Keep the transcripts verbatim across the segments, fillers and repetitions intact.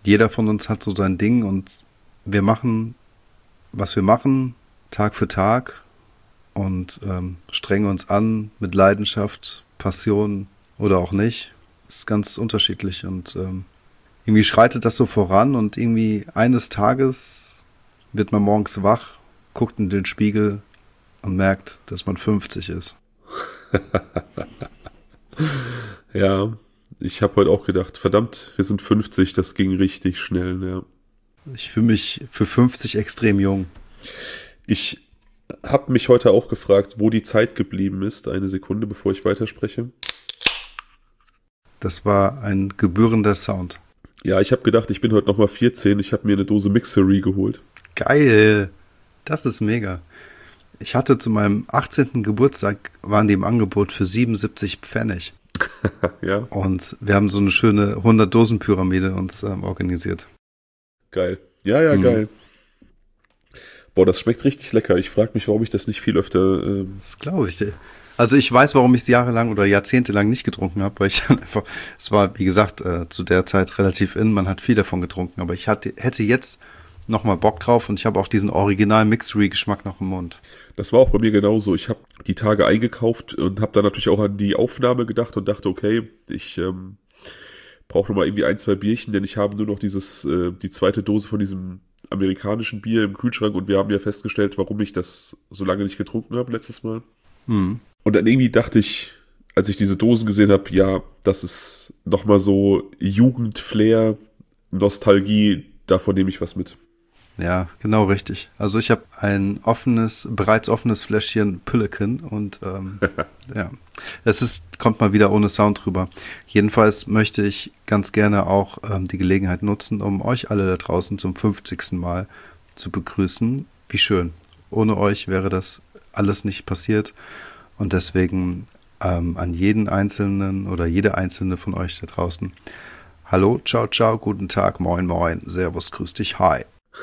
jeder von uns hat so sein Ding und wir machen, was wir machen, Tag für Tag und ähm, strengen uns an mit Leidenschaft, Passion oder auch nicht. Das ist ganz unterschiedlich und ähm, irgendwie schreitet das so voran und irgendwie eines Tages wird man morgens wach, guckt in den Spiegel und merkt, dass man fünfzig ist. Ja, ich habe heute auch gedacht, verdammt, wir sind fünfzig, das ging richtig schnell, ja. Ich fühle mich für fünfzig extrem jung. Ich habe mich heute auch gefragt, wo die Zeit geblieben ist. Eine Sekunde, bevor ich weiterspreche. Das war ein gebührender Sound. Ja, ich habe gedacht, ich bin heute nochmal vierzehn. Ich habe mir eine Dose Mixery geholt. Geil, das ist mega. Ich hatte zu meinem achtzehnten Geburtstag, waren die im Angebot für siebenundsiebzig Pfennig. Ja. Und wir haben so eine schöne hundert-Dosen-Pyramide uns ähm, organisiert. Geil. Ja, ja, mhm. Geil. Boah, das schmeckt richtig lecker. Ich frage mich, warum ich das nicht viel öfter... Ähm das glaube ich dir. Also ich weiß, warum ich es jahrelang oder jahrzehntelang nicht getrunken habe, weil ich dann einfach, es war, wie gesagt, äh, zu der Zeit relativ in, man hat viel davon getrunken, aber ich hatte, hätte jetzt nochmal Bock drauf und ich habe auch diesen original Mixery-Geschmack noch im Mund. Das war auch bei mir genauso. Ich habe die Tage eingekauft und habe dann natürlich auch an die Aufnahme gedacht und dachte, okay, ich ähm, brauche nochmal irgendwie ein, zwei Bierchen, denn ich habe nur noch dieses, äh, die zweite Dose von diesem amerikanischen Bier im Kühlschrank und wir haben ja festgestellt, warum ich das so lange nicht getrunken habe letztes Mal. Mhm. Und dann irgendwie dachte ich, als ich diese Dosen gesehen habe, ja, das ist nochmal so Jugendflair, Nostalgie, davon nehme ich was mit. Ja, genau richtig. Also ich habe ein offenes, bereits offenes Fläschchen Pülliken und ähm, ja, es ist, kommt mal wieder ohne Sound drüber. Jedenfalls möchte ich ganz gerne auch ähm, die Gelegenheit nutzen, um euch alle da draußen zum fünfzigsten Mal zu begrüßen. Wie schön. Ohne euch wäre das alles nicht passiert und deswegen ähm, an jeden Einzelnen oder jede Einzelne von euch da draußen. Hallo, ciao, ciao, guten Tag, moin, moin, servus, grüß dich, hi.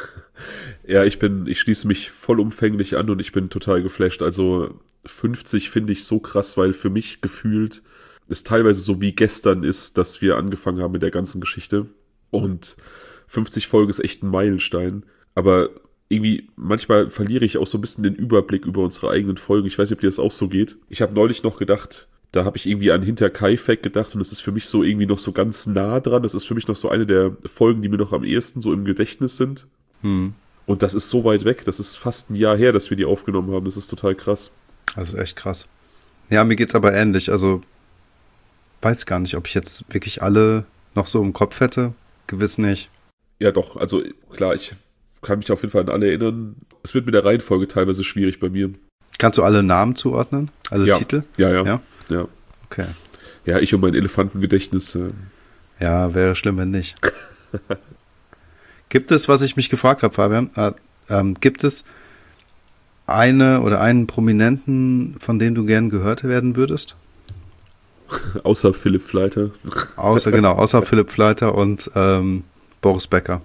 Ja, ich bin, ich schließe mich vollumfänglich an und ich bin total geflasht. Also fünfzig finde ich so krass, weil für mich gefühlt es teilweise so wie gestern ist, dass wir angefangen haben mit der ganzen Geschichte. Und fünfzig Folgen ist echt ein Meilenstein. Aber irgendwie, manchmal verliere ich auch so ein bisschen den Überblick über unsere eigenen Folgen. Ich weiß nicht, ob dir das auch so geht. Ich habe neulich noch gedacht, da habe ich irgendwie an Hinterkaifeck gedacht und das ist für mich so irgendwie noch so ganz nah dran. Das ist für mich noch so eine der Folgen, die mir noch am ehesten so im Gedächtnis sind. Hm. Und das ist so weit weg. Das ist fast ein Jahr her, dass wir die aufgenommen haben. Das ist total krass. Das ist echt krass. Ja, mir geht's aber ähnlich. Also weiß gar nicht, ob ich jetzt wirklich alle noch so im Kopf hätte. Gewiss nicht. Ja doch, also klar, ich kann mich auf jeden Fall an alle erinnern. Es wird mit der Reihenfolge teilweise schwierig bei mir. Kannst du alle Namen zuordnen? Alle ja. Titel? Ja, ja, ja. Ja. Okay. Ja, ich und mein Elefantengedächtnis. Äh. Ja, wäre schlimm, wenn nicht. Gibt es, was ich mich gefragt habe, Fabian, äh, ähm, gibt es eine oder einen Prominenten, von dem du gern gehört werden würdest? Außer Philipp Fleiter. Außer, genau, außer Philipp Fleiter und ähm, Boris Becker.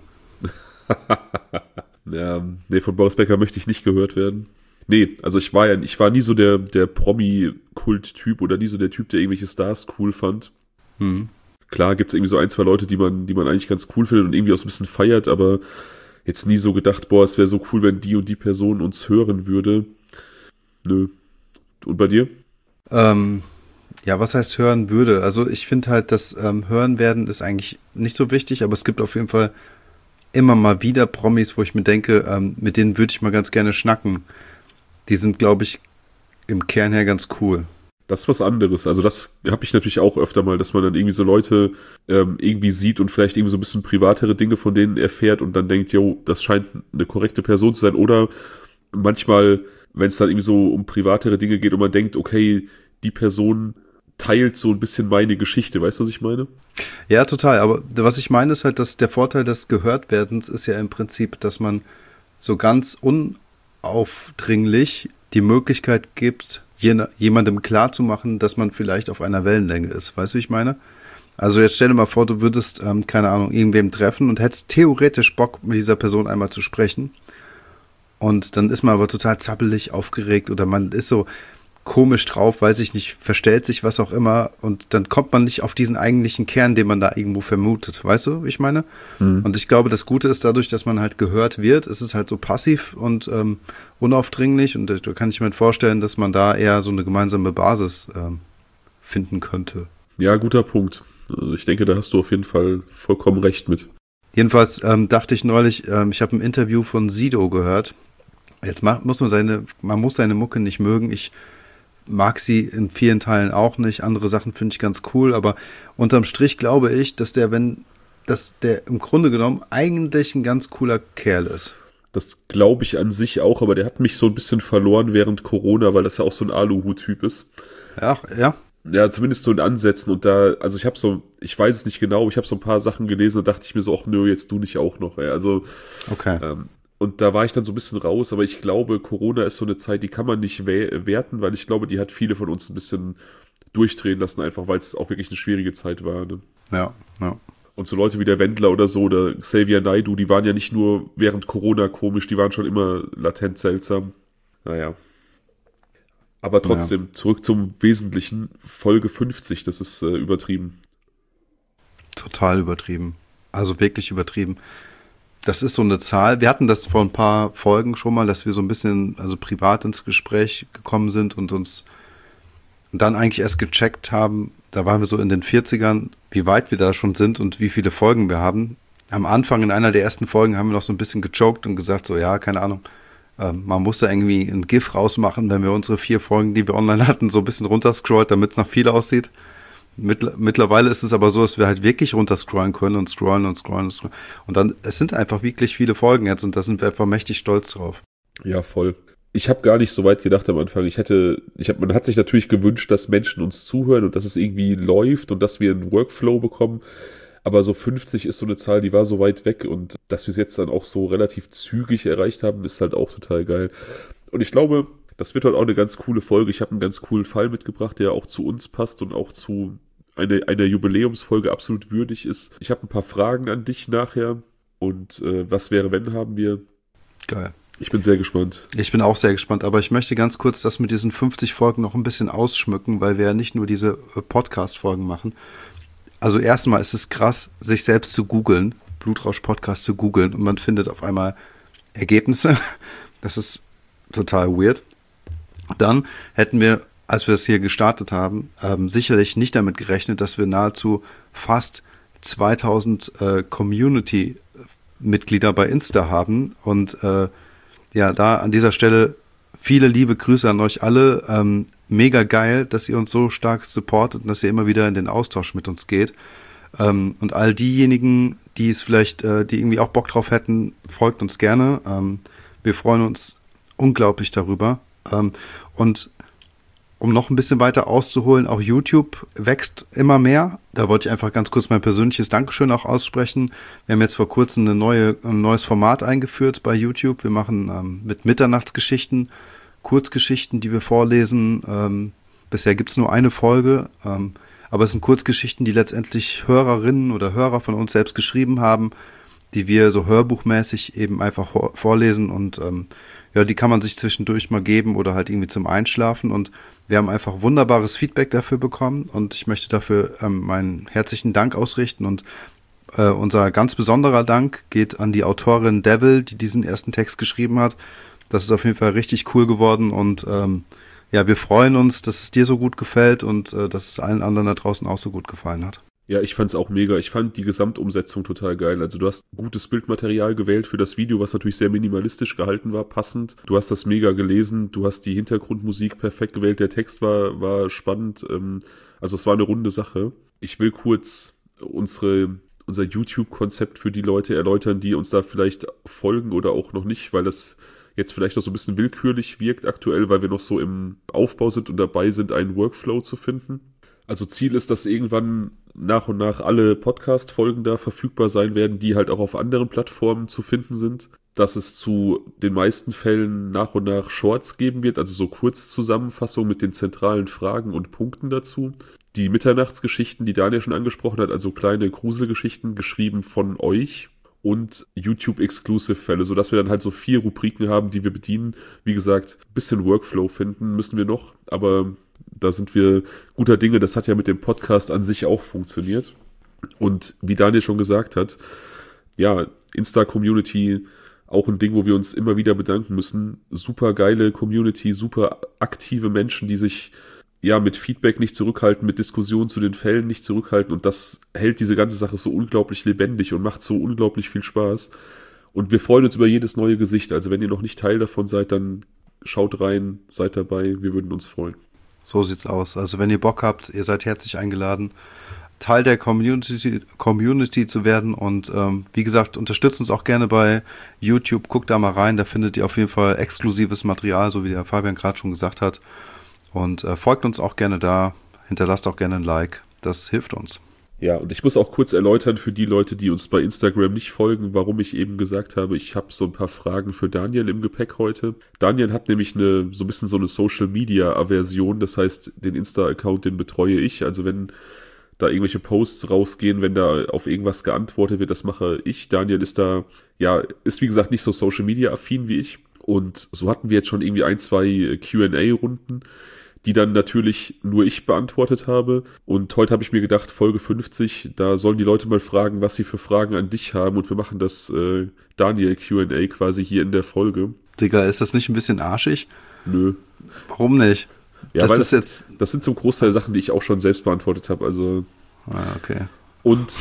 Ja, nee, von Boris Becker möchte ich nicht gehört werden. Nee, also ich war ja, ich war nie so der, der Promi-Kult-Typ oder nie so der Typ, der irgendwelche Stars cool fand. Hm. Klar gibt's irgendwie so ein, zwei Leute, die man, die man eigentlich ganz cool findet und irgendwie auch so ein bisschen feiert, aber jetzt nie so gedacht, boah, es wäre so cool, wenn die und die Person uns hören würde. Nö. Und bei dir? Ähm, ja, was heißt hören würde? Also ich finde halt, dass ähm, hören werden ist eigentlich nicht so wichtig, aber es gibt auf jeden Fall immer mal wieder Promis, wo ich mir denke, ähm, mit denen würde ich mal ganz gerne schnacken. Die sind, glaube ich, im Kern her ganz cool. Das ist was anderes. Also das habe ich natürlich auch öfter mal, dass man dann irgendwie so Leute ähm, irgendwie sieht und vielleicht irgendwie so ein bisschen privatere Dinge von denen erfährt und dann denkt, jo, das scheint eine korrekte Person zu sein. Oder manchmal, wenn es dann irgendwie so um privatere Dinge geht und man denkt, okay, die Person teilt so ein bisschen meine Geschichte. Weißt du, was ich meine? Ja, total. Aber was ich meine ist halt, dass der Vorteil des Gehörtwerdens ist ja im Prinzip, dass man so ganz unaufdringlich die Möglichkeit gibt, jemandem klarzumachen, dass man vielleicht auf einer Wellenlänge ist. Weißt du, wie ich meine? Also jetzt stell dir mal vor, du würdest, ähm, keine Ahnung, irgendwem treffen und hättest theoretisch Bock, mit dieser Person einmal zu sprechen. Und dann ist man aber total zappelig, aufgeregt oder man ist so, komisch drauf, weiß ich nicht, verstellt sich was auch immer und dann kommt man nicht auf diesen eigentlichen Kern, den man da irgendwo vermutet. Weißt du, wie ich meine? Mhm. Und ich glaube, das Gute ist dadurch, dass man halt gehört wird, ist es halt so passiv und ähm, unaufdringlich und da kann ich mir vorstellen, dass man da eher so eine gemeinsame Basis ähm, finden könnte. Ja, guter Punkt. Also ich denke, da hast du auf jeden Fall vollkommen recht mit. Jedenfalls ähm, dachte ich neulich, ähm, ich habe ein Interview von Sido gehört. Jetzt macht, muss man seine, man muss seine Mucke nicht mögen. Ich mag sie in vielen Teilen auch nicht. Andere Sachen finde ich ganz cool, aber unterm Strich glaube ich, dass der, wenn, dass der im Grunde genommen eigentlich ein ganz cooler Kerl ist. Das glaube ich an sich auch, aber der hat mich so ein bisschen verloren während Corona, weil das ja auch so ein Aluhut-Typ ist. Ja, ja. Ja, zumindest so in Ansätzen und da, also ich habe so, ich weiß es nicht genau, ich habe so ein paar Sachen gelesen, da dachte ich mir so, ach nö, jetzt du nicht auch noch. Ey. Also, okay. Ähm, Und da war ich dann so ein bisschen raus, aber ich glaube, Corona ist so eine Zeit, die kann man nicht werten, weil ich glaube, die hat viele von uns ein bisschen durchdrehen lassen, einfach weil es auch wirklich eine schwierige Zeit war. Ne? Ja, ja. Und so Leute wie der Wendler oder so, oder Xavier Naidoo, die waren ja nicht nur während Corona komisch, die waren schon immer latent seltsam. Naja. Aber trotzdem, ja. Zurück zum Wesentlichen, Folge fünfzig, das ist äh, übertrieben. Total übertrieben. Also wirklich übertrieben. Das ist so eine Zahl. Wir hatten das vor ein paar Folgen schon mal, dass wir so ein bisschen, also privat ins Gespräch gekommen sind und uns dann eigentlich erst gecheckt haben, da waren wir so in den vierzigern, wie weit wir da schon sind und wie viele Folgen wir haben. Am Anfang, in einer der ersten Folgen, haben wir noch so ein bisschen gejoked und gesagt, so ja, keine Ahnung, äh, man muss da irgendwie ein GIF rausmachen, wenn wir unsere vier Folgen, die wir online hatten, so ein bisschen runterscrollt, damit es noch viel aussieht. Mittlerweile ist es aber so, dass wir halt wirklich runterscrollen können und scrollen und scrollen und scrollen. Und dann, es sind einfach wirklich viele Folgen jetzt und da sind wir einfach mächtig stolz drauf. Ja, voll. Ich habe gar nicht so weit gedacht am Anfang. Ich hätte, ich hab, man hat sich natürlich gewünscht, dass Menschen uns zuhören und dass es irgendwie läuft und dass wir einen Workflow bekommen. Aber so fünfzig ist so eine Zahl, die war so weit weg und dass wir es jetzt dann auch so relativ zügig erreicht haben, ist halt auch total geil. Und ich glaube, das wird heute auch eine ganz coole Folge. Ich habe einen ganz coolen Fall mitgebracht, der auch zu uns passt und auch zu einer eine Jubiläumsfolge absolut würdig ist. Ich habe ein paar Fragen an dich nachher und äh, was wäre, wenn, haben wir. Geil. Ich bin sehr gespannt. Ich bin auch sehr gespannt, aber ich möchte ganz kurz das mit diesen fünfzig Folgen noch ein bisschen ausschmücken, weil wir ja nicht nur diese Podcast-Folgen machen. Also erstmal ist es krass, sich selbst zu googeln, Blutrausch-Podcast zu googeln und man findet auf einmal Ergebnisse. Das ist total weird. Dann hätten wir, als wir es hier gestartet haben, ähm, sicherlich nicht damit gerechnet, dass wir nahezu fast zweitausend äh, Community-Mitglieder bei Insta haben. Und äh, ja, da an dieser Stelle viele liebe Grüße an euch alle. Ähm, mega geil, dass ihr uns so stark supportet und dass ihr immer wieder in den Austausch mit uns geht. Ähm, und all diejenigen, die es vielleicht, äh, die irgendwie auch Bock drauf hätten, folgt uns gerne. Ähm, wir freuen uns unglaublich darüber. Ähm, und um noch ein bisschen weiter auszuholen, auch YouTube wächst immer mehr. Da wollte ich einfach ganz kurz mein persönliches Dankeschön auch aussprechen. Wir haben jetzt vor kurzem eine neue, ein neues Format eingeführt bei YouTube. Wir machen ähm, mit Mitternachtsgeschichten, Kurzgeschichten, die wir vorlesen. Ähm, bisher gibt es nur eine Folge, ähm, aber es sind Kurzgeschichten, die letztendlich Hörerinnen oder Hörer von uns selbst geschrieben haben, die wir so hörbuchmäßig eben einfach vorlesen und ähm, ja, die kann man sich zwischendurch mal geben oder halt irgendwie zum Einschlafen und wir haben einfach wunderbares Feedback dafür bekommen und ich möchte dafür ähm, meinen herzlichen Dank ausrichten und äh, unser ganz besonderer Dank geht an die Autorin Devil, die diesen ersten Text geschrieben hat. Das ist auf jeden Fall richtig cool geworden und ähm, ja, wir freuen uns, dass es dir so gut gefällt und äh, dass es allen anderen da draußen auch so gut gefallen hat. Ja, ich fand's auch mega. Ich fand die Gesamtumsetzung total geil. Also du hast gutes Bildmaterial gewählt für das Video, was natürlich sehr minimalistisch gehalten war, passend. Du hast das mega gelesen, du hast die Hintergrundmusik perfekt gewählt, der Text war war spannend. Also es war eine runde Sache. Ich will kurz unsere unser YouTube-Konzept für die Leute erläutern, die uns da vielleicht folgen oder auch noch nicht, weil das jetzt vielleicht noch so ein bisschen willkürlich wirkt aktuell, weil wir noch so im Aufbau sind und dabei sind, einen Workflow zu finden. Also Ziel ist, dass irgendwann nach und nach alle Podcast-Folgen da verfügbar sein werden, die halt auch auf anderen Plattformen zu finden sind. Dass es zu den meisten Fällen nach und nach Shorts geben wird, also so Kurzzusammenfassungen mit den zentralen Fragen und Punkten dazu. Die Mitternachtsgeschichten, die Daniel schon angesprochen hat, also kleine Gruselgeschichten, geschrieben von euch. und YouTube-Exclusive-Fälle, sodass wir dann halt so vier Rubriken haben, die wir bedienen. Wie gesagt, ein bisschen Workflow finden müssen wir noch, aber da sind wir guter Dinge. Das hat ja mit dem Podcast an sich auch funktioniert. Und wie Daniel schon gesagt hat, ja, Insta-Community, auch ein Ding, wo wir uns immer wieder bedanken müssen. Super geile Community, super aktive Menschen, die sich ja mit Feedback nicht zurückhalten, mit Diskussionen zu den Fällen nicht zurückhalten, und das hält diese ganze Sache so unglaublich lebendig und macht so unglaublich viel Spaß. Und wir freuen uns über jedes neue Gesicht. Also wenn ihr noch nicht Teil davon seid, dann schaut rein, seid dabei, wir würden uns freuen. So sieht's aus. Also wenn ihr Bock habt, ihr seid herzlich eingeladen, Teil der Community, Community zu werden, und ähm, wie gesagt, unterstützt uns auch gerne bei YouTube, guckt da mal rein, da findet ihr auf jeden Fall exklusives Material, so wie der Fabian gerade schon gesagt hat, und äh, folgt uns auch gerne da, hinterlasst auch gerne ein Like, das hilft uns. Ja, und ich muss auch kurz erläutern für die Leute, die uns bei Instagram nicht folgen, warum ich eben gesagt habe, ich habe so ein paar Fragen für Daniel im Gepäck heute. Daniel hat nämlich eine so ein bisschen so eine Social-Media-Aversion, das heißt, den Insta-Account, den betreue ich, also wenn da irgendwelche Posts rausgehen, wenn da auf irgendwas geantwortet wird, das mache ich. Daniel ist da, ja, ist wie gesagt nicht so Social-Media-affin wie ich, und so hatten wir jetzt schon irgendwie ein, zwei Q and A-Runden, die dann natürlich nur ich beantwortet habe. Und heute habe ich mir gedacht, Folge fünfzig, da sollen die Leute mal fragen, was sie für Fragen an dich haben. Und wir machen das äh, Daniel Q and A quasi hier in der Folge. Digga, ist das nicht ein bisschen arschig? Nö. Warum nicht? Ja, das weil ist das, jetzt. Das sind zum Großteil Sachen, die ich auch schon selbst beantwortet habe. Also. Ah, okay. Und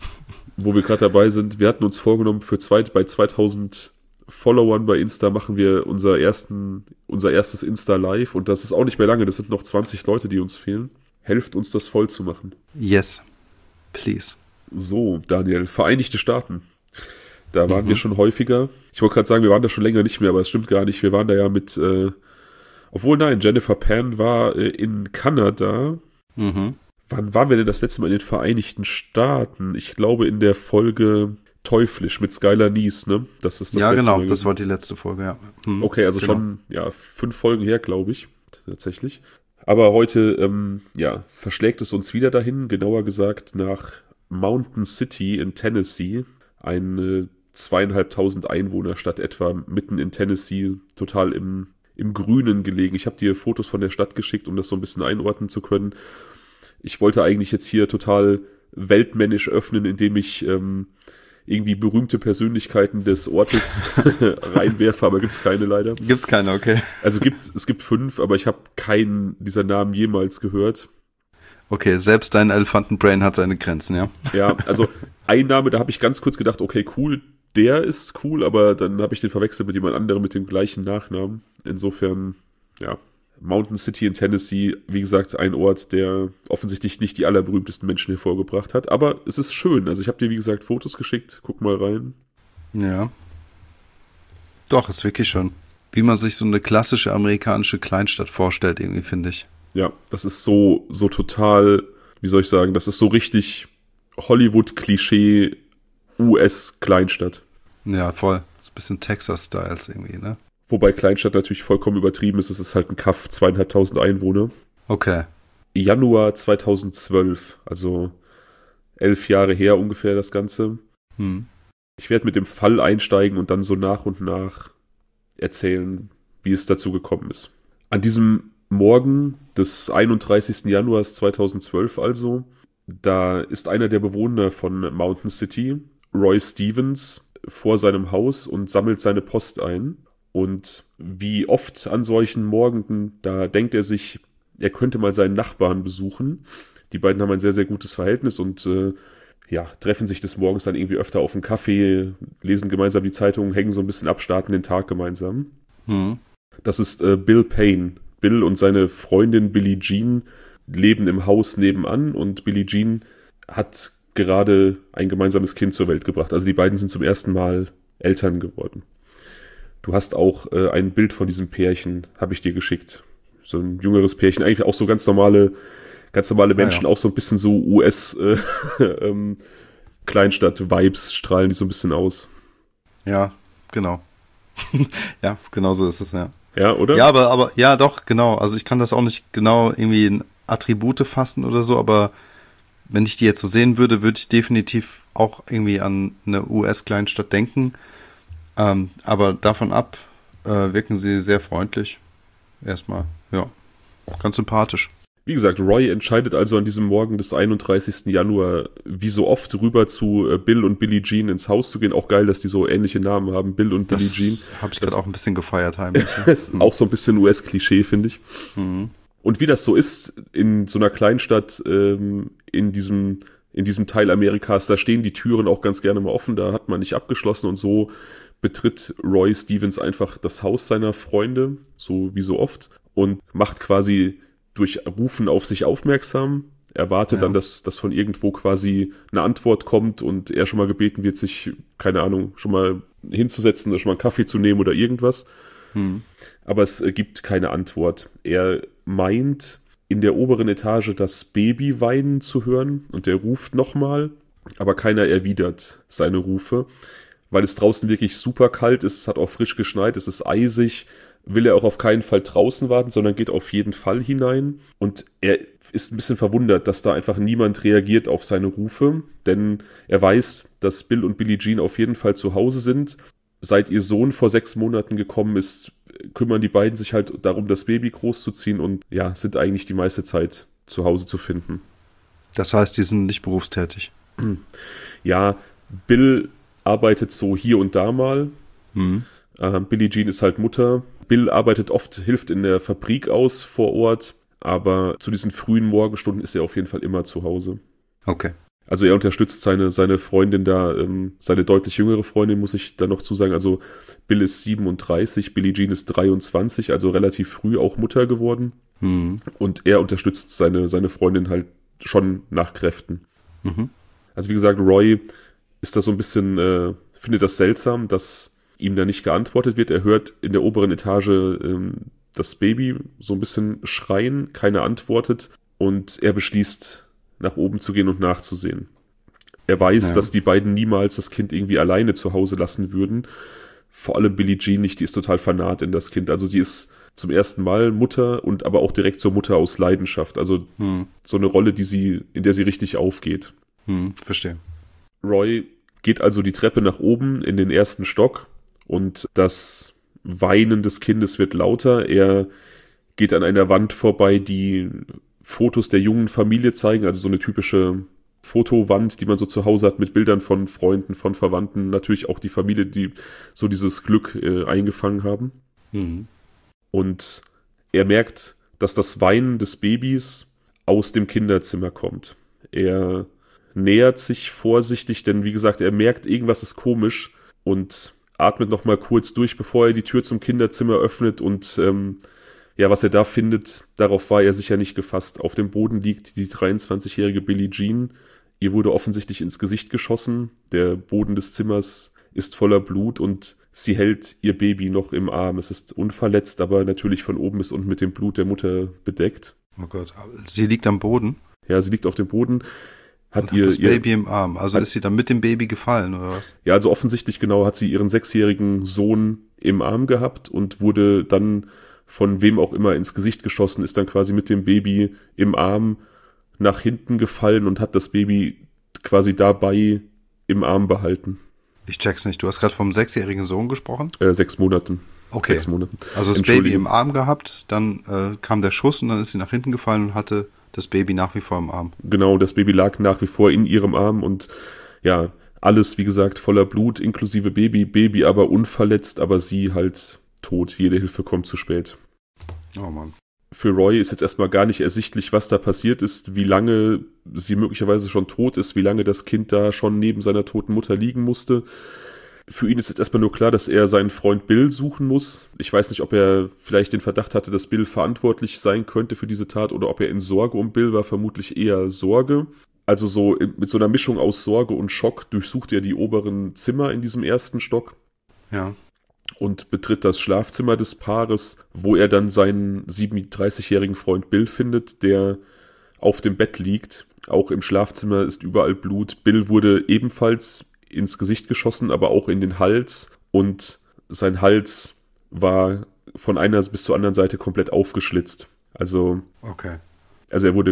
wo wir gerade dabei sind, wir hatten uns vorgenommen, für zwei, bei zweitausend Followern bei Insta machen wir unser, ersten, unser erstes Insta-Live, und das ist auch nicht mehr lange, das sind noch zwanzig Leute, die uns fehlen. Helft uns, das voll zu machen. Yes, please. So, Daniel, Vereinigte Staaten. Da waren mhm. wir schon häufiger. Ich wollte gerade sagen, wir waren da schon länger nicht mehr, aber es stimmt gar nicht. Wir waren da ja mit, äh, obwohl nein, Jennifer Pan war äh, in Kanada. Mhm. Wann waren wir denn das letzte Mal in den Vereinigten Staaten? Ich glaube in der Folge Teuflisch mit Skylar Nies, ne? Das ist das ja, letzte genau, Mal das war die letzte Folge, ja. Mhm. Okay, also genau. schon ja fünf Folgen her, glaube ich, tatsächlich. Aber heute, ähm, ja, verschlägt es uns wieder dahin, genauer gesagt nach Mountain City in Tennessee, eine zweieinhalbtausend Einwohnerstadt etwa, mitten in Tennessee, total im, im Grünen gelegen. Ich habe dir Fotos von der Stadt geschickt, um das so ein bisschen einordnen zu können. Ich wollte eigentlich jetzt hier total weltmännisch öffnen, indem ich ähm, irgendwie berühmte Persönlichkeiten des Ortes reinwerfe, aber gibt's keine leider. Gibt's keine, okay. Also gibt, es gibt fünf, aber ich habe keinen dieser Namen jemals gehört. Okay, selbst dein Elefantenbrain hat seine Grenzen, ja? Ja, also ein Name, da habe ich ganz kurz gedacht, okay, cool, der ist cool, aber dann habe ich den verwechselt mit jemand anderem mit dem gleichen Nachnamen. Insofern, ja, Mountain City in Tennessee, wie gesagt, ein Ort, der offensichtlich nicht die allerberühmtesten Menschen hervorgebracht hat, aber es ist schön. Also ich habe dir, wie gesagt, Fotos geschickt, guck mal rein. Ja. Doch, ist wirklich schön. Wie man sich so eine klassische amerikanische Kleinstadt vorstellt, irgendwie, finde ich. Ja, das ist so, so total, wie soll ich sagen, das ist so richtig Hollywood-Klischee U S-Kleinstadt. Ja, voll. So ein bisschen Texas-Styles irgendwie, ne? Wobei Kleinstadt natürlich vollkommen übertrieben ist. Es ist halt ein Kaff, zweieinhalbtausend Einwohner. Okay. Januar zweitausendzwölf, also elf Jahre her ungefähr das Ganze. Hm. Ich werde mit dem Fall einsteigen und dann so nach und nach erzählen, wie es dazu gekommen ist. An diesem Morgen des einunddreißigsten Januar zweitausendzwölf also, da ist einer der Bewohner von Mountain City, Roy Stevens, vor seinem Haus und sammelt seine Post ein. Und wie oft an solchen Morgen, da denkt er sich, er könnte mal seinen Nachbarn besuchen. Die beiden haben ein sehr, sehr gutes Verhältnis und äh, ja, treffen sich des Morgens dann irgendwie öfter auf einen Kaffee, lesen gemeinsam die Zeitung, hängen so ein bisschen ab, starten den Tag gemeinsam. Mhm. Das ist äh, Bill Payne. Bill und seine Freundin Billie Jean leben im Haus nebenan und Billie Jean hat gerade ein gemeinsames Kind zur Welt gebracht. Also die beiden sind zum ersten Mal Eltern geworden. Du hast auch äh, ein Bild von diesem Pärchen, habe ich dir geschickt. So ein jüngeres Pärchen, eigentlich auch so ganz normale, ganz normale Menschen, ah, ja. Auch so ein bisschen so U S äh, ähm, Kleinstadt-Vibes strahlen die so ein bisschen aus. Ja, genau. Ja, genau so ist es, ja. Ja, oder? Ja, aber, aber, ja, doch, genau. Also ich kann das auch nicht genau irgendwie in Attribute fassen oder so, aber wenn ich die jetzt so sehen würde, würde ich definitiv auch irgendwie an eine U S-Kleinstadt denken. Ähm, aber davon ab äh, wirken sie sehr freundlich. Erstmal, ja, ganz sympathisch. Wie gesagt, Roy entscheidet also an diesem Morgen des einunddreißigsten Januar, wie so oft, rüber zu äh, Bill und Billie Jean ins Haus zu gehen. Auch geil, dass die so ähnliche Namen haben, Bill und Billie Jean. Das habe ich gerade auch ein bisschen gefeiert heimlich. Das ist auch so ein bisschen U S-Klischee, finde ich. Mhm. Und wie das so ist in so einer Kleinstadt, ähm, in diesem in diesem Teil Amerikas, da stehen die Türen auch ganz gerne mal offen, da hat man nicht abgeschlossen und so betritt Roy Stevens einfach das Haus seiner Freunde, so wie so oft, und macht quasi durch Rufen auf sich aufmerksam. Er wartet Ja. dann, dass, dass von irgendwo quasi eine Antwort kommt und er schon mal gebeten wird, sich, keine Ahnung, schon mal hinzusetzen oder schon mal einen Kaffee zu nehmen oder irgendwas. Hm. Aber es äh, gibt keine Antwort. Er meint, in der oberen Etage das Baby weinen zu hören und er ruft nochmal, aber keiner erwidert seine Rufe, weil es draußen wirklich super kalt ist, es hat auch frisch geschneit, es ist eisig, will er auch auf keinen Fall draußen warten, sondern geht auf jeden Fall hinein und er ist ein bisschen verwundert, dass da einfach niemand reagiert auf seine Rufe, denn er weiß, dass Bill und Billie Jean auf jeden Fall zu Hause sind. Seit ihr Sohn vor sechs Monaten gekommen ist, kümmern die beiden sich halt darum, das Baby großzuziehen und ja, sind eigentlich die meiste Zeit zu Hause zu finden. Das heißt, die sind nicht berufstätig. Ja, Bill arbeitet so hier und da mal. Mhm. Äh, Billie Jean ist halt Mutter. Bill arbeitet oft, hilft in der Fabrik aus vor Ort, aber zu diesen frühen Morgenstunden ist er auf jeden Fall immer zu Hause. Okay. Also er unterstützt seine, seine Freundin da, ähm, seine deutlich jüngere Freundin, muss ich da noch zusagen. Also Bill ist siebenunddreißig, Billie Jean ist dreiundzwanzig, also relativ früh auch Mutter geworden. Mhm. Und er unterstützt seine, seine Freundin halt schon nach Kräften. Mhm. Also wie gesagt, Roy ist da so ein bisschen, äh, findet das seltsam, dass ihm da nicht geantwortet wird. Er hört in der oberen Etage ähm, das Baby so ein bisschen schreien, keiner antwortet und er beschließt, nach oben zu gehen und nachzusehen. Er weiß, Ja. dass die beiden niemals das Kind irgendwie alleine zu Hause lassen würden. Vor allem Billie Jean nicht, die ist total fanat in das Kind. Also die ist zum ersten Mal Mutter und aber auch direkt zur Mutter aus Leidenschaft. Also Hm. so eine Rolle, die sie, in der sie richtig aufgeht. Hm. Verstehe. Roy geht also die Treppe nach oben in den ersten Stock und das Weinen des Kindes wird lauter. Er geht an einer Wand vorbei, die Fotos der jungen Familie zeigen, also so eine typische Fotowand, die man so zu Hause hat mit Bildern von Freunden, von Verwandten, natürlich auch die Familie, die so dieses Glück äh, eingefangen haben. Mhm. Und er merkt, dass das Weinen des Babys aus dem Kinderzimmer kommt. Er nähert sich vorsichtig, denn wie gesagt, er merkt, irgendwas ist komisch und atmet nochmal kurz durch, bevor er die Tür zum Kinderzimmer öffnet und ähm, ja, was er da findet, darauf war er sicher nicht gefasst. Auf dem Boden liegt die dreiundzwanzigjährige Billie Jean. Ihr wurde offensichtlich ins Gesicht geschossen. Der Boden des Zimmers ist voller Blut und sie hält ihr Baby noch im Arm. Es ist unverletzt, aber natürlich von oben bis unten mit dem Blut der Mutter bedeckt. Oh Gott. Sie liegt am Boden Ja, sie liegt auf dem Boden. Hat, und ihr, hat das ihr, Baby im Arm. Also hat- ist sie dann mit dem Baby gefallen, oder was? Ja, also offensichtlich genau hat sie ihren sechsjährigen Sohn im Arm gehabt und wurde dann von wem auch immer ins Gesicht geschossen, ist dann quasi mit dem Baby im Arm nach hinten gefallen und hat das Baby quasi dabei im Arm behalten. Ich check's nicht. Du hast gerade vom sechsjährigen Sohn gesprochen? Äh, sechs Monaten. Okay. Sechs Monaten. Also das Baby Entschuldigung. im Arm gehabt, dann äh, kam der Schuss und dann ist sie nach hinten gefallen und hatte das Baby nach wie vor im Arm. Genau, das Baby lag nach wie vor in ihrem Arm und ja, alles, wie gesagt, voller Blut, inklusive Baby. Baby aber unverletzt, aber sie halt tot. Jede Hilfe kommt zu spät. Oh Mann. Für Roy ist jetzt erstmal gar nicht ersichtlich, was da passiert ist, wie lange sie möglicherweise schon tot ist, wie lange das Kind da schon neben seiner toten Mutter liegen musste. Für ihn ist jetzt erstmal nur klar, dass er seinen Freund Bill suchen muss. Ich weiß nicht, ob er vielleicht den Verdacht hatte, dass Bill verantwortlich sein könnte für diese Tat oder ob er in Sorge um Bill war, vermutlich eher Sorge. Also so mit so einer Mischung aus Sorge und Schock durchsucht er die oberen Zimmer in diesem ersten Stock Ja. und betritt das Schlafzimmer des Paares, wo er dann seinen siebenunddreißigjährigen Freund Bill findet, der auf dem Bett liegt. Auch im Schlafzimmer ist überall Blut. Bill wurde ebenfalls ins Gesicht geschossen, aber auch in den Hals. Und sein Hals war von einer bis zur anderen Seite komplett aufgeschlitzt. Also, Okay. also er wurde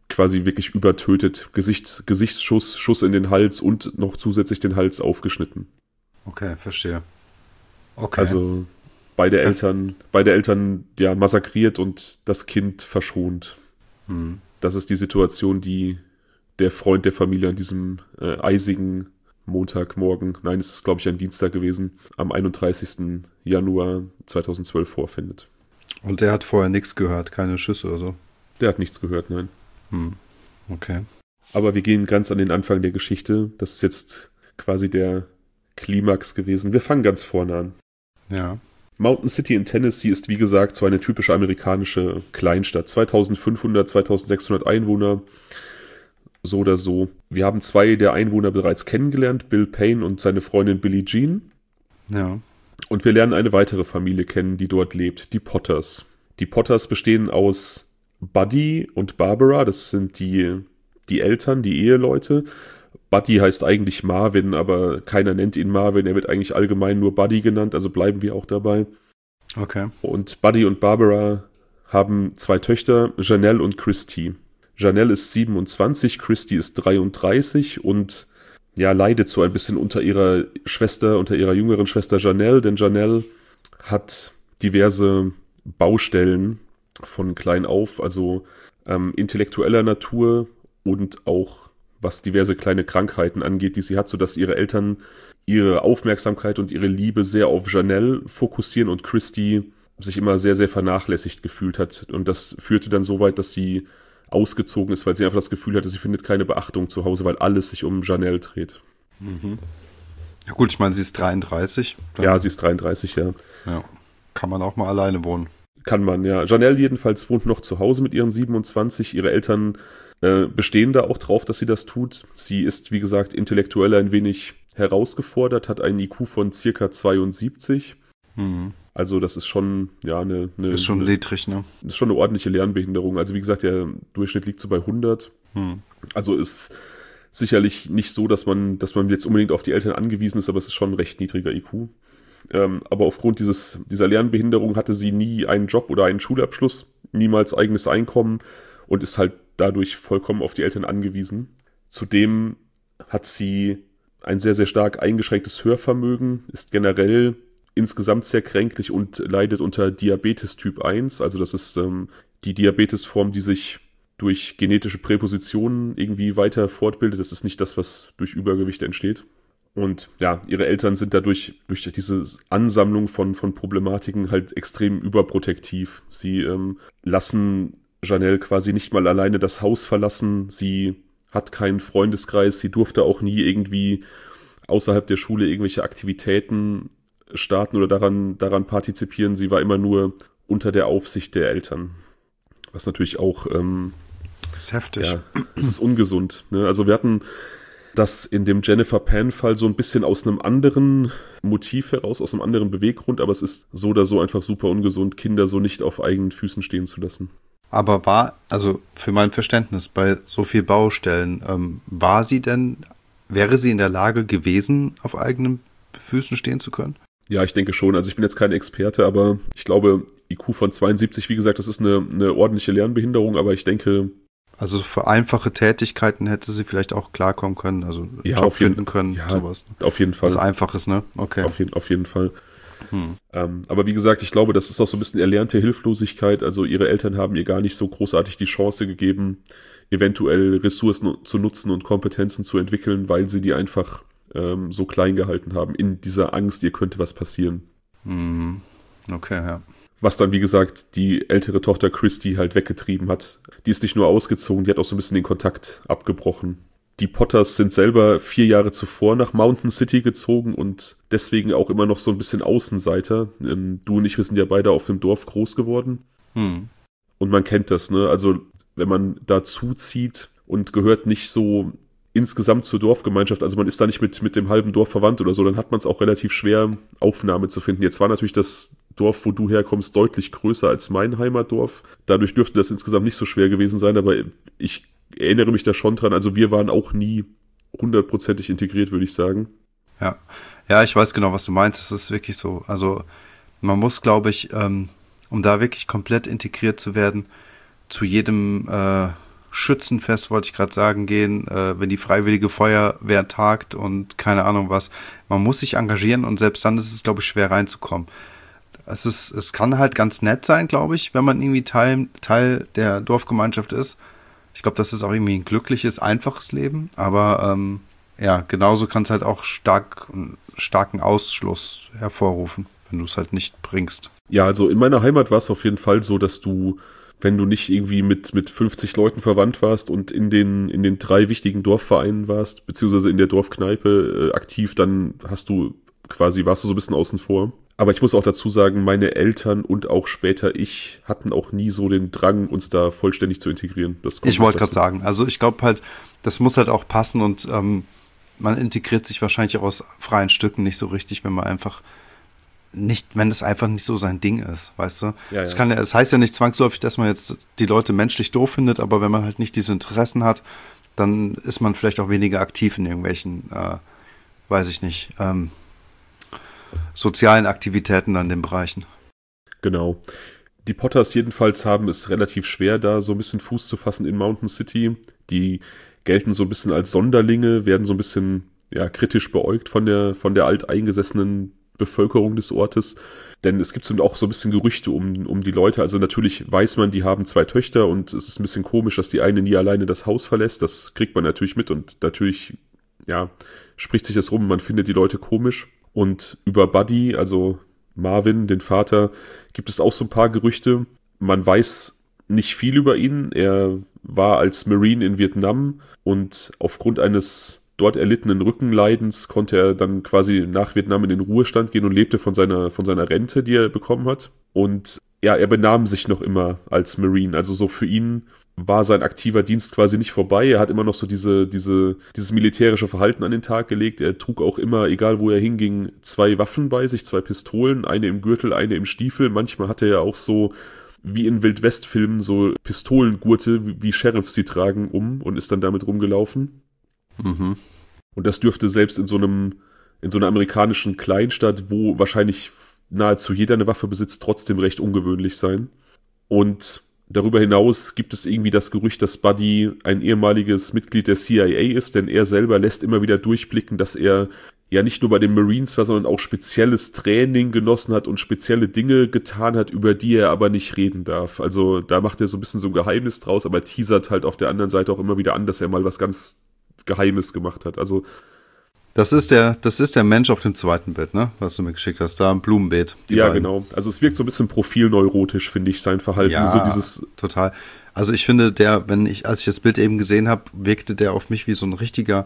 quasi wirklich übertötet. Gesichts, Gesichtsschuss, Schuss in den Hals und noch zusätzlich den Hals aufgeschnitten. Okay, verstehe. Okay. Also beide Eltern, beide Eltern ja massakriert und das Kind verschont. Hm. Das ist die Situation, die der Freund der Familie an diesem äh, eisigen Montagmorgen, nein, es ist glaube ich ein Dienstag gewesen, am einunddreißigsten Januar zweitausendzwölf vorfindet. Und der hat vorher nichts gehört, keine Schüsse oder so? Der hat nichts gehört, nein. Hm. Okay. Aber wir gehen ganz an den Anfang der Geschichte. Das ist jetzt quasi der Klimax gewesen. Wir fangen ganz vorne an. Ja. Mountain City in Tennessee ist wie gesagt so eine typische amerikanische Kleinstadt. zweitausendfünfhundert, zweitausendsechshundert Einwohner, so oder so. Wir haben zwei der Einwohner bereits kennengelernt, Bill Payne und seine Freundin Billie Jean. Ja. Und wir lernen eine weitere Familie kennen, die dort lebt, die Potters. Die Potters bestehen aus Buddy und Barbara, das sind die, die Eltern, die Eheleute. Buddy heißt eigentlich Marvin, aber keiner nennt ihn Marvin, er wird eigentlich allgemein nur Buddy genannt, also bleiben wir auch dabei. Okay. Und Buddy und Barbara haben zwei Töchter, Janelle und Christy. Janelle ist siebenundzwanzig, Christy ist dreiunddreißig und ja, leidet so ein bisschen unter ihrer Schwester, unter ihrer jüngeren Schwester Janelle, denn Janelle hat diverse Baustellen von klein auf, also ähm, intellektueller Natur und auch was diverse kleine Krankheiten angeht, die sie hat, sodass ihre Eltern ihre Aufmerksamkeit und ihre Liebe sehr auf Janelle fokussieren und Christy sich immer sehr, sehr vernachlässigt gefühlt hat. Und das führte dann so weit, dass sie ausgezogen ist, weil sie einfach das Gefühl hatte, sie findet keine Beachtung zu Hause, weil alles sich um Janelle dreht. Mhm. Ja gut, ich meine, sie ist dreiunddreißig. Ja, sie ist dreiunddreißig, ja. Ja. Kann man auch mal alleine wohnen. Kann man, ja. Janelle jedenfalls wohnt noch zu Hause mit ihren siebenundzwanzig. Ihre Eltern äh, bestehen da auch drauf, dass sie das tut. Sie ist, wie gesagt, intellektuell ein wenig herausgefordert, hat einen I Q von circa zweiundsiebzig. Mhm. Also das ist schon, ja, eine... eine ist schon eine, niedrig, ne? Das ist schon eine ordentliche Lernbehinderung. Also wie gesagt, der Durchschnitt liegt so bei hundert. Mhm. Also ist sicherlich nicht so, dass man, dass man jetzt unbedingt auf die Eltern angewiesen ist, aber es ist schon ein recht niedriger I Q. Ähm, aber aufgrund dieses, dieser Lernbehinderung hatte sie nie einen Job oder einen Schulabschluss, niemals eigenes Einkommen und ist halt dadurch vollkommen auf die Eltern angewiesen. Zudem hat sie ein sehr, sehr stark eingeschränktes Hörvermögen, ist generell insgesamt sehr kränklich und leidet unter Diabetes Typ eins. Also das ist ähm, die Diabetesform, die sich durch genetische Präpositionen irgendwie weiter fortbildet. Das ist nicht das, was durch Übergewicht entsteht. Und ja, ihre Eltern sind dadurch, durch diese Ansammlung von, von Problematiken halt extrem überprotektiv. Sie ähm, lassen Janelle quasi nicht mal alleine das Haus verlassen. Sie hat keinen Freundeskreis. Sie durfte auch nie irgendwie außerhalb der Schule irgendwelche Aktivitäten starten oder daran, daran partizipieren. Sie war immer nur unter der Aufsicht der Eltern. Was natürlich auch... Ähm, das ist heftig. Ja, es ist ungesund. Ne? Also wir hatten das in dem Jennifer Pan-Fall so ein bisschen aus einem anderen Motiv heraus, aus einem anderen Beweggrund, aber es ist so oder so einfach super ungesund, Kinder so nicht auf eigenen Füßen stehen zu lassen. Aber war, also für mein Verständnis, bei so viel Baustellen, ähm, war sie denn, wäre sie in der Lage gewesen, auf eigenen Füßen stehen zu können? Ja, ich denke schon. Also ich bin jetzt kein Experte, aber ich glaube, I Q von zweiundsiebzig, wie gesagt, das ist eine, eine ordentliche Lernbehinderung, aber ich denke... Also für einfache Tätigkeiten hätte sie vielleicht auch klarkommen können, also ja, Job jeden, finden können, ja, sowas. Auf jeden Fall. Was Einfaches, ne? Okay. Auf, je, auf jeden Fall. Hm. Ähm, aber wie gesagt, ich glaube, das ist auch so ein bisschen erlernte Hilflosigkeit. Also ihre Eltern haben ihr gar nicht so großartig die Chance gegeben, eventuell Ressourcen zu nutzen und Kompetenzen zu entwickeln, weil sie die einfach ähm, so klein gehalten haben, in dieser Angst, ihr könnte was passieren. Hm. Okay, ja. Was dann, wie gesagt, die ältere Tochter Christy halt weggetrieben hat. Die ist nicht nur ausgezogen, die hat auch so ein bisschen den Kontakt abgebrochen. Die Potters sind selber vier Jahre zuvor nach Mountain City gezogen und deswegen auch immer noch so ein bisschen Außenseiter. Ähm, du und ich, wir sind ja beide auf dem Dorf groß geworden. Hm. Und man kennt das, ne? Also wenn man da zuzieht und gehört nicht so insgesamt zur Dorfgemeinschaft, also man ist da nicht mit, mit dem halben Dorf verwandt oder so, dann hat man es auch relativ schwer, Aufnahme zu finden. Jetzt war natürlich das Dorf, wo du herkommst, deutlich größer als mein Heimatdorf. Dadurch dürfte das insgesamt nicht so schwer gewesen sein, aber ich erinnere mich da schon dran. Also wir waren auch nie hundertprozentig integriert, würde ich sagen. Ja, ja, ich weiß genau, was du meinst. Es ist wirklich so. Also man muss, glaube ich, ähm, um da wirklich komplett integriert zu werden, zu jedem, äh, Schützenfest, wollte ich gerade sagen, gehen, äh, wenn die Freiwillige Feuerwehr tagt und keine Ahnung was. Man muss sich engagieren und selbst dann ist es, glaube ich, schwer reinzukommen. Es ist, es kann halt ganz nett sein, glaube ich, wenn man irgendwie Teil, Teil der Dorfgemeinschaft ist. Ich glaube, das ist auch irgendwie ein glückliches, einfaches Leben, aber ähm, ja, genauso kann es halt auch stark, starken Ausschluss hervorrufen, wenn du es halt nicht bringst. Ja, also in meiner Heimat war es auf jeden Fall so, dass du, wenn du nicht irgendwie mit, mit fünfzig Leuten verwandt warst und in den, in den drei wichtigen Dorfvereinen warst, beziehungsweise in der Dorfkneipe äh, aktiv, dann hast du quasi, warst du so ein bisschen außen vor. Aber ich muss auch dazu sagen, meine Eltern und auch später ich hatten auch nie so den Drang, uns da vollständig zu integrieren. Das kommt ich wollte gerade dazu. sagen, also ich glaube halt, das muss halt auch passen und ähm, man integriert sich wahrscheinlich auch aus freien Stücken nicht so richtig, wenn man einfach nicht, wenn es einfach nicht so sein Ding ist, weißt du? Ja, das ja. kann ja, das heißt ja nicht zwangsläufig, dass man jetzt die Leute menschlich doof findet, aber wenn man halt nicht diese Interessen hat, dann ist man vielleicht auch weniger aktiv in irgendwelchen, äh, weiß ich nicht, ähm, sozialen Aktivitäten an den Bereichen. Genau. Die Potters jedenfalls haben es relativ schwer, da so ein bisschen Fuß zu fassen in Mountain City. Die gelten so ein bisschen als Sonderlinge, werden so ein bisschen ja, kritisch beäugt von der, von der alteingesessenen Bevölkerung des Ortes. Denn es gibt so auch so ein bisschen Gerüchte um, um die Leute. Also natürlich weiß man, die haben zwei Töchter und es ist ein bisschen komisch, dass die eine nie alleine das Haus verlässt. Das kriegt man natürlich mit und natürlich, ja, spricht sich das rum. Man findet die Leute komisch. Und über Buddy, also Marvin, den Vater, gibt es auch so ein paar Gerüchte. Man weiß nicht viel über ihn. Er war als Marine in Vietnam und aufgrund eines dort erlittenen Rückenleidens konnte er dann quasi nach Vietnam in den Ruhestand gehen und lebte von seiner, von seiner Rente, die er bekommen hat. Und ja, er benahm sich noch immer als Marine. Also so für ihn war sein aktiver Dienst quasi nicht vorbei. Er hat immer noch so diese, diese, dieses militärische Verhalten an den Tag gelegt. Er trug auch immer, egal wo er hinging, zwei Waffen bei sich, zwei Pistolen, eine im Gürtel, eine im Stiefel. Manchmal hatte er auch so, wie in Wildwest-Filmen, so Pistolengurte, wie, wie Sheriffs sie tragen, um und ist dann damit rumgelaufen. Mhm. Und das dürfte selbst in so einem, in so einer amerikanischen Kleinstadt, wo wahrscheinlich nahezu jeder eine Waffe besitzt, trotzdem recht ungewöhnlich sein. Und darüber hinaus gibt es irgendwie das Gerücht, dass Buddy ein ehemaliges Mitglied der C I A ist, denn er selber lässt immer wieder durchblicken, dass er ja nicht nur bei den Marines war, sondern auch spezielles Training genossen hat und spezielle Dinge getan hat, über die er aber nicht reden darf. Also da macht er so ein bisschen so ein Geheimnis draus, aber teasert halt auf der anderen Seite auch immer wieder an, dass er mal was ganz Geheimes gemacht hat. Also Das ist der, das ist der Mensch auf dem zweiten Bild, ne? Was du mir geschickt hast, da im Blumenbeet. Ja, beiden. genau. Also es wirkt so ein bisschen profilneurotisch, finde ich, sein Verhalten. Ja, so dieses total. Also ich finde, der, wenn ich, als ich das Bild eben gesehen habe, wirkte der auf mich wie so ein richtiger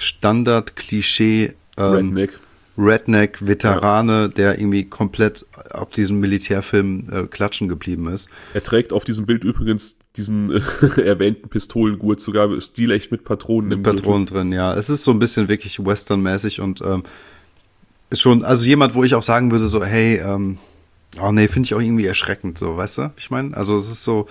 Standard-Klischee ähm, Redneck. Redneck-Veterane, ja. Der irgendwie komplett auf diesem Militärfilm äh, klatschen geblieben ist. Er trägt auf diesem Bild übrigens diesen äh, erwähnten Pistolengurt, sogar stilecht mit Patronen. Mit Patronen drin, ja. Es ist so ein bisschen wirklich westernmäßig und ähm, ist schon, also jemand, wo ich auch sagen würde, so, hey, ähm, oh nee, finde ich auch irgendwie erschreckend, so, weißt du? Ich meine, also es ist so.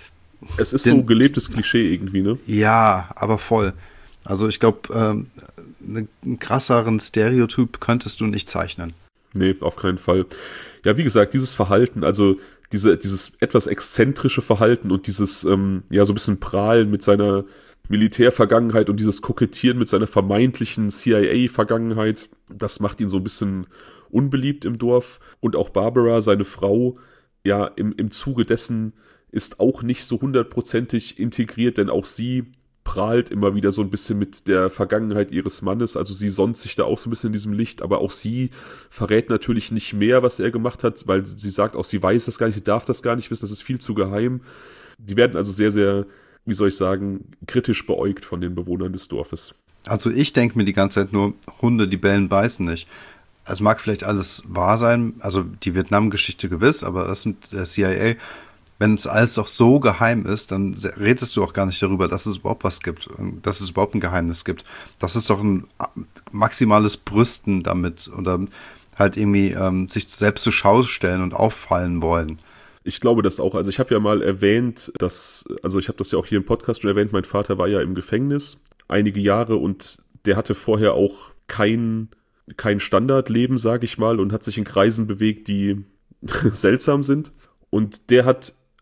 Es ist den, so gelebtes Klischee irgendwie, ne? Ja, aber voll. Also ich glaube, ähm, einen krasseren Stereotyp könntest du nicht zeichnen. Nee, auf keinen Fall. Ja, wie gesagt, dieses Verhalten, also diese, dieses etwas exzentrische Verhalten und dieses, ähm, ja, so ein bisschen Prahlen mit seiner Militärvergangenheit und dieses Kokettieren mit seiner vermeintlichen C I A-Vergangenheit, das macht ihn so ein bisschen unbeliebt im Dorf. Und auch Barbara, seine Frau, ja, im, im Zuge dessen ist auch nicht so hundertprozentig integriert, denn auch sie prahlt immer wieder so ein bisschen mit der Vergangenheit ihres Mannes, also sie sonnt sich da auch so ein bisschen in diesem Licht, aber auch sie verrät natürlich nicht mehr, was er gemacht hat, weil sie sagt auch, sie weiß das gar nicht, sie darf das gar nicht wissen, das ist viel zu geheim. Die werden also sehr, sehr, wie soll ich sagen, kritisch beäugt von den Bewohnern des Dorfes. Also ich denke mir die ganze Zeit nur, Hunde, die bellen, beißen nicht. Es mag vielleicht alles wahr sein, also die Vietnam-Geschichte gewiss, aber das mit der C I A, wenn es alles doch so geheim ist, dann redest du auch gar nicht darüber, dass es überhaupt was gibt, dass es überhaupt ein Geheimnis gibt. Das ist doch ein maximales Brüsten damit oder halt irgendwie ähm, sich selbst zur Schau stellen und auffallen wollen. Ich glaube das auch. Also ich habe ja mal erwähnt, dass, also ich habe das ja auch hier im Podcast schon erwähnt, mein Vater war ja im Gefängnis einige Jahre und der hatte vorher auch kein, kein Standardleben, sage ich mal, und hat sich in Kreisen bewegt, die seltsam sind. Und der hat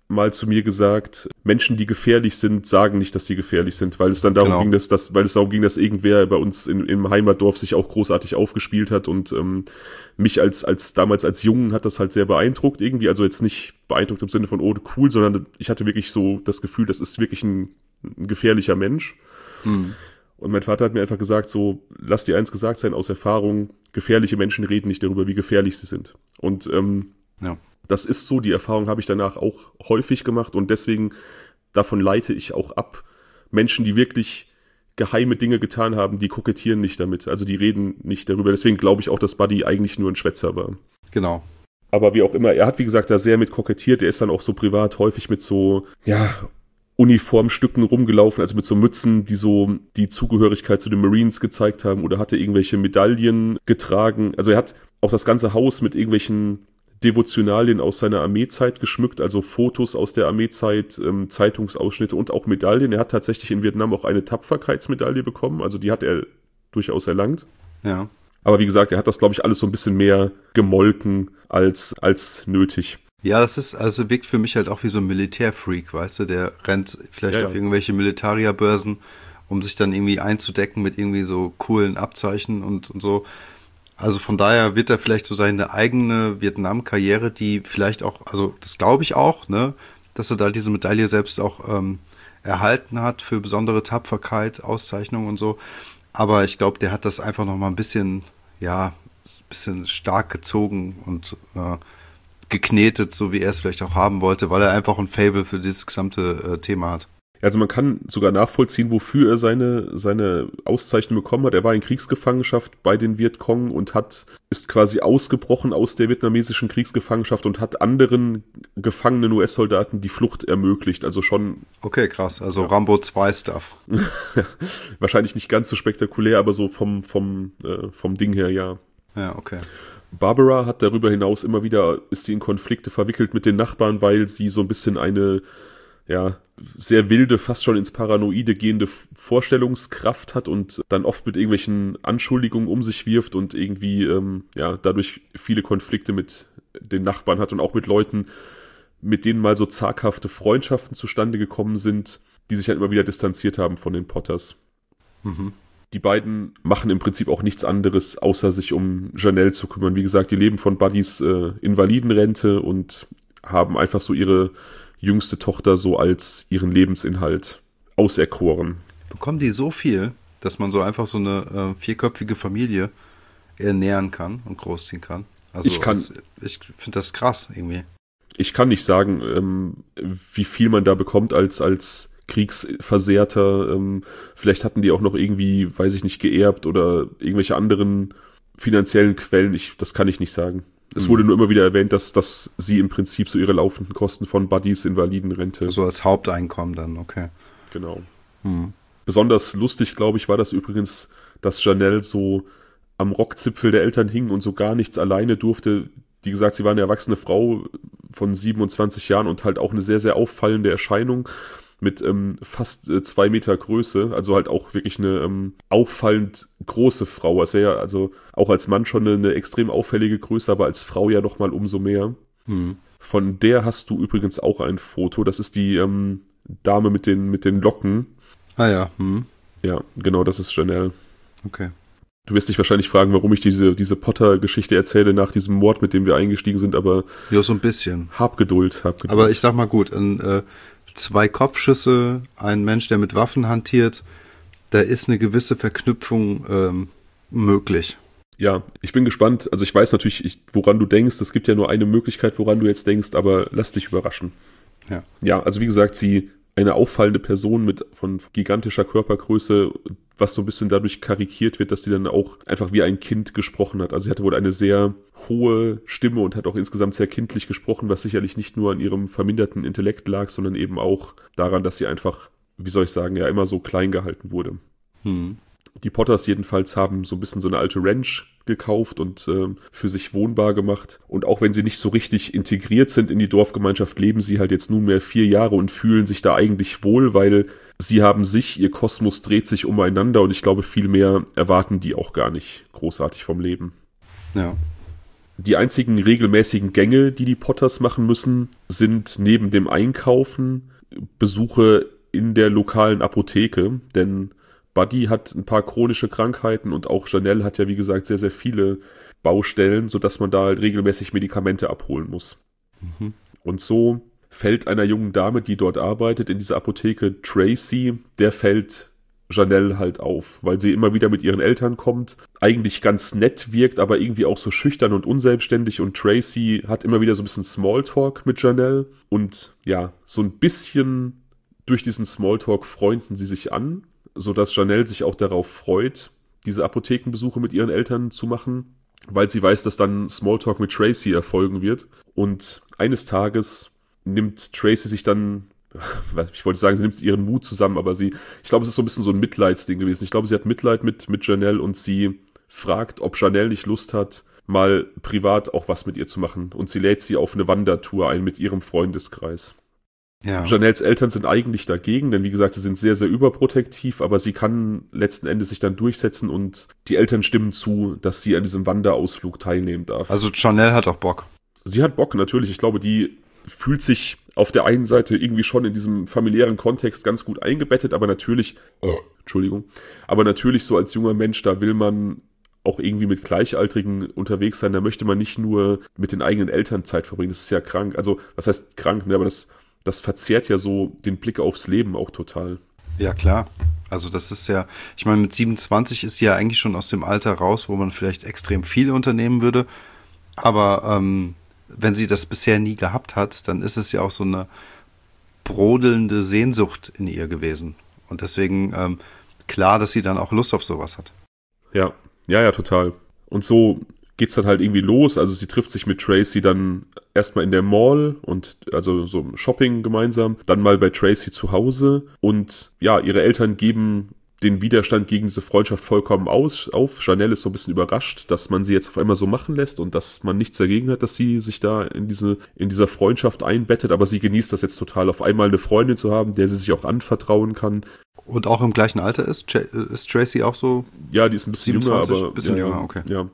mal zu mir gesagt, Menschen, die gefährlich sind, sagen nicht, dass sie gefährlich sind, weil es dann darum Genau. ging, dass, dass, weil es darum ging, dass irgendwer bei uns in, im Heimatdorf sich auch großartig aufgespielt hat und ähm, mich als, als damals als Jungen hat das halt sehr beeindruckt irgendwie, also jetzt nicht beeindruckt im Sinne von, oh, cool, sondern ich hatte wirklich so das Gefühl, das ist wirklich ein, ein gefährlicher Mensch. Hm. Und mein Vater hat mir einfach gesagt, so, lass dir eins gesagt sein aus Erfahrung, gefährliche Menschen reden nicht darüber, wie gefährlich sie sind. Und ähm, ja. Das ist so, die Erfahrung habe ich danach auch häufig gemacht und deswegen, davon leite ich auch ab, Menschen, die wirklich geheime Dinge getan haben, die kokettieren nicht damit, also die reden nicht darüber. Deswegen glaube ich auch, dass Buddy eigentlich nur ein Schwätzer war. Genau. Aber wie auch immer, er hat, wie gesagt, da sehr mit kokettiert, er ist dann auch so privat häufig mit so, ja, Uniformstücken rumgelaufen, also mit so Mützen, die so die Zugehörigkeit zu den Marines gezeigt haben oder hatte irgendwelche Medaillen getragen. Also er hat auch das ganze Haus mit irgendwelchen Devotionalien aus seiner Armeezeit geschmückt, also Fotos aus der Armeezeit, ähm, Zeitungsausschnitte und auch Medaillen. Er hat tatsächlich in Vietnam auch eine Tapferkeitsmedaille bekommen, also die hat er durchaus erlangt. Ja. Aber wie gesagt, er hat das, glaube ich, alles so ein bisschen mehr gemolken als, als nötig. Ja, das ist, also wirkt für mich halt auch wie so ein Militärfreak, weißt du, der rennt vielleicht Ja, ja. auf irgendwelche Militarierbörsen, um sich dann irgendwie einzudecken mit irgendwie so coolen Abzeichen und, und so. Also von daher wird er vielleicht so seine eigene Vietnam-Karriere, die vielleicht auch, also das glaube ich auch, ne, dass er da diese Medaille selbst auch ähm, erhalten hat für besondere Tapferkeit, Auszeichnung und so. Aber ich glaube, der hat das einfach noch mal ein bisschen, ja, ein bisschen stark gezogen und äh, geknetet, so wie er es vielleicht auch haben wollte, weil er einfach ein Faible für dieses gesamte äh, Thema hat. Also man kann sogar nachvollziehen, wofür er seine, seine Auszeichnung bekommen hat. Er war in Kriegsgefangenschaft bei den Vietcong und hat, ist quasi ausgebrochen aus der vietnamesischen Kriegsgefangenschaft und hat anderen gefangenen U S-Soldaten die Flucht ermöglicht. Also schon... Okay, krass. Also ja. Rambo zwei Stuff. Wahrscheinlich nicht ganz so spektakulär, aber so vom, vom, äh, vom Ding her, ja. Ja, okay. Barbara hat darüber hinaus immer wieder, ist sie in Konflikte verwickelt mit den Nachbarn, weil sie so ein bisschen eine... ja, sehr wilde, fast schon ins Paranoide gehende Vorstellungskraft hat und dann oft mit irgendwelchen Anschuldigungen um sich wirft und irgendwie, ähm, ja, dadurch viele Konflikte mit den Nachbarn hat und auch mit Leuten, mit denen mal so zaghafte Freundschaften zustande gekommen sind, die sich halt immer wieder distanziert haben von den Potters. Mhm. Die beiden machen im Prinzip auch nichts anderes, außer sich um Janelle zu kümmern. Wie gesagt, die leben von Buddys äh, Invalidenrente und haben einfach so ihre jüngste Tochter so als ihren Lebensinhalt auserkoren. Bekommen die so viel, dass man so einfach so eine äh, vierköpfige Familie ernähren kann und großziehen kann? Also ich kann, es, ich finde das krass irgendwie. Ich kann nicht sagen, ähm, wie viel man da bekommt als, als Kriegsversehrter. Ähm, vielleicht hatten die auch noch irgendwie, weiß ich nicht, geerbt oder irgendwelche anderen finanziellen Quellen. Ich, das kann ich nicht sagen. Es wurde nur immer wieder erwähnt, dass, dass sie im Prinzip so ihre laufenden Kosten von Buddys Invalidenrente... So als Haupteinkommen dann, okay. Genau. Hm. Besonders lustig, glaube ich, war das übrigens, dass Janelle so am Rockzipfel der Eltern hing und so gar nichts alleine durfte. Wie gesagt, sie war eine erwachsene Frau von siebenundzwanzig Jahren und halt auch eine sehr, sehr auffallende Erscheinung mit ähm, fast äh, zwei Meter Größe, also halt auch wirklich eine ähm, auffallend große Frau. Es wäre ja also auch als Mann schon eine, eine extrem auffällige Größe, aber als Frau ja noch mal umso mehr. Hm. Von der hast du übrigens auch ein Foto. Das ist die ähm, Dame mit den, mit den Locken. Ah ja. Hm. Ja, genau, das ist Janelle. Okay. Du wirst dich wahrscheinlich fragen, warum ich diese, diese Potter-Geschichte erzähle nach diesem Mord, mit dem wir eingestiegen sind, aber... Ja, so ein bisschen. Hab Geduld, hab Geduld. Aber ich sag mal gut, ein, äh, zwei Kopfschüsse, ein Mensch, der mit Waffen hantiert, da ist eine gewisse Verknüpfung ähm, möglich. Ja, ich bin gespannt. Also ich weiß natürlich, ich, woran du denkst. Es gibt ja nur eine Möglichkeit, woran du jetzt denkst, aber lass dich überraschen. Ja. Ja, also wie gesagt, sie eine auffallende Person mit von gigantischer Körpergröße, was so ein bisschen dadurch karikiert wird, dass sie dann auch einfach wie ein Kind gesprochen hat. Also sie hatte wohl eine sehr hohe Stimme und hat auch insgesamt sehr kindlich gesprochen, was sicherlich nicht nur an ihrem verminderten Intellekt lag, sondern eben auch daran, dass sie einfach, wie soll ich sagen, ja immer so klein gehalten wurde. Hm. Die Potters jedenfalls haben so ein bisschen so eine alte Ranch gekauft und äh, für sich wohnbar gemacht. Und auch wenn sie nicht so richtig integriert sind in die Dorfgemeinschaft, leben sie halt jetzt nunmehr vier Jahre und fühlen sich da eigentlich wohl, weil sie haben sich, ihr Kosmos dreht sich umeinander und ich glaube, viel mehr erwarten die auch gar nicht großartig vom Leben. Ja. Die einzigen regelmäßigen Gänge, die die Potters machen müssen, sind neben dem Einkaufen Besuche in der lokalen Apotheke, denn Buddy hat ein paar chronische Krankheiten und auch Janelle hat ja, wie gesagt, sehr, sehr viele Baustellen, sodass man da halt regelmäßig Medikamente abholen muss. Mhm. Und so fällt einer jungen Dame, die dort arbeitet, in dieser Apotheke, Tracy, der fällt Janelle halt auf, weil sie immer wieder mit ihren Eltern kommt, eigentlich ganz nett wirkt, aber irgendwie auch so schüchtern und unselbstständig, und Tracy hat immer wieder so ein bisschen Smalltalk mit Janelle und ja, so ein bisschen durch diesen Smalltalk freunden sie sich an, sodass Janelle sich auch darauf freut, diese Apothekenbesuche mit ihren Eltern zu machen, weil sie weiß, dass dann Smalltalk mit Tracy erfolgen wird. Und eines Tages nimmt Tracy sich dann, ich wollte sagen, sie nimmt ihren Mut zusammen, aber sie, ich glaube, es ist so ein bisschen so ein Mitleidsding gewesen. Ich glaube, sie hat Mitleid mit, mit Janelle und sie fragt, ob Janelle nicht Lust hat, mal privat auch was mit ihr zu machen. Und sie lädt sie auf eine Wandertour ein mit ihrem Freundeskreis. Ja. Janelles Eltern sind eigentlich dagegen, denn wie gesagt, sie sind sehr, sehr überprotektiv, aber sie kann letzten Endes sich dann durchsetzen und die Eltern stimmen zu, dass sie an diesem Wanderausflug teilnehmen darf. Also Janelle hat auch Bock. Sie hat Bock, natürlich. Ich glaube, die fühlt sich auf der einen Seite irgendwie schon in diesem familiären Kontext ganz gut eingebettet, aber natürlich, oh, Entschuldigung, aber natürlich so als junger Mensch, da will man auch irgendwie mit Gleichaltrigen unterwegs sein, da möchte man nicht nur mit den eigenen Eltern Zeit verbringen, das ist ja krank. Also, was heißt krank, ne? Aber das Das verzerrt ja so den Blick aufs Leben auch total. Ja, klar. Also das ist ja, ich meine, mit siebenundzwanzig ist sie ja eigentlich schon aus dem Alter raus, wo man vielleicht extrem viel unternehmen würde. Aber ähm, wenn sie das bisher nie gehabt hat, dann ist es ja auch so eine brodelnde Sehnsucht in ihr gewesen. Und deswegen ähm, klar, dass sie dann auch Lust auf sowas hat. Ja, ja, ja, total. Und so geht's dann halt irgendwie los. Also sie trifft sich mit Tracy dann erstmal in der Mall und also so Shopping gemeinsam, dann mal bei Tracy zu Hause und ja, ihre Eltern geben den Widerstand gegen diese Freundschaft vollkommen aus, auf. Janelle ist so ein bisschen überrascht, dass man sie jetzt auf einmal so machen lässt und dass man nichts dagegen hat, dass sie sich da in diese in dieser Freundschaft einbettet, aber sie genießt das jetzt total, auf einmal eine Freundin zu haben, der sie sich auch anvertrauen kann. Und auch im gleichen Alter ist? Ist Tracy auch so? Ja, die ist ein bisschen siebenundzwanzig? jünger, aber bisschen ja, jünger, okay. Ja.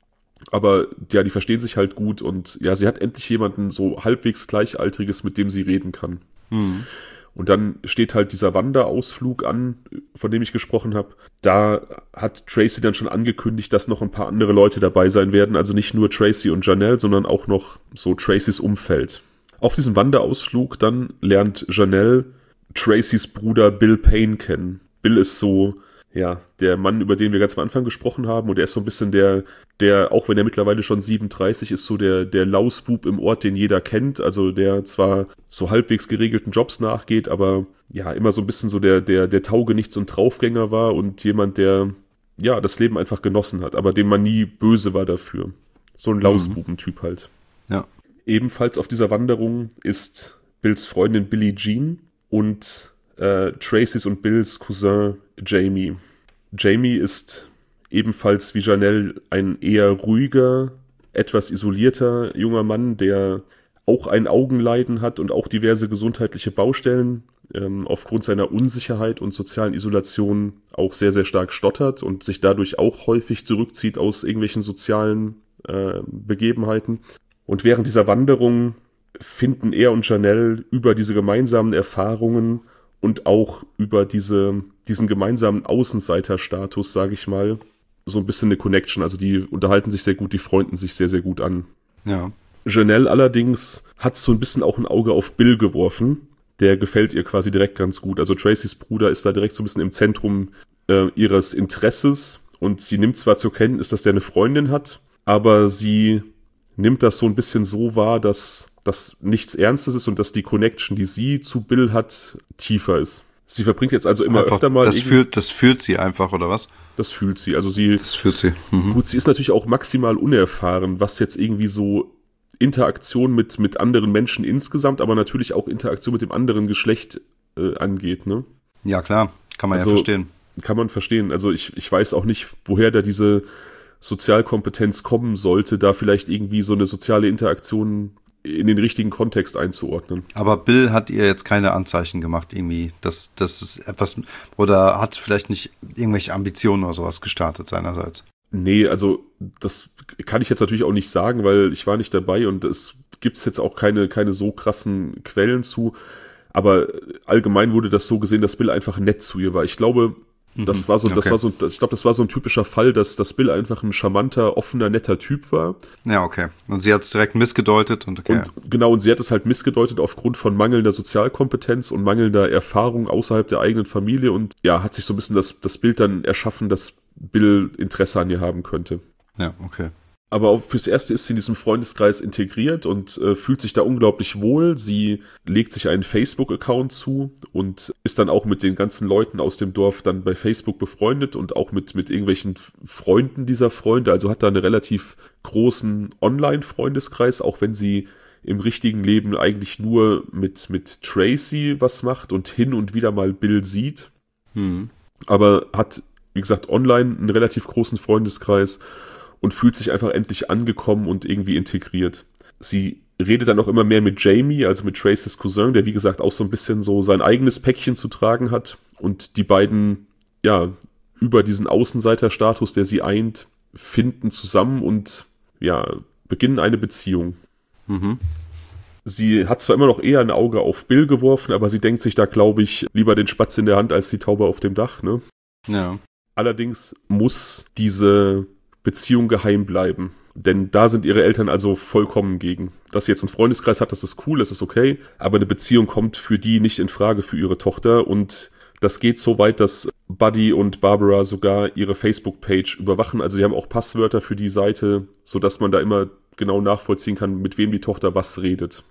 Aber ja, die verstehen sich halt gut und ja, sie hat endlich jemanden so halbwegs Gleichaltriges, mit dem sie reden kann. Mhm. Und dann steht halt dieser Wanderausflug an, von dem ich gesprochen habe. Da hat Tracy dann schon angekündigt, dass noch ein paar andere Leute dabei sein werden. Also nicht nur Tracy und Janelle, sondern auch noch so Tracys Umfeld. Auf diesem Wanderausflug dann lernt Janelle Tracys Bruder Bill Payne kennen. Bill ist so, ja, der Mann, über den wir ganz am Anfang gesprochen haben, und er ist so ein bisschen der, der, auch wenn er mittlerweile schon siebenunddreißig ist, so der, der Lausbub im Ort, den jeder kennt, also der zwar so halbwegs geregelten Jobs nachgeht, aber ja, immer so ein bisschen so der, der, der Taugenichts- und Draufgänger war und jemand, der, ja, das Leben einfach genossen hat, aber dem man nie böse war dafür. So ein Lausbubentyp halt. Ja. Ebenfalls auf dieser Wanderung ist Bills Freundin Billie Jean und äh, Tracys und Bills Cousin Jamie. Jamie ist ebenfalls wie Janelle ein eher ruhiger, etwas isolierter junger Mann, der auch ein Augenleiden hat und auch diverse gesundheitliche Baustellen, ähm, aufgrund seiner Unsicherheit und sozialen Isolation auch sehr, sehr stark stottert und sich dadurch auch häufig zurückzieht aus irgendwelchen sozialen äh, Begebenheiten. Und während dieser Wanderung finden er und Janelle über diese gemeinsamen Erfahrungen und auch über diese, diesen gemeinsamen Außenseiterstatus, sage ich mal, so ein bisschen eine Connection. Also die unterhalten sich sehr gut, die freunden sich sehr, sehr gut an. Ja. Janelle allerdings hat so ein bisschen auch ein Auge auf Bill geworfen. Der gefällt ihr quasi direkt ganz gut. Also Tracys Bruder ist da direkt so ein bisschen im Zentrum äh, ihres Interesses. Und sie nimmt zwar zur Kenntnis, dass der eine Freundin hat, aber sie nimmt das so ein bisschen so wahr, dass das nichts Ernstes ist und dass die Connection, die sie zu Bill hat, tiefer ist. Sie verbringt jetzt also immer einfach, öfter mal... Das fühlt, das fühlt sie einfach, oder was? Das fühlt sie. Also sie... Das fühlt sie. Mhm. Gut, sie ist natürlich auch maximal unerfahren, was jetzt irgendwie so Interaktion mit, mit anderen Menschen insgesamt, aber natürlich auch Interaktion mit dem anderen Geschlecht äh, angeht, ne? Ja, klar. Kann man also, ja verstehen. Kann man verstehen. Also ich, ich weiß auch nicht, woher da diese Sozialkompetenz kommen sollte, da vielleicht irgendwie so eine soziale Interaktion in den richtigen Kontext einzuordnen. Aber Bill hat ihr jetzt keine Anzeichen gemacht, irgendwie, dass das ist etwas, oder hat vielleicht nicht irgendwelche Ambitionen oder sowas gestartet seinerseits? Nee, also das kann ich jetzt natürlich auch nicht sagen, weil ich war nicht dabei und es gibt jetzt auch keine, keine so krassen Quellen zu. Aber allgemein wurde das so gesehen, dass Bill einfach nett zu ihr war. Ich glaube, das war so, das okay. war so, ich glaube, das war so ein typischer Fall, dass, dass Bill einfach ein charmanter, offener, netter Typ war. Ja, okay. Und sie hat es direkt missgedeutet und okay. Und, genau, und sie hat es halt missgedeutet aufgrund von mangelnder Sozialkompetenz und mangelnder Erfahrung außerhalb der eigenen Familie und ja, hat sich so ein bisschen das, das Bild dann erschaffen, dass Bill Interesse an ihr haben könnte. Ja, okay. Aber auch fürs Erste ist sie in diesem Freundeskreis integriert und äh, fühlt sich da unglaublich wohl. Sie legt sich einen Facebook-Account zu und ist dann auch mit den ganzen Leuten aus dem Dorf dann bei Facebook befreundet und auch mit, mit irgendwelchen Freunden dieser Freunde. Also hat da einen relativ großen Online-Freundeskreis, auch wenn sie im richtigen Leben eigentlich nur mit, mit Tracy was macht und hin und wieder mal Bill sieht. Hm. Aber hat, wie gesagt, online einen relativ großen Freundeskreis und fühlt sich einfach endlich angekommen und irgendwie integriert. Sie redet dann auch immer mehr mit Jamie, also mit Tracys Cousin, der wie gesagt auch so ein bisschen so sein eigenes Päckchen zu tragen hat und die beiden, ja, über diesen Außenseiterstatus, der sie eint, finden zusammen und, ja, beginnen eine Beziehung. Mhm. Sie hat zwar immer noch eher ein Auge auf Bill geworfen, aber sie denkt sich da, glaube ich, lieber den Spatz in der Hand als die Taube auf dem Dach, ne? Ja. Allerdings muss diese Beziehung geheim bleiben. Denn da sind ihre Eltern also vollkommen gegen. Dass sie jetzt einen Freundeskreis hat, das ist cool, das ist okay. Aber eine Beziehung kommt für die nicht in Frage für ihre Tochter. Und das geht so weit, dass Buddy und Barbara sogar ihre Facebook-Page überwachen. Also sie haben auch Passwörter für die Seite, sodass man da immer genau nachvollziehen kann, mit wem die Tochter was redet.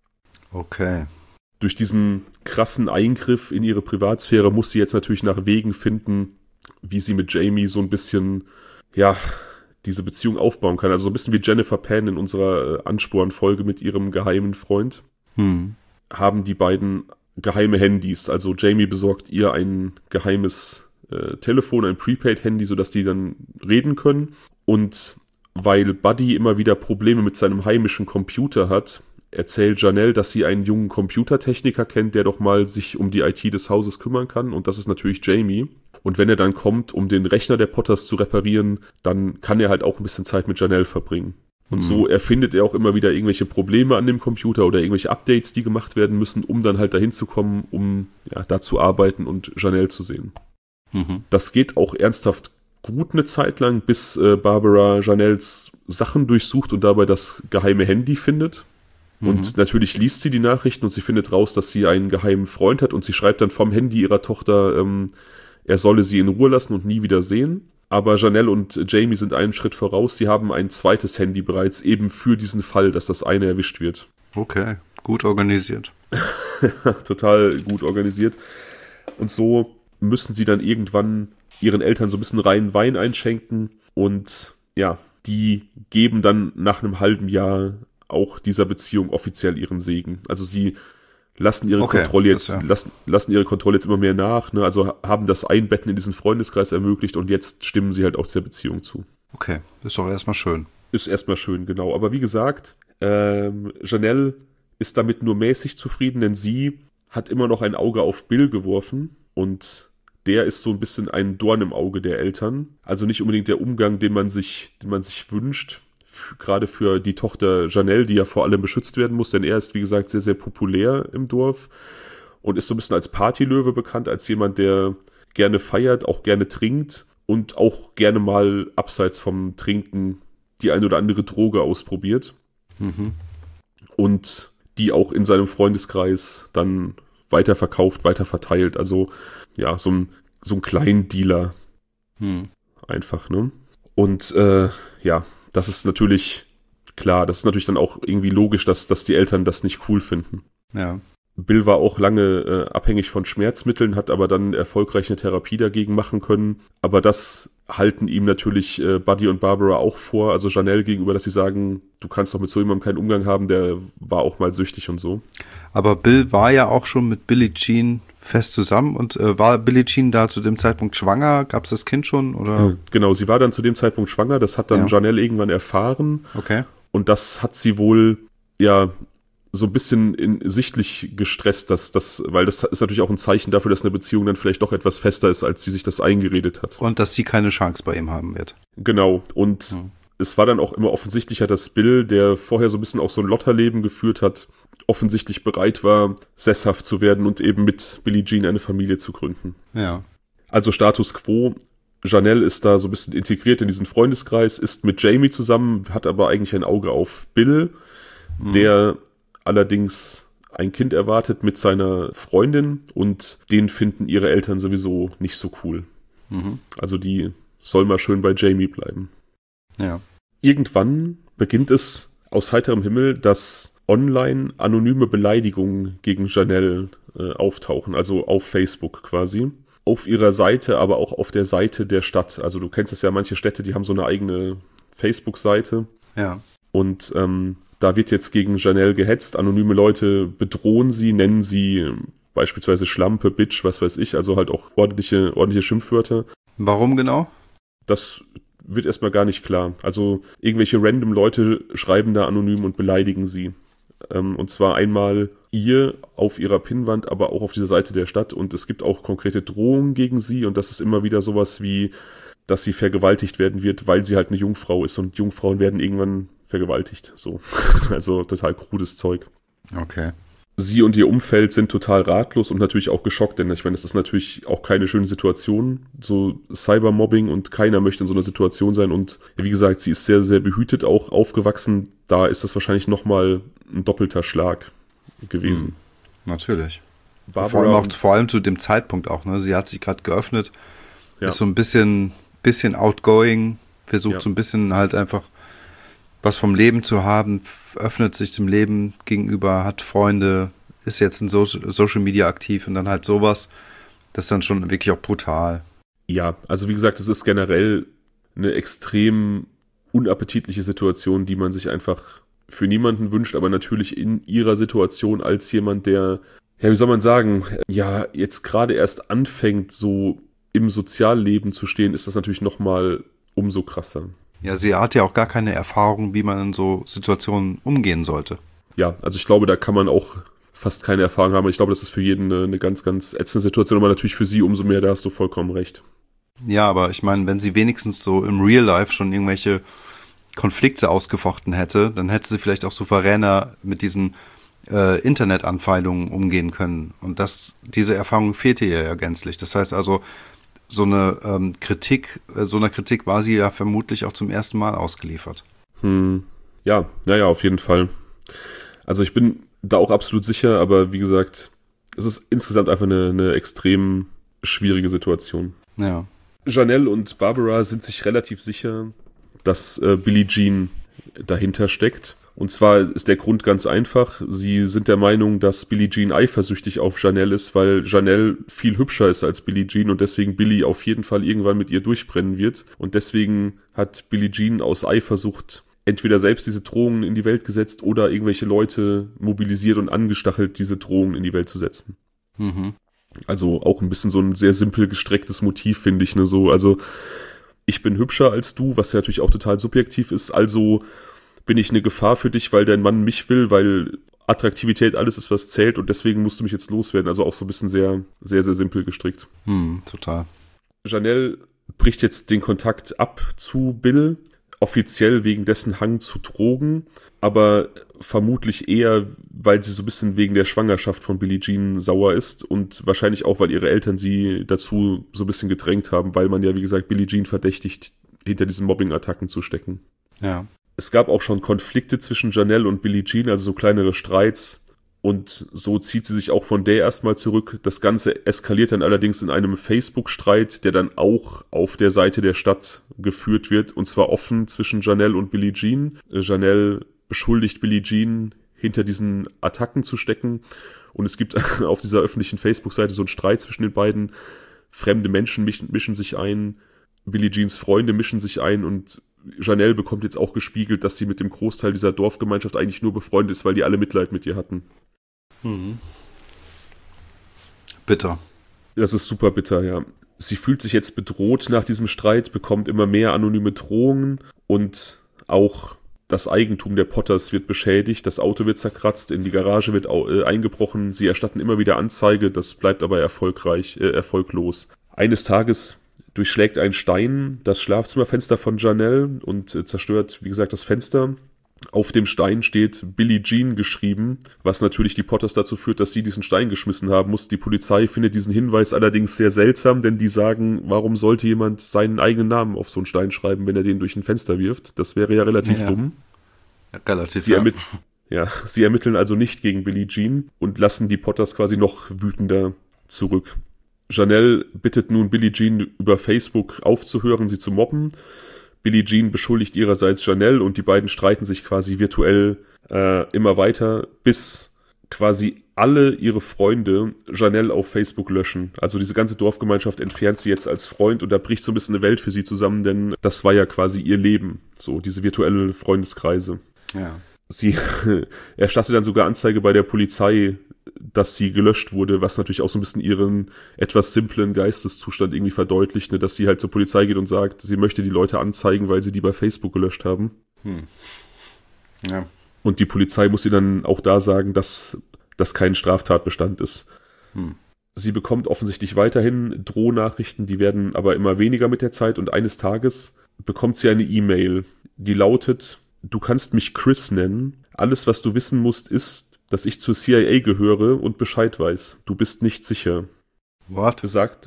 Okay. Durch diesen krassen Eingriff in ihre Privatsphäre muss sie jetzt natürlich nach Wegen finden, wie sie mit Jamie so ein bisschen, ja, diese Beziehung aufbauen kann. Also so ein bisschen wie Jennifer Pan in unserer Ansporn-Folge mit ihrem geheimen Freund. Hm. Haben die beiden geheime Handys. Also Jamie besorgt ihr ein geheimes äh, Telefon, ein Prepaid-Handy, sodass die dann reden können. Und weil Buddy immer wieder Probleme mit seinem heimischen Computer hat, erzählt Janelle, dass sie einen jungen Computertechniker kennt, der doch mal sich um die I T des Hauses kümmern kann. Und das ist natürlich Jamie. Und wenn er dann kommt, um den Rechner der Potters zu reparieren, dann kann er halt auch ein bisschen Zeit mit Janelle verbringen. Und mhm. so erfindet er auch immer wieder irgendwelche Probleme an dem Computer oder irgendwelche Updates, die gemacht werden müssen, um dann halt dahin zu kommen, um ja, da zu arbeiten und Janelle zu sehen. Mhm. Das geht auch ernsthaft gut eine Zeit lang, bis äh, Barbara Janelles Sachen durchsucht und dabei das geheime Handy findet. Mhm. Und natürlich liest sie die Nachrichten und sie findet raus, dass sie einen geheimen Freund hat und sie schreibt dann vom Handy ihrer Tochter, ähm, er solle sie in Ruhe lassen und nie wieder sehen. Aber Janelle und Jamie sind einen Schritt voraus. Sie haben ein zweites Handy bereits eben für diesen Fall, dass das eine erwischt wird. Okay, gut organisiert. Total gut organisiert. Und so müssen sie dann irgendwann ihren Eltern so ein bisschen reinen Wein einschenken. Und ja, die geben dann nach einem halben Jahr auch dieser Beziehung offiziell ihren Segen. Also sie lassen ihre okay, Kontrolle jetzt ja. lassen, lassen ihre Kontrolle jetzt immer mehr nach, ne? Also haben das Einbetten in diesen Freundeskreis ermöglicht und jetzt stimmen sie halt auch dieser Beziehung zu. Okay, ist doch erstmal schön. Ist erstmal schön, genau. Aber wie gesagt, ähm, Janelle ist damit nur mäßig zufrieden, denn sie hat immer noch ein Auge auf Bill geworfen und der ist so ein bisschen ein Dorn im Auge der Eltern. Also nicht unbedingt der Umgang, den man sich, den man sich wünscht. Gerade für die Tochter Janelle, die ja vor allem beschützt werden muss, denn er ist, wie gesagt, sehr, sehr populär im Dorf und ist so ein bisschen als Partylöwe bekannt, als jemand, der gerne feiert, auch gerne trinkt und auch gerne mal abseits vom Trinken die ein oder andere Droge ausprobiert. Mhm. Und die auch in seinem Freundeskreis dann weiterverkauft, weiterverteilt. Also ja, so ein, so ein Kleindealer. Mhm. Einfach, ne? Und äh, ja, das ist natürlich klar, das ist natürlich dann auch irgendwie logisch, dass, dass die Eltern das nicht cool finden. Ja. Bill war auch lange äh, abhängig von Schmerzmitteln, hat aber dann erfolgreich eine Therapie dagegen machen können. Aber das halten ihm natürlich äh, Buddy und Barbara auch vor, also Janelle gegenüber, dass sie sagen, du kannst doch mit so jemandem keinen Umgang haben, der war auch mal süchtig und so. Aber Bill war ja auch schon mit Billie Jean fest zusammen und äh, war Billie Jean da zu dem Zeitpunkt schwanger? Gab es das Kind schon? Oder? Ja, genau, sie war dann zu dem Zeitpunkt schwanger, das hat dann ja. Janelle irgendwann erfahren. Okay. Und das hat sie wohl, ja, so ein bisschen in, sichtlich gestresst, dass das, weil das ist natürlich auch ein Zeichen dafür, dass eine Beziehung dann vielleicht doch etwas fester ist, als sie sich das eingeredet hat. Und dass sie keine Chance bei ihm haben wird. Genau. Und hm. es war dann auch immer offensichtlicher, dass Bill, der vorher so ein bisschen auch so ein Lotterleben geführt hat, offensichtlich bereit war, sesshaft zu werden und eben mit Billie Jean eine Familie zu gründen. Ja. Also Status quo, Janelle ist da so ein bisschen integriert in diesen Freundeskreis, ist mit Jamie zusammen, hat aber eigentlich ein Auge auf Bill, mhm. der allerdings ein Kind erwartet mit seiner Freundin und den finden ihre Eltern sowieso nicht so cool. Mhm. Also die soll mal schön bei Jamie bleiben. Ja. Irgendwann beginnt es aus heiterem Himmel, dass online anonyme Beleidigungen gegen Janelle äh, auftauchen, also auf Facebook quasi. Auf ihrer Seite, aber auch auf der Seite der Stadt. Also du kennst es ja, manche Städte, die haben so eine eigene Facebook-Seite. Ja. Und ähm, da wird jetzt gegen Janelle gehetzt. Anonyme Leute bedrohen sie, nennen sie beispielsweise Schlampe, Bitch, was weiß ich. Also halt auch ordentliche, ordentliche Schimpfwörter. Warum genau? Das wird erstmal gar nicht klar. Also irgendwelche random Leute schreiben da anonym und beleidigen sie. Ähm, und zwar einmal ihr auf ihrer Pinnwand, aber auch auf dieser Seite der Stadt. Und es gibt auch konkrete Drohungen gegen sie. Und das ist immer wieder sowas wie, dass sie vergewaltigt werden wird, weil sie halt eine Jungfrau ist. Und Jungfrauen werden irgendwann vergewaltigt. So. Also total krudes Zeug. Okay. Sie und ihr Umfeld sind total ratlos und natürlich auch geschockt, denn ich meine, das ist natürlich auch keine schöne Situation, so Cybermobbing, und keiner möchte in so einer Situation sein. Und wie gesagt, sie ist sehr, sehr behütet auch aufgewachsen. Da ist das wahrscheinlich nochmal ein doppelter Schlag gewesen. Hm, natürlich. Barbara vor allem auch vor allem zu dem Zeitpunkt auch, ne? Sie hat sich gerade geöffnet, ja. Ist so ein bisschen, bisschen outgoing, versucht ja. so ein bisschen halt einfach was vom Leben zu haben, öffnet sich dem Leben gegenüber, hat Freunde, ist jetzt in Social Media aktiv und dann halt sowas, das ist dann schon wirklich auch brutal. Ja, also wie gesagt, es ist generell eine extrem unappetitliche Situation, die man sich einfach für niemanden wünscht, aber natürlich in ihrer Situation als jemand, der, ja, wie soll man sagen, ja, jetzt gerade erst anfängt, so im Sozialleben zu stehen, ist das natürlich nochmal umso krasser. Ja, sie hat ja auch gar keine Erfahrung, wie man in so Situationen umgehen sollte. Ja, also ich glaube, da kann man auch fast keine Erfahrung haben. Ich glaube, das ist für jeden eine, eine ganz, ganz ätzende Situation, aber natürlich für sie umso mehr, da hast du vollkommen recht. Ja, aber ich meine, wenn sie wenigstens so im Real Life schon irgendwelche Konflikte ausgefochten hätte, dann hätte sie vielleicht auch souveräner mit diesen äh, Internetanfeindungen umgehen können. Und das, diese Erfahrung fehlte ihr ja gänzlich. Das heißt also, so eine ähm, Kritik, äh, so einer Kritik war sie ja vermutlich auch zum ersten Mal ausgeliefert. Hm. Ja, naja, auf jeden Fall. Also ich bin da auch absolut sicher, aber wie gesagt, es ist insgesamt einfach eine, eine extrem schwierige Situation. Ja. Janelle und Barbara sind sich relativ sicher, dass äh, Billie Jean dahinter steckt. Und zwar ist der Grund ganz einfach. Sie sind der Meinung, dass Billie Jean eifersüchtig auf Janelle ist, weil Janelle viel hübscher ist als Billie Jean und deswegen Billie auf jeden Fall irgendwann mit ihr durchbrennen wird. Und deswegen hat Billie Jean aus Eifersucht entweder selbst diese Drohungen in die Welt gesetzt oder irgendwelche Leute mobilisiert und angestachelt, diese Drohungen in die Welt zu setzen. Mhm. Also auch ein bisschen so ein sehr simpel gestrecktes Motiv, finde ich, ne, so. Also ich bin hübscher als du, was ja natürlich auch total subjektiv ist, also bin ich eine Gefahr für dich, weil dein Mann mich will, weil Attraktivität alles ist, was zählt und deswegen musst du mich jetzt loswerden. Also auch so ein bisschen sehr, sehr, sehr simpel gestrickt. Hm, total. Janelle bricht jetzt den Kontakt ab zu Bill, offiziell wegen dessen Hang zu Drogen, aber vermutlich eher, weil sie so ein bisschen wegen der Schwangerschaft von Billie Jean sauer ist und wahrscheinlich auch, weil ihre Eltern sie dazu so ein bisschen gedrängt haben, weil man ja, wie gesagt, Billie Jean verdächtigt, hinter diesen Mobbing-Attacken zu stecken. Ja. Es gab auch schon Konflikte zwischen Janelle und Billie Jean, also so kleinere Streits. Und so zieht sie sich auch von der erstmal zurück. Das Ganze eskaliert dann allerdings in einem Facebook-Streit, der dann auch auf der Seite der Stadt geführt wird. Und zwar offen zwischen Janelle und Billie Jean. Janelle beschuldigt Billie Jean, hinter diesen Attacken zu stecken. Und es gibt auf dieser öffentlichen Facebook-Seite so einen Streit zwischen den beiden. Fremde Menschen mischen, mischen sich ein. Billie Jeans Freunde mischen sich ein und Janelle bekommt jetzt auch gespiegelt, dass sie mit dem Großteil dieser Dorfgemeinschaft eigentlich nur befreundet ist, weil die alle Mitleid mit ihr hatten. Mhm. Bitter. Das ist super bitter, ja. Sie fühlt sich jetzt bedroht nach diesem Streit, bekommt immer mehr anonyme Drohungen und auch das Eigentum der Potters wird beschädigt, das Auto wird zerkratzt, in die Garage wird äh, eingebrochen, sie erstatten immer wieder Anzeige, das bleibt aber erfolgreich, äh, erfolglos. Eines Tages durchschlägt ein Stein das Schlafzimmerfenster von Janelle und äh, zerstört, wie gesagt, das Fenster. Auf dem Stein steht Billie Jean geschrieben, was natürlich die Potters dazu führt, dass sie diesen Stein geschmissen haben muss. Die Polizei findet diesen Hinweis allerdings sehr seltsam, denn die sagen, warum sollte jemand seinen eigenen Namen auf so einen Stein schreiben, wenn er den durch ein Fenster wirft? Das wäre ja relativ ja. dumm. Ja, relativ, sie, ermitt- ja, sie ermitteln also nicht gegen Billie Jean und lassen die Potters quasi noch wütender zurück. Janelle bittet nun Billie Jean über Facebook aufzuhören, sie zu mobben. Billie Jean beschuldigt ihrerseits Janelle und die beiden streiten sich quasi virtuell äh, immer weiter, bis quasi alle ihre Freunde Janelle auf Facebook löschen. Also diese ganze Dorfgemeinschaft entfernt sie jetzt als Freund und da bricht so ein bisschen eine Welt für sie zusammen, denn das war ja quasi ihr Leben, so diese virtuelle Freundeskreise. Ja. Sie erstattet dann sogar Anzeige bei der Polizei, dass sie gelöscht wurde, was natürlich auch so ein bisschen ihren etwas simplen Geisteszustand irgendwie verdeutlicht, ne, dass sie halt zur Polizei geht und sagt, sie möchte die Leute anzeigen, weil sie die bei Facebook gelöscht haben. Hm. Ja. Und die Polizei muss ihr dann auch da sagen, dass das kein Straftatbestand ist. Hm. Sie bekommt offensichtlich weiterhin Drohnachrichten, die werden aber immer weniger mit der Zeit und eines Tages bekommt sie eine E-Mail, die lautet: Du kannst mich Chris nennen. Alles, was du wissen musst, ist, dass ich zur C I A gehöre und Bescheid weiß. Du bist nicht sicher. What? Besagt,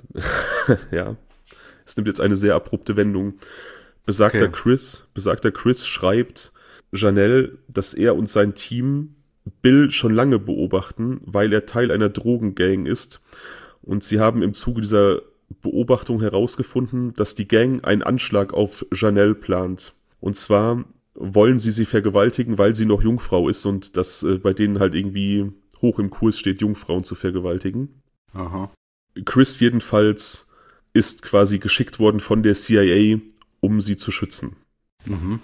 ja, es nimmt jetzt eine sehr abrupte Wendung. Besagter Okay. Chris, besagter Chris schreibt Janelle, dass er und sein Team Bill schon lange beobachten, weil er Teil einer Drogengang ist. Und sie haben im Zuge dieser Beobachtung herausgefunden, dass die Gang einen Anschlag auf Janelle plant. Und zwar wollen sie sie vergewaltigen, weil sie noch Jungfrau ist und das äh, bei denen halt irgendwie hoch im Kurs steht, Jungfrauen zu vergewaltigen. Aha. Chris jedenfalls ist quasi geschickt worden von der C I A, um sie zu schützen. Mhm.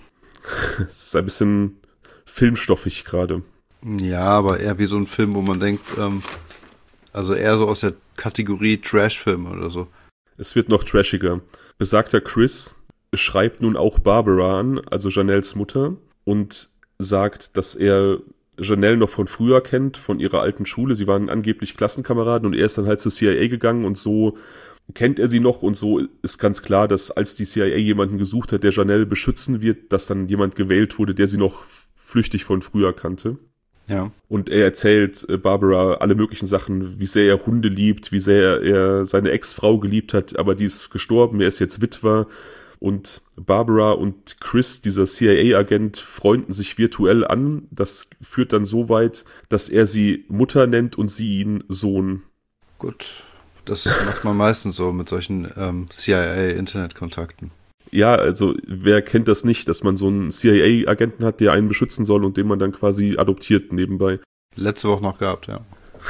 Es ist ein bisschen filmstoffig gerade. Ja, aber eher wie so ein Film, wo man denkt, ähm, also eher so aus der Kategorie Trash-Film oder so. Es wird noch trashiger. Besagter Chris schreibt nun auch Barbara an, also Janelles Mutter, und sagt, dass er Janelle noch von früher kennt, von ihrer alten Schule. Sie waren angeblich Klassenkameraden und er ist dann halt zur C I A gegangen und so kennt er sie noch und so ist ganz klar, dass als die C I A jemanden gesucht hat, der Janelle beschützen wird, dass dann jemand gewählt wurde, der sie noch flüchtig von früher kannte. Ja. Und er erzählt äh, Barbara alle möglichen Sachen, wie sehr er Hunde liebt, wie sehr er seine Ex-Frau geliebt hat, aber die ist gestorben, er ist jetzt Witwer. Und Barbara und Chris, dieser C I A-Agent, freunden sich virtuell an. Das führt dann so weit, dass er sie Mutter nennt und sie ihn Sohn. Gut, das macht man meistens so mit solchen ähm, C I A-Internetkontakten. Ja, also wer kennt das nicht, dass man so einen C I A-Agenten hat, der einen beschützen soll und den man dann quasi adoptiert nebenbei. Letzte Woche noch gehabt, ja.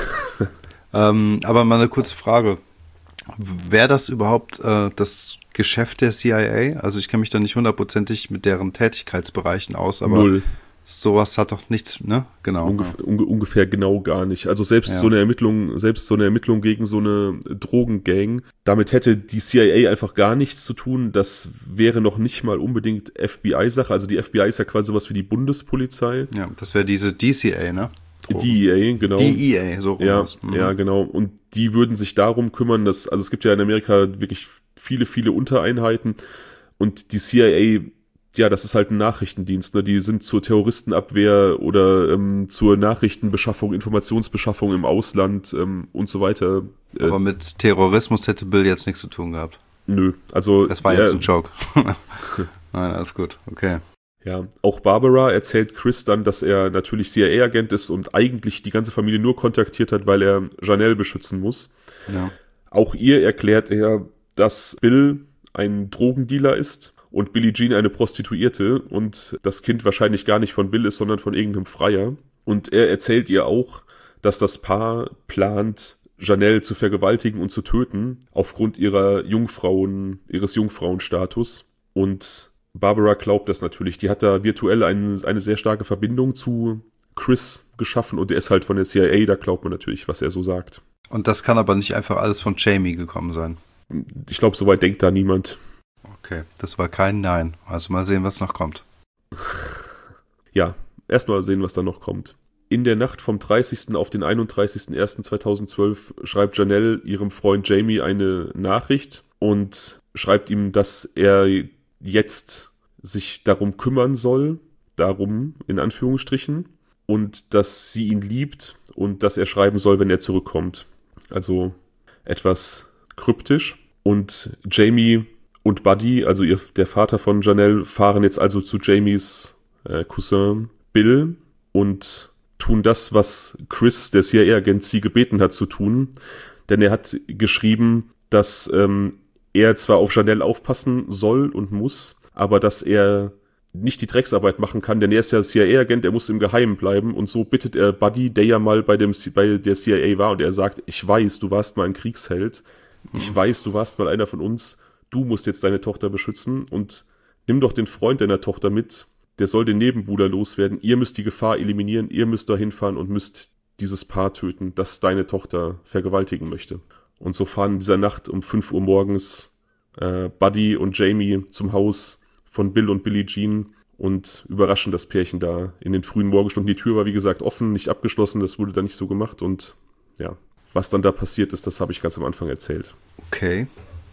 ähm, aber mal eine kurze Frage. Wäre das überhaupt äh, das Geschäft der C I A? Also ich kenne mich da nicht hundertprozentig mit deren Tätigkeitsbereichen aus, aber Null. Sowas hat doch nichts, ne? Genau. Ungef- unge- ungefähr genau gar nicht. Also selbst Ja. so eine Ermittlung, selbst so eine Ermittlung gegen so eine Drogengang, damit hätte die C I A einfach gar nichts zu tun. Das wäre noch nicht mal unbedingt F B I-Sache. Also die F B I ist ja quasi sowas wie die Bundespolizei. Ja, das wäre diese D C A, ne? Drogen. D E A, genau. D E A, so rum. Ja, was. Mhm. ja, genau. Und die würden sich darum kümmern, dass, also es gibt ja in Amerika wirklich viele, viele Untereinheiten und die C I A, ja, das ist halt ein Nachrichtendienst, ne? Die sind zur Terroristenabwehr oder ähm, zur Nachrichtenbeschaffung, Informationsbeschaffung im Ausland ähm, und so weiter. Äh, Aber mit Terrorismus hätte Bill jetzt nichts zu tun gehabt. nö, also Das war ja, jetzt ein Joke. Nein, alles gut, okay. Ja, auch Barbara erzählt Chris dann, dass er natürlich C I A-Agent ist und eigentlich die ganze Familie nur kontaktiert hat, weil er Janelle beschützen muss. Ja. Auch ihr erklärt er, dass Bill ein Drogendealer ist und Billie Jean eine Prostituierte und das Kind wahrscheinlich gar nicht von Bill ist, sondern von irgendeinem Freier. Und er erzählt ihr auch, dass das Paar plant, Janelle zu vergewaltigen und zu töten, aufgrund ihrer Jungfrauen, ihres Jungfrauenstatus. Und Barbara glaubt das natürlich. Die hat da virtuell ein, eine sehr starke Verbindung zu Chris geschaffen und der ist halt von der C I A, da glaubt man natürlich, was er so sagt. Und das kann aber nicht einfach alles von Jamie gekommen sein. Ich glaube, soweit denkt da niemand. Okay, das war kein Nein. Also mal sehen, was noch kommt. Ja, erstmal sehen, was da noch kommt. In der Nacht vom dreißigsten auf den einunddreißigsten ersten zweitausendzwölf schreibt Janelle ihrem Freund Jamie eine Nachricht und schreibt ihm, dass er jetzt sich darum kümmern soll, darum in Anführungsstrichen, und dass sie ihn liebt und dass er schreiben soll, wenn er zurückkommt. Also etwas kryptisch. Und Jamie und Buddy, also ihr, der Vater von Janelle, fahren jetzt also zu Jamies äh, Cousin Bill und tun das, was Chris, der C I A-Agent, sie gebeten hat zu tun. Denn er hat geschrieben, dass ähm, er zwar auf Janelle aufpassen soll und muss, aber dass er nicht die Drecksarbeit machen kann, denn er ist ja C I A-Agent, er muss im Geheimen bleiben, und so bittet er Buddy, der ja mal bei dem bei der C I A war, und er sagt, ich weiß, du warst mal ein Kriegsheld, ich weiß, du warst mal einer von uns, du musst jetzt deine Tochter beschützen und nimm doch den Freund deiner Tochter mit, der soll den Nebenbuhler loswerden, ihr müsst die Gefahr eliminieren, ihr müsst da hinfahren und müsst dieses Paar töten, das deine Tochter vergewaltigen möchte. Und so fahren in dieser Nacht um fünf Uhr morgens äh, Buddy und Jamie zum Haus von Bill und Billie Jean und überraschen das Pärchen da in den frühen Morgenstunden. Die Tür war, wie gesagt, offen, nicht abgeschlossen, das wurde da nicht so gemacht, und ja, was dann da passiert ist, das habe ich ganz am Anfang erzählt. Okay.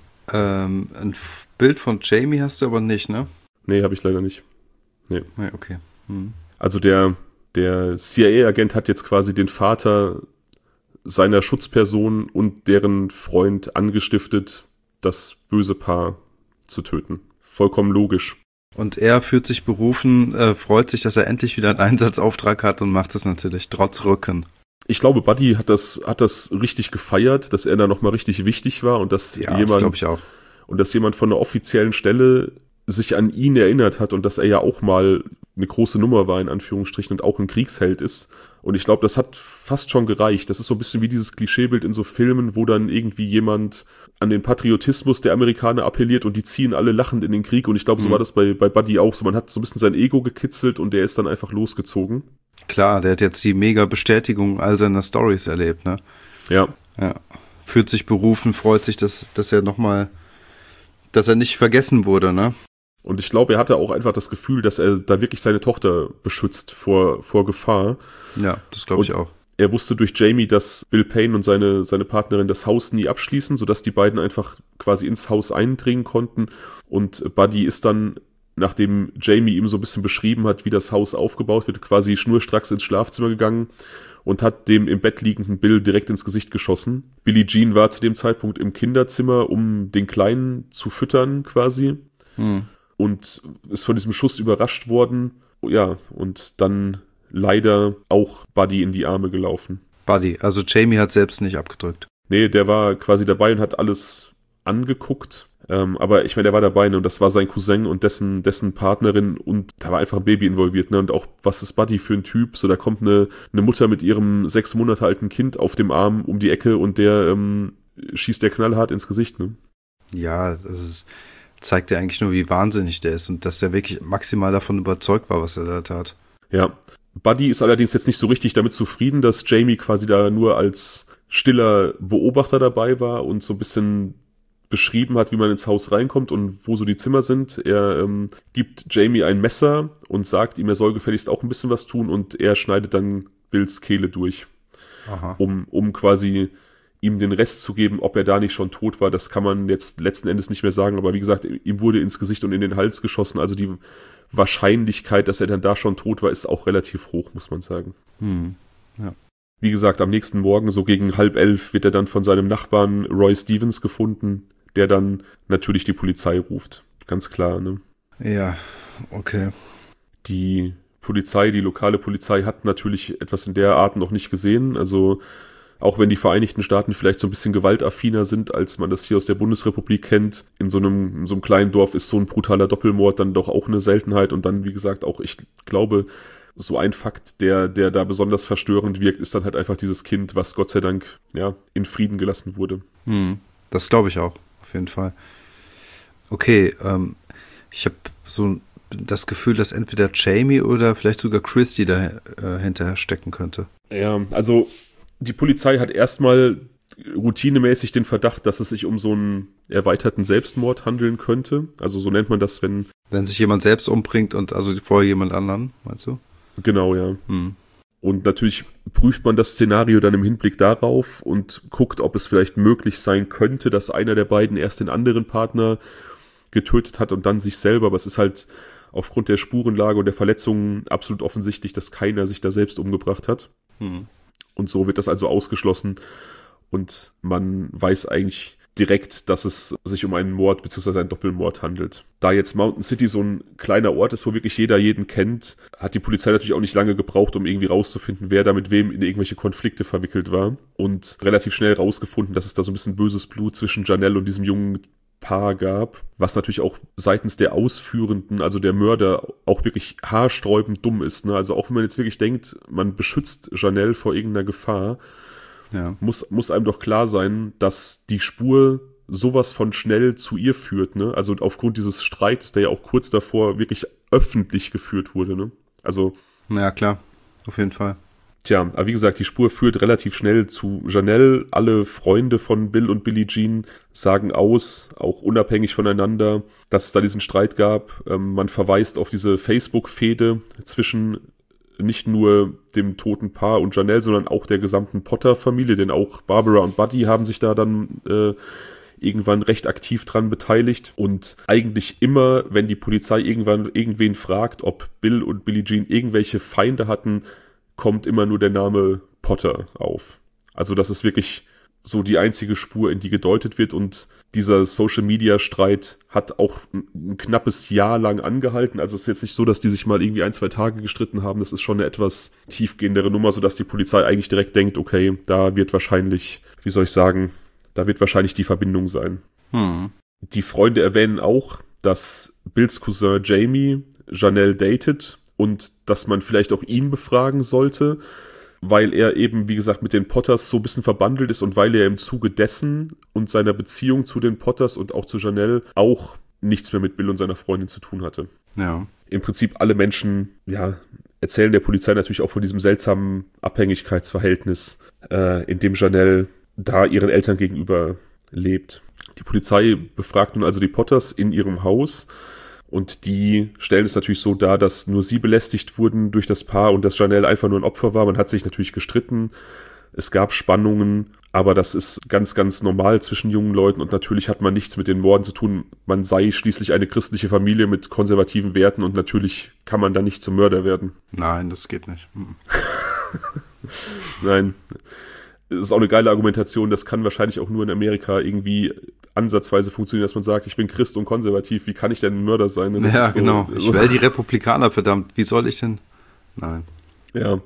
Ähm, ein F- Bild von Jamie hast du aber nicht, ne? Nee, habe ich leider nicht. Nee. Nee, okay. Hm. Also der, der C I A-Agent hat jetzt quasi den Vater seiner Schutzperson und deren Freund angestiftet, das böse Paar zu töten. Vollkommen logisch. Und er fühlt sich berufen, äh, freut sich, dass er endlich wieder einen Einsatzauftrag hat und macht es natürlich trotz Rücken. Ich glaube, Buddy hat das, hat das richtig gefeiert, dass er da nochmal richtig wichtig war und dass Ja, jemand, das glaube ich auch. und dass jemand von einer offiziellen Stelle sich an ihn erinnert hat und dass er ja auch mal eine große Nummer war, in Anführungsstrichen, und auch ein Kriegsheld ist. Und ich glaube, das hat fast schon gereicht. Das ist so ein bisschen wie dieses Klischeebild in so Filmen, wo dann irgendwie jemand an den Patriotismus der Amerikaner appelliert und die ziehen alle lachend in den Krieg. Und ich glaube, so Mhm. war das bei, bei Buddy auch so. Man hat so ein bisschen sein Ego gekitzelt und der ist dann einfach losgezogen. Klar, der hat jetzt die mega Bestätigung all seiner Storys erlebt, ne? Ja. Ja. Fühlt sich berufen, freut sich, dass, dass er nochmal, dass er nicht vergessen wurde, ne? Und ich glaube, er hatte auch einfach das Gefühl, dass er da wirklich seine Tochter beschützt vor, vor Gefahr. Ja, das glaube ich Und auch. Er wusste durch Jamie, dass Bill Payne und seine, seine Partnerin das Haus nie abschließen, sodass die beiden einfach quasi ins Haus eindringen konnten. Und Buddy ist dann, nachdem Jamie ihm so ein bisschen beschrieben hat, wie das Haus aufgebaut wird, quasi schnurstracks ins Schlafzimmer gegangen und hat dem im Bett liegenden Bill direkt ins Gesicht geschossen. Billie Jean war zu dem Zeitpunkt im Kinderzimmer, um den Kleinen zu füttern quasi. Hm. Und ist von diesem Schuss überrascht worden. Ja, und dann leider auch Buddy in die Arme gelaufen. Buddy, also Jamie hat selbst nicht abgedrückt. Nee, der war quasi dabei und hat alles angeguckt. Ähm, aber ich meine, der war dabei, ne, und das war sein Cousin und dessen, dessen Partnerin, und da war einfach ein Baby involviert, ne, und auch, was ist Buddy für ein Typ? So, da kommt eine, eine Mutter mit ihrem sechs Monate alten Kind auf dem Arm um die Ecke und der ähm, schießt der knallhart ins Gesicht, ne? Ja, das ist, zeigt ja eigentlich nur, wie wahnsinnig der ist und dass der wirklich maximal davon überzeugt war, was er da tat. Ja. Buddy ist allerdings jetzt nicht so richtig damit zufrieden, dass Jamie quasi da nur als stiller Beobachter dabei war und so ein bisschen beschrieben hat, wie man ins Haus reinkommt und wo so die Zimmer sind. Er ähm, gibt Jamie ein Messer und sagt ihm, er soll gefälligst auch ein bisschen was tun, und er schneidet dann Bills Kehle durch. Aha. Um, um quasi ihm den Rest zu geben, ob er da nicht schon tot war. Das kann man jetzt letzten Endes nicht mehr sagen, aber wie gesagt, ihm wurde ins Gesicht und in den Hals geschossen, also die Wahrscheinlichkeit, dass er dann da schon tot war, ist auch relativ hoch, muss man sagen. Hm. Ja. Wie gesagt, am nächsten Morgen, so gegen halb elf, wird er dann von seinem Nachbarn Roy Stevens gefunden, der dann natürlich die Polizei ruft. Ganz klar, ne? Ja, okay. Die Polizei, die lokale Polizei hat natürlich etwas in der Art noch nicht gesehen. Also auch wenn die Vereinigten Staaten vielleicht so ein bisschen gewaltaffiner sind, als man das hier aus der Bundesrepublik kennt, in so einem, in so einem kleinen Dorf ist so ein brutaler Doppelmord dann doch auch eine Seltenheit. Und dann, wie gesagt, auch, ich glaube, so ein Fakt, der, der da besonders verstörend wirkt, ist dann halt einfach dieses Kind, was Gott sei Dank, ja, in Frieden gelassen wurde. Hm. Das glaube ich auch, auf jeden Fall. Okay, ähm, ich habe so das Gefühl, dass entweder Jamie oder vielleicht sogar Christy da äh, hinterher stecken könnte. Ja, also die Polizei hat erstmal routinemäßig den Verdacht, dass es sich um so einen erweiterten Selbstmord handeln könnte. Also so nennt man das, wenn... Wenn sich jemand selbst umbringt und also vorher jemand anderen, meinst du? Genau, ja. Hm. Und natürlich prüft man das Szenario dann im Hinblick darauf und guckt, ob es vielleicht möglich sein könnte, dass einer der beiden erst den anderen Partner getötet hat und dann sich selber. Aber es ist halt aufgrund der Spurenlage und der Verletzungen absolut offensichtlich, dass keiner sich da selbst umgebracht hat. Hm. Und so wird das also ausgeschlossen. Und man weiß eigentlich direkt, dass es sich um einen Mord bzw. einen Doppelmord handelt. Da jetzt Mountain City so ein kleiner Ort ist, wo wirklich jeder jeden kennt, hat die Polizei natürlich auch nicht lange gebraucht, um irgendwie rauszufinden, wer da mit wem in irgendwelche Konflikte verwickelt war. Und relativ schnell rausgefunden, dass es da so ein bisschen böses Blut zwischen Janelle und diesem jungen Paar gab, was natürlich auch seitens der Ausführenden, also der Mörder, auch wirklich haarsträubend dumm ist. Ne? Also auch wenn man jetzt wirklich denkt, man beschützt Janelle vor irgendeiner Gefahr, ja. muss, muss einem doch klar sein, dass die Spur sowas von schnell zu ihr führt. Ne? Also aufgrund dieses Streites, der ja auch kurz davor wirklich öffentlich geführt wurde. Ne? Also, ja, klar, auf jeden Fall. Tja, aber wie gesagt, die Spur führt relativ schnell zu Janelle. Alle Freunde von Bill und Billie Jean sagen aus, auch unabhängig voneinander, dass es da diesen Streit gab. Ähm, man verweist auf diese Facebook-Fehde zwischen nicht nur dem toten Paar und Janelle, sondern auch der gesamten Potter-Familie, denn auch Barbara und Buddy haben sich da dann äh, irgendwann recht aktiv dran beteiligt. Und eigentlich immer, wenn die Polizei irgendwann irgendwen fragt, ob Bill und Billie Jean irgendwelche Feinde hatten, kommt immer nur der Name Potter auf. Also das ist wirklich so die einzige Spur, in die gedeutet wird, und dieser Social-Media-Streit hat auch ein knappes Jahr lang angehalten. Also es ist jetzt nicht so, dass die sich mal irgendwie ein, zwei Tage gestritten haben. Das ist schon eine etwas tiefgehendere Nummer, sodass die Polizei eigentlich direkt denkt, okay, da wird wahrscheinlich, wie soll ich sagen, da wird wahrscheinlich die Verbindung sein. Hm. Die Freunde erwähnen auch, dass Bills Cousin Jamie Janelle datet und dass man vielleicht auch ihn befragen sollte, weil er eben, wie gesagt, mit den Potters so ein bisschen verbandelt ist und weil er im Zuge dessen und seiner Beziehung zu den Potters und auch zu Janelle auch nichts mehr mit Bill und seiner Freundin zu tun hatte. Ja. Im Prinzip alle Menschen, ja, erzählen der Polizei natürlich auch von diesem seltsamen Abhängigkeitsverhältnis, äh, in dem Janelle da ihren Eltern gegenüber lebt. Die Polizei befragt nun also die Potters in ihrem Haus. Und die stellen es natürlich so dar, dass nur sie belästigt wurden durch das Paar und dass Janelle einfach nur ein Opfer war. Man hat sich natürlich gestritten, es gab Spannungen, aber das ist ganz, ganz normal zwischen jungen Leuten und natürlich hat man nichts mit den Morden zu tun. Man sei schließlich eine christliche Familie mit konservativen Werten und natürlich kann man da nicht zum Mörder werden. Nein, das geht nicht. Mhm. Nein. Das ist auch eine geile Argumentation, das kann wahrscheinlich auch nur in Amerika irgendwie ansatzweise funktionieren, dass man sagt, ich bin Christ und konservativ, wie kann ich denn ein Mörder sein? Das ja, so, genau. so. Ich wähle die Republikaner, verdammt. Wie soll ich denn? Nein. Ja.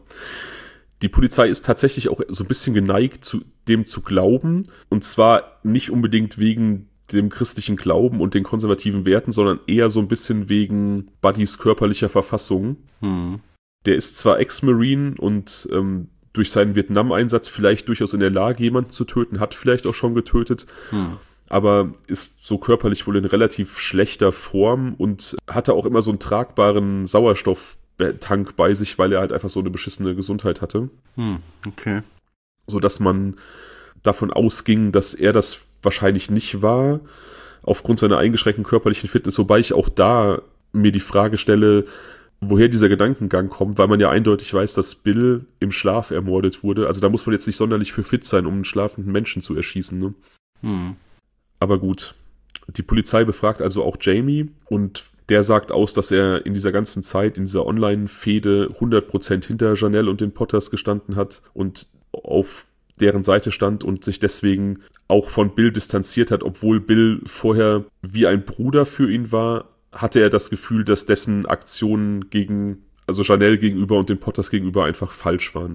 Die Polizei ist tatsächlich auch so ein bisschen geneigt, zu dem zu glauben. Und zwar nicht unbedingt wegen dem christlichen Glauben und den konservativen Werten, sondern eher so ein bisschen wegen Buddys körperlicher Verfassung. Hm. Der ist zwar Ex-Marine und ähm, durch seinen Vietnam-Einsatz vielleicht durchaus in der Lage, jemanden zu töten, hat vielleicht auch schon getötet, hm. aber ist so körperlich wohl in relativ schlechter Form und hatte auch immer so einen tragbaren Sauerstofftank bei sich, weil er halt einfach so eine beschissene Gesundheit hatte. Hm. Okay. Sodass man davon ausging, dass er das wahrscheinlich nicht war, aufgrund seiner eingeschränkten körperlichen Fitness, wobei ich auch da mir die Frage stelle, woher dieser Gedankengang kommt, weil man ja eindeutig weiß, dass Bill im Schlaf ermordet wurde. Also da muss man jetzt nicht sonderlich für fit sein, um einen schlafenden Menschen zu erschießen. Ne? Hm. Aber gut. Die Polizei befragt also auch Jamie und der sagt aus, dass er in dieser ganzen Zeit, in dieser Online-Fehde hundert Prozent hinter Janelle und den Potters gestanden hat und auf deren Seite stand und sich deswegen auch von Bill distanziert hat, obwohl Bill vorher wie ein Bruder für ihn war, hatte er das Gefühl, dass dessen Aktionen gegen, also Janelle gegenüber und den Potters gegenüber einfach falsch waren.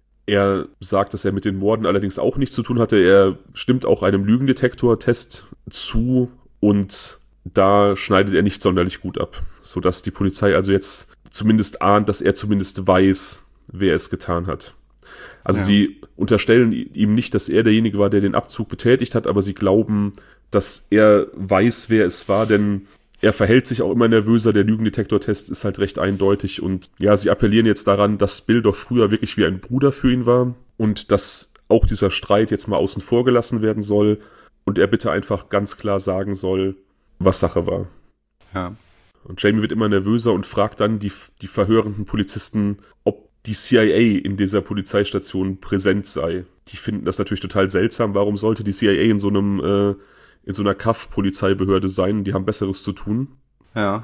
Er sagt, dass er mit den Morden allerdings auch nichts zu tun hatte. Er stimmt auch einem Lügendetektor-Test zu und da schneidet er nicht sonderlich gut ab, sodass die Polizei also jetzt zumindest ahnt, dass er zumindest weiß, wer es getan hat. Also ja. Sie unterstellen ihm nicht, dass er derjenige war, der den Abzug betätigt hat, aber sie glauben, dass er weiß, wer es war, denn er verhält sich auch immer nervöser, der Lügendetektor-Test ist halt recht eindeutig und ja, sie appellieren jetzt daran, dass Bill doch früher wirklich wie ein Bruder für ihn war und dass auch dieser Streit jetzt mal außen vor gelassen werden soll und er bitte einfach ganz klar sagen soll, was Sache war. Ja. Und Jamie wird immer nervöser und fragt dann die, die verhörenden Polizisten, ob die C I A in dieser Polizeistation präsent sei. Die finden das natürlich total seltsam. Warum sollte die C I A in so einem äh, in so einer Kaff-Polizeibehörde sein? Die haben Besseres zu tun. Ja.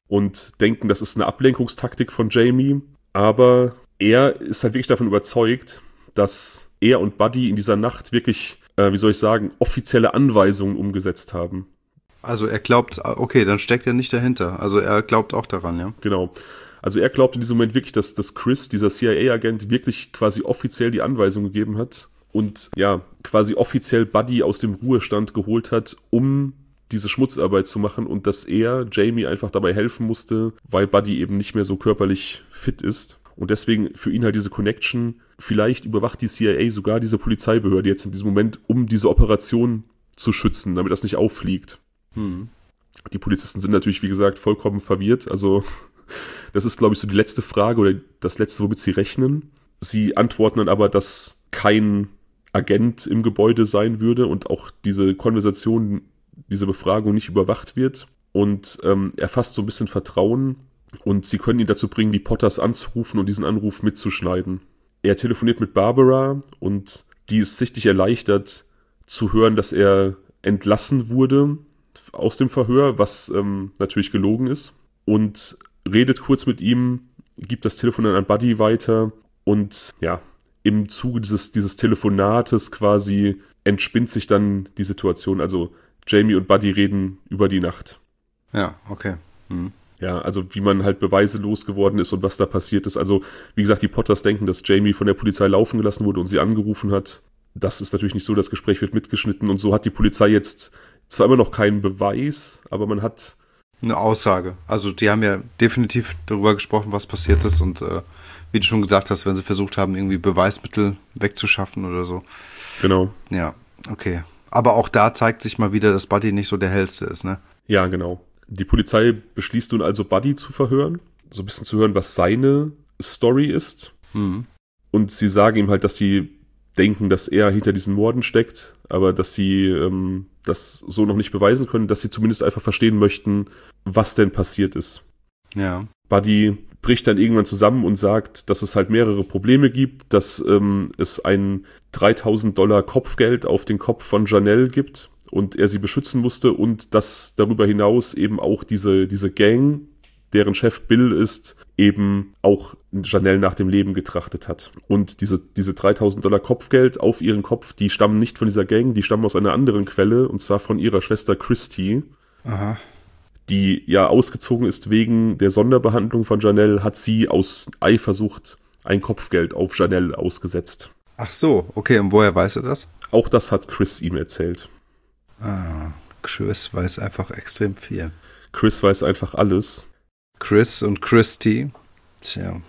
Und denken, das ist eine Ablenkungstaktik von Jamie. Aber er ist halt wirklich davon überzeugt, dass er und Buddy in dieser Nacht wirklich, äh, wie soll ich sagen, offizielle Anweisungen umgesetzt haben. Also er glaubt, okay, dann steckt er nicht dahinter. Also er glaubt auch daran, ja. Genau. Also er glaubt in diesem Moment wirklich, dass, dass Chris, dieser C I A-Agent, wirklich quasi offiziell die Anweisung gegeben hat und ja, quasi offiziell Buddy aus dem Ruhestand geholt hat, um diese Schmutzarbeit zu machen und dass er Jamie einfach dabei helfen musste, weil Buddy eben nicht mehr so körperlich fit ist. Und deswegen für ihn halt diese Connection, vielleicht überwacht die C I A sogar diese Polizeibehörde jetzt in diesem Moment, um diese Operation zu schützen, damit das nicht auffliegt. Hm. Die Polizisten sind natürlich, wie gesagt, vollkommen verwirrt. Also das ist, glaube ich, so die letzte Frage oder das letzte, womit sie rechnen. Sie antworten dann aber, dass kein Agent im Gebäude sein würde und auch diese Konversation, diese Befragung nicht überwacht wird. Und ähm, er fasst so ein bisschen Vertrauen und sie können ihn dazu bringen, die Potters anzurufen und diesen Anruf mitzuschneiden. Er telefoniert mit Barbara und die ist sichtlich erleichtert zu hören, dass er entlassen wurde aus dem Verhör, was ähm, natürlich gelogen ist. Und redet kurz mit ihm, gibt das Telefon dann an Buddy weiter und ja, im Zuge dieses, dieses Telefonates quasi entspinnt sich dann die Situation. Also Jamie und Buddy reden über die Nacht. Ja, okay. Hm. Ja, also wie man halt Beweise losgeworden ist und was da passiert ist. Also wie gesagt, die Potters denken, dass Jamie von der Polizei laufen gelassen wurde und sie angerufen hat. Das ist natürlich nicht so, das Gespräch wird mitgeschnitten und so hat die Polizei jetzt zwar immer noch keinen Beweis, aber man hat eine Aussage. Also die haben ja definitiv darüber gesprochen, was passiert ist und äh, wie du schon gesagt hast, wenn sie versucht haben, irgendwie Beweismittel wegzuschaffen oder so. Genau. Ja, okay. Aber auch da zeigt sich mal wieder, dass Buddy nicht so der hellste ist, ne? Ja, genau. Die Polizei beschließt nun also, Buddy zu verhören, so ein bisschen zu hören, was seine Story ist. Mhm. Und sie sagen ihm halt, dass sie denken, dass er hinter diesen Morden steckt, aber dass sie ähm, das so noch nicht beweisen können, dass sie zumindest einfach verstehen möchten, was denn passiert ist. Ja. Buddy bricht dann irgendwann zusammen und sagt, dass es halt mehrere Probleme gibt, dass ähm, es ein dreitausend Dollar Kopfgeld auf den Kopf von Janelle gibt und er sie beschützen musste und dass darüber hinaus eben auch diese, diese Gang, deren Chef Bill ist, eben auch Janelle nach dem Leben getrachtet hat. Und diese, diese dreitausend Dollar Kopfgeld auf ihren Kopf, die stammen nicht von dieser Gang, die stammen aus einer anderen Quelle, und zwar von ihrer Schwester Christy. Aha. Die ja ausgezogen ist wegen der Sonderbehandlung von Janelle, hat sie aus Eifersucht ein Kopfgeld auf Janelle ausgesetzt. Ach so, okay, und woher weiß er das? Auch das hat Chris ihm erzählt. Ah, Chris weiß einfach extrem viel. Chris weiß einfach alles. Chris und Christy. Tja.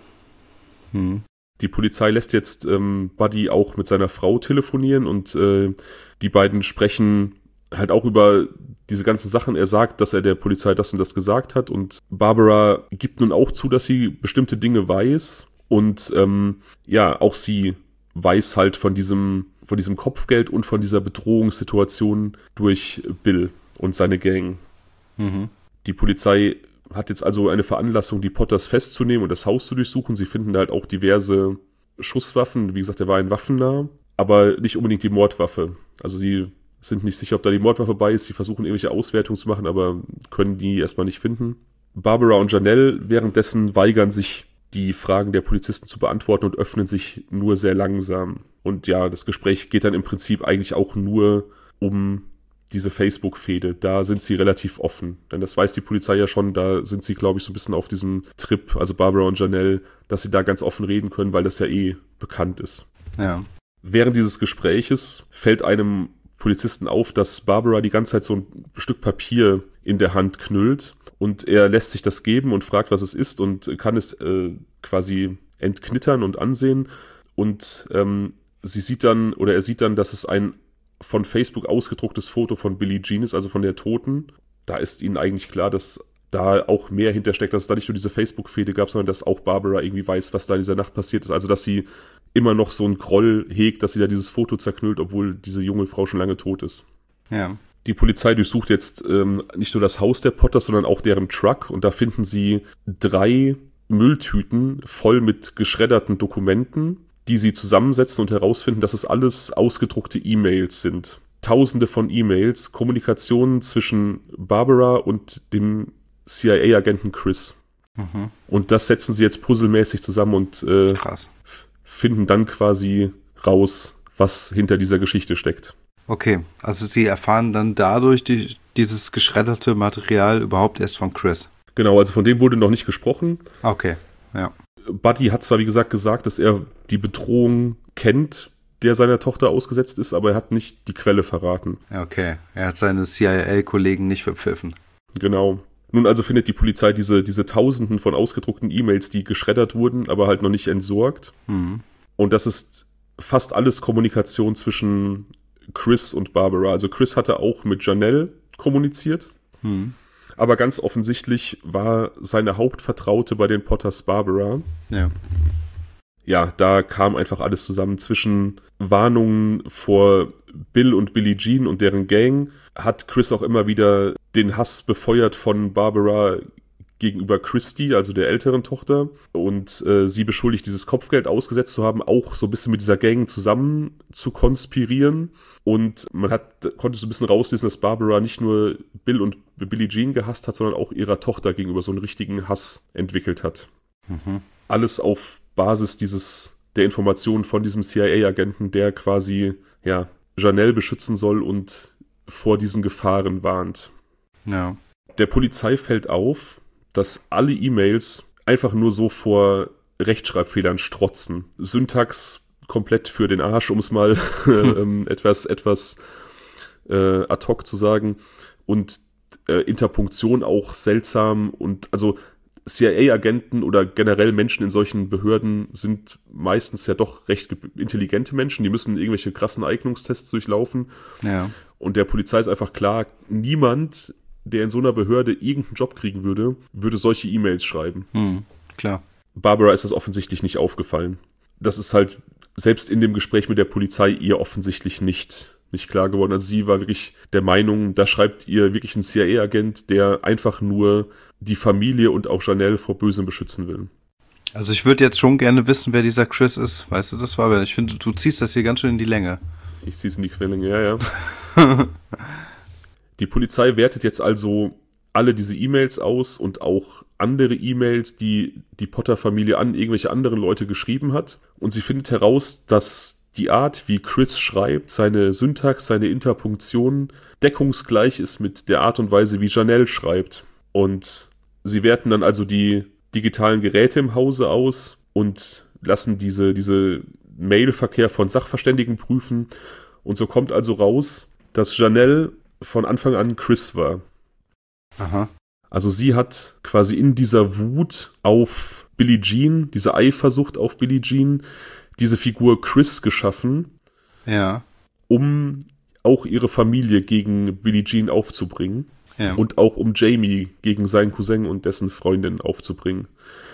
Hm. Die Polizei lässt jetzt ähm, Buddy auch mit seiner Frau telefonieren und äh, die beiden sprechen halt auch über diese ganzen Sachen. Er sagt, dass er der Polizei das und das gesagt hat und Barbara gibt nun auch zu, dass sie bestimmte Dinge weiß und ähm, ja, auch sie weiß halt von diesem, von diesem Kopfgeld und von dieser Bedrohungssituation durch Bill und seine Gang. Mhm. Die Polizei hat jetzt also eine Veranlassung, die Potters festzunehmen und das Haus zu durchsuchen. Sie finden halt auch diverse Schusswaffen. Wie gesagt, er war ein Waffennah, aber nicht unbedingt die Mordwaffe. Also sie sind nicht sicher, ob da die Mordwaffe bei ist. Sie versuchen irgendwelche Auswertungen zu machen, aber können die erstmal nicht finden. Barbara und Janelle währenddessen weigern sich, die Fragen der Polizisten zu beantworten und öffnen sich nur sehr langsam. Und ja, das Gespräch geht dann im Prinzip eigentlich auch nur um diese Facebook-Fehde. Da sind sie relativ offen. Denn das weiß die Polizei ja schon, da sind sie, glaube ich, so ein bisschen auf diesem Trip, also Barbara und Janelle, dass sie da ganz offen reden können, weil das ja eh bekannt ist. Ja. Während dieses Gespräches fällt einem Polizisten auf, dass Barbara die ganze Zeit so ein Stück Papier in der Hand knüllt und er lässt sich das geben und fragt, was es ist und kann es äh, quasi entknittern und ansehen und ähm, sie sieht dann, oder er sieht dann, dass es ein von Facebook ausgedrucktes Foto von Billie Jean ist, also von der Toten. Da ist ihnen eigentlich klar, dass da auch mehr hintersteckt, dass es da nicht nur diese Facebook-Fehde gab, sondern dass auch Barbara irgendwie weiß, was da in dieser Nacht passiert ist. Also dass sie immer noch so einen Groll hegt, dass sie da dieses Foto zerknüllt, obwohl diese junge Frau schon lange tot ist. Ja. Die Polizei durchsucht jetzt ähm, nicht nur das Haus der Potters, sondern auch deren Truck und da finden sie drei Mülltüten voll mit geschredderten Dokumenten, die sie zusammensetzen und herausfinden, dass es alles ausgedruckte E-Mails sind. Tausende von E-Mails, Kommunikationen zwischen Barbara und dem C I A-Agenten Chris. Mhm. Und das setzen sie jetzt puzzelmäßig zusammen und äh, Krass. f- finden dann quasi raus, was hinter dieser Geschichte steckt. Okay, also sie erfahren dann dadurch die, dieses geschredderte Material überhaupt erst von Chris. Genau, also von dem wurde noch nicht gesprochen. Okay, ja. Buddy hat zwar, wie gesagt, gesagt, dass er die Bedrohung kennt, der seiner Tochter ausgesetzt ist, aber er hat nicht die Quelle verraten. Okay, er hat seine C I A-Kollegen nicht verpfiffen. Genau. Nun also findet die Polizei diese, diese Tausenden von ausgedruckten E-Mails, die geschreddert wurden, aber halt noch nicht entsorgt. Mhm. Und das ist fast alles Kommunikation zwischen Chris und Barbara. Also Chris hatte auch mit Janelle kommuniziert. Mhm. Aber ganz offensichtlich war seine Hauptvertraute bei den Potters Barbara. Ja. Ja, da kam einfach alles zusammen. Zwischen Warnungen vor Bill und Billie Jean und deren Gang hat Chris auch immer wieder den Hass befeuert von Barbara gegenüber Christy, also der älteren Tochter. Und äh, sie beschuldigt, dieses Kopfgeld ausgesetzt zu haben, auch so ein bisschen mit dieser Gang zusammen zu konspirieren. Und man hat, konnte so ein bisschen rauslesen, dass Barbara nicht nur Bill und Billie Jean gehasst hat, sondern auch ihrer Tochter gegenüber so einen richtigen Hass entwickelt hat. Mhm. Alles auf Basis dieses der Informationen von diesem C I A-Agenten, der quasi ja Janelle beschützen soll und vor diesen Gefahren warnt. Ja. Der Polizei fällt auf, dass alle E-Mails einfach nur so vor Rechtschreibfehlern strotzen. Syntax komplett für den Arsch, um es mal ähm, etwas etwas äh, ad hoc zu sagen. Und äh, Interpunktion auch seltsam und also C I A-Agenten oder generell Menschen in solchen Behörden sind meistens ja doch recht intelligente Menschen. Die müssen irgendwelche krassen Eignungstests durchlaufen. Ja. Und der Polizei ist einfach klar, niemand, der in so einer Behörde irgendeinen Job kriegen würde, würde solche E-Mails schreiben. Hm, klar. Barbara ist das offensichtlich nicht aufgefallen. Das ist halt selbst in dem Gespräch mit der Polizei ihr offensichtlich nicht nicht klar geworden. Also sie war wirklich der Meinung, da schreibt ihr wirklich ein C I A-Agent, der einfach nur die Familie und auch Janelle vor Bösem beschützen will. Also ich würde jetzt schon gerne wissen, wer dieser Chris ist. Weißt du, das war, weil ich finde, du ziehst das hier ganz schön in die Länge. Ich ziehe es in die Quellenlänge, ja, ja. Die Polizei wertet jetzt also alle diese E-Mails aus und auch andere E-Mails, die die Potter-Familie an irgendwelche anderen Leute geschrieben hat. Und sie findet heraus, dass die Art, wie Chris schreibt, seine Syntax, seine Interpunktion deckungsgleich ist mit der Art und Weise, wie Janelle schreibt. Und sie werten dann also die digitalen Geräte im Hause aus und lassen diese, diese Mailverkehr von Sachverständigen prüfen. Und so kommt also raus, dass Janelle von Anfang an Chris war. Aha. Also sie hat quasi in dieser Wut auf Billie Jean, diese Eifersucht auf Billie Jean, diese Figur Chris geschaffen, ja, um auch ihre Familie gegen Billie Jean aufzubringen. Ja. Und auch um Jamie gegen seinen Cousin und dessen Freundin aufzubringen.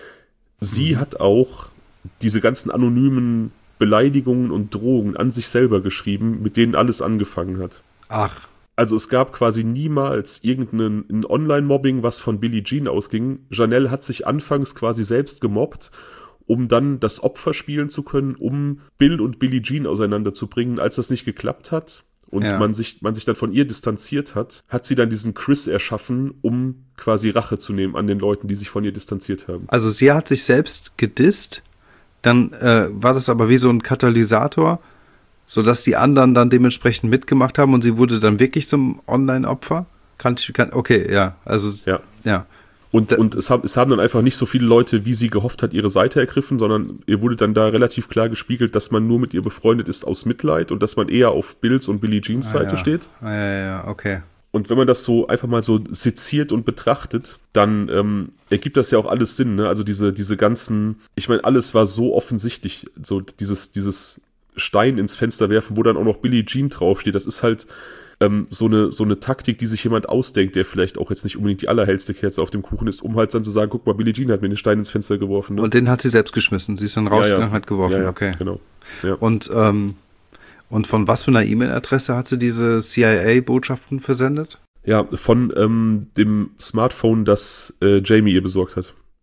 Sie mhm. hat auch diese ganzen anonymen Beleidigungen und Drohungen an sich selber geschrieben, mit denen alles angefangen hat. Ach. Also es gab quasi niemals irgendein Online-Mobbing, was von Billie Jean ausging. Janelle hat sich anfangs quasi selbst gemobbt, um dann das Opfer spielen zu können, um Bill und Billie Jean auseinanderzubringen. Als das nicht geklappt hat und ja. man sich man sich dann von ihr distanziert hat, hat sie dann diesen Chris erschaffen, um quasi Rache zu nehmen an den Leuten, die sich von ihr distanziert haben. Also sie hat sich selbst gedisst, dann äh, war das aber wie so ein Katalysator, sodass die anderen dann dementsprechend mitgemacht haben und sie wurde dann wirklich zum Online-Opfer? Kann ich, kann, okay, ja, also ja. ja. Und, und es, haben, es haben dann einfach nicht so viele Leute, wie sie gehofft hat, ihre Seite ergriffen, sondern ihr wurde dann da relativ klar gespiegelt, dass man nur mit ihr befreundet ist aus Mitleid und dass man eher auf Bills und Billie Jeans ah, Seite ja. steht. Ah, ja, ja, okay. Und wenn man das so einfach mal so seziert und betrachtet, dann ähm, ergibt das ja auch alles Sinn, ne? Also diese, diese ganzen, ich meine, alles war so offensichtlich, so dieses, dieses Stein ins Fenster werfen, wo dann auch noch Billie Jean draufsteht, das ist halt ähm, so eine so eine Taktik, die sich jemand ausdenkt, der vielleicht auch jetzt nicht unbedingt die allerhellste Kerze auf dem Kuchen ist, um halt dann zu sagen, guck mal, Billie Jean hat mir den Stein ins Fenster geworfen. Ne? Und den hat sie selbst geschmissen, sie ist dann rausgegangen, ja, ja. hat geworfen, ja, ja, okay. Genau. Ja. Und, ähm, und von was für einer E-Mail-Adresse hat sie diese C I A-Botschaften versendet? Ja, von ähm, dem Smartphone, das äh, Jamie ihr besorgt hat.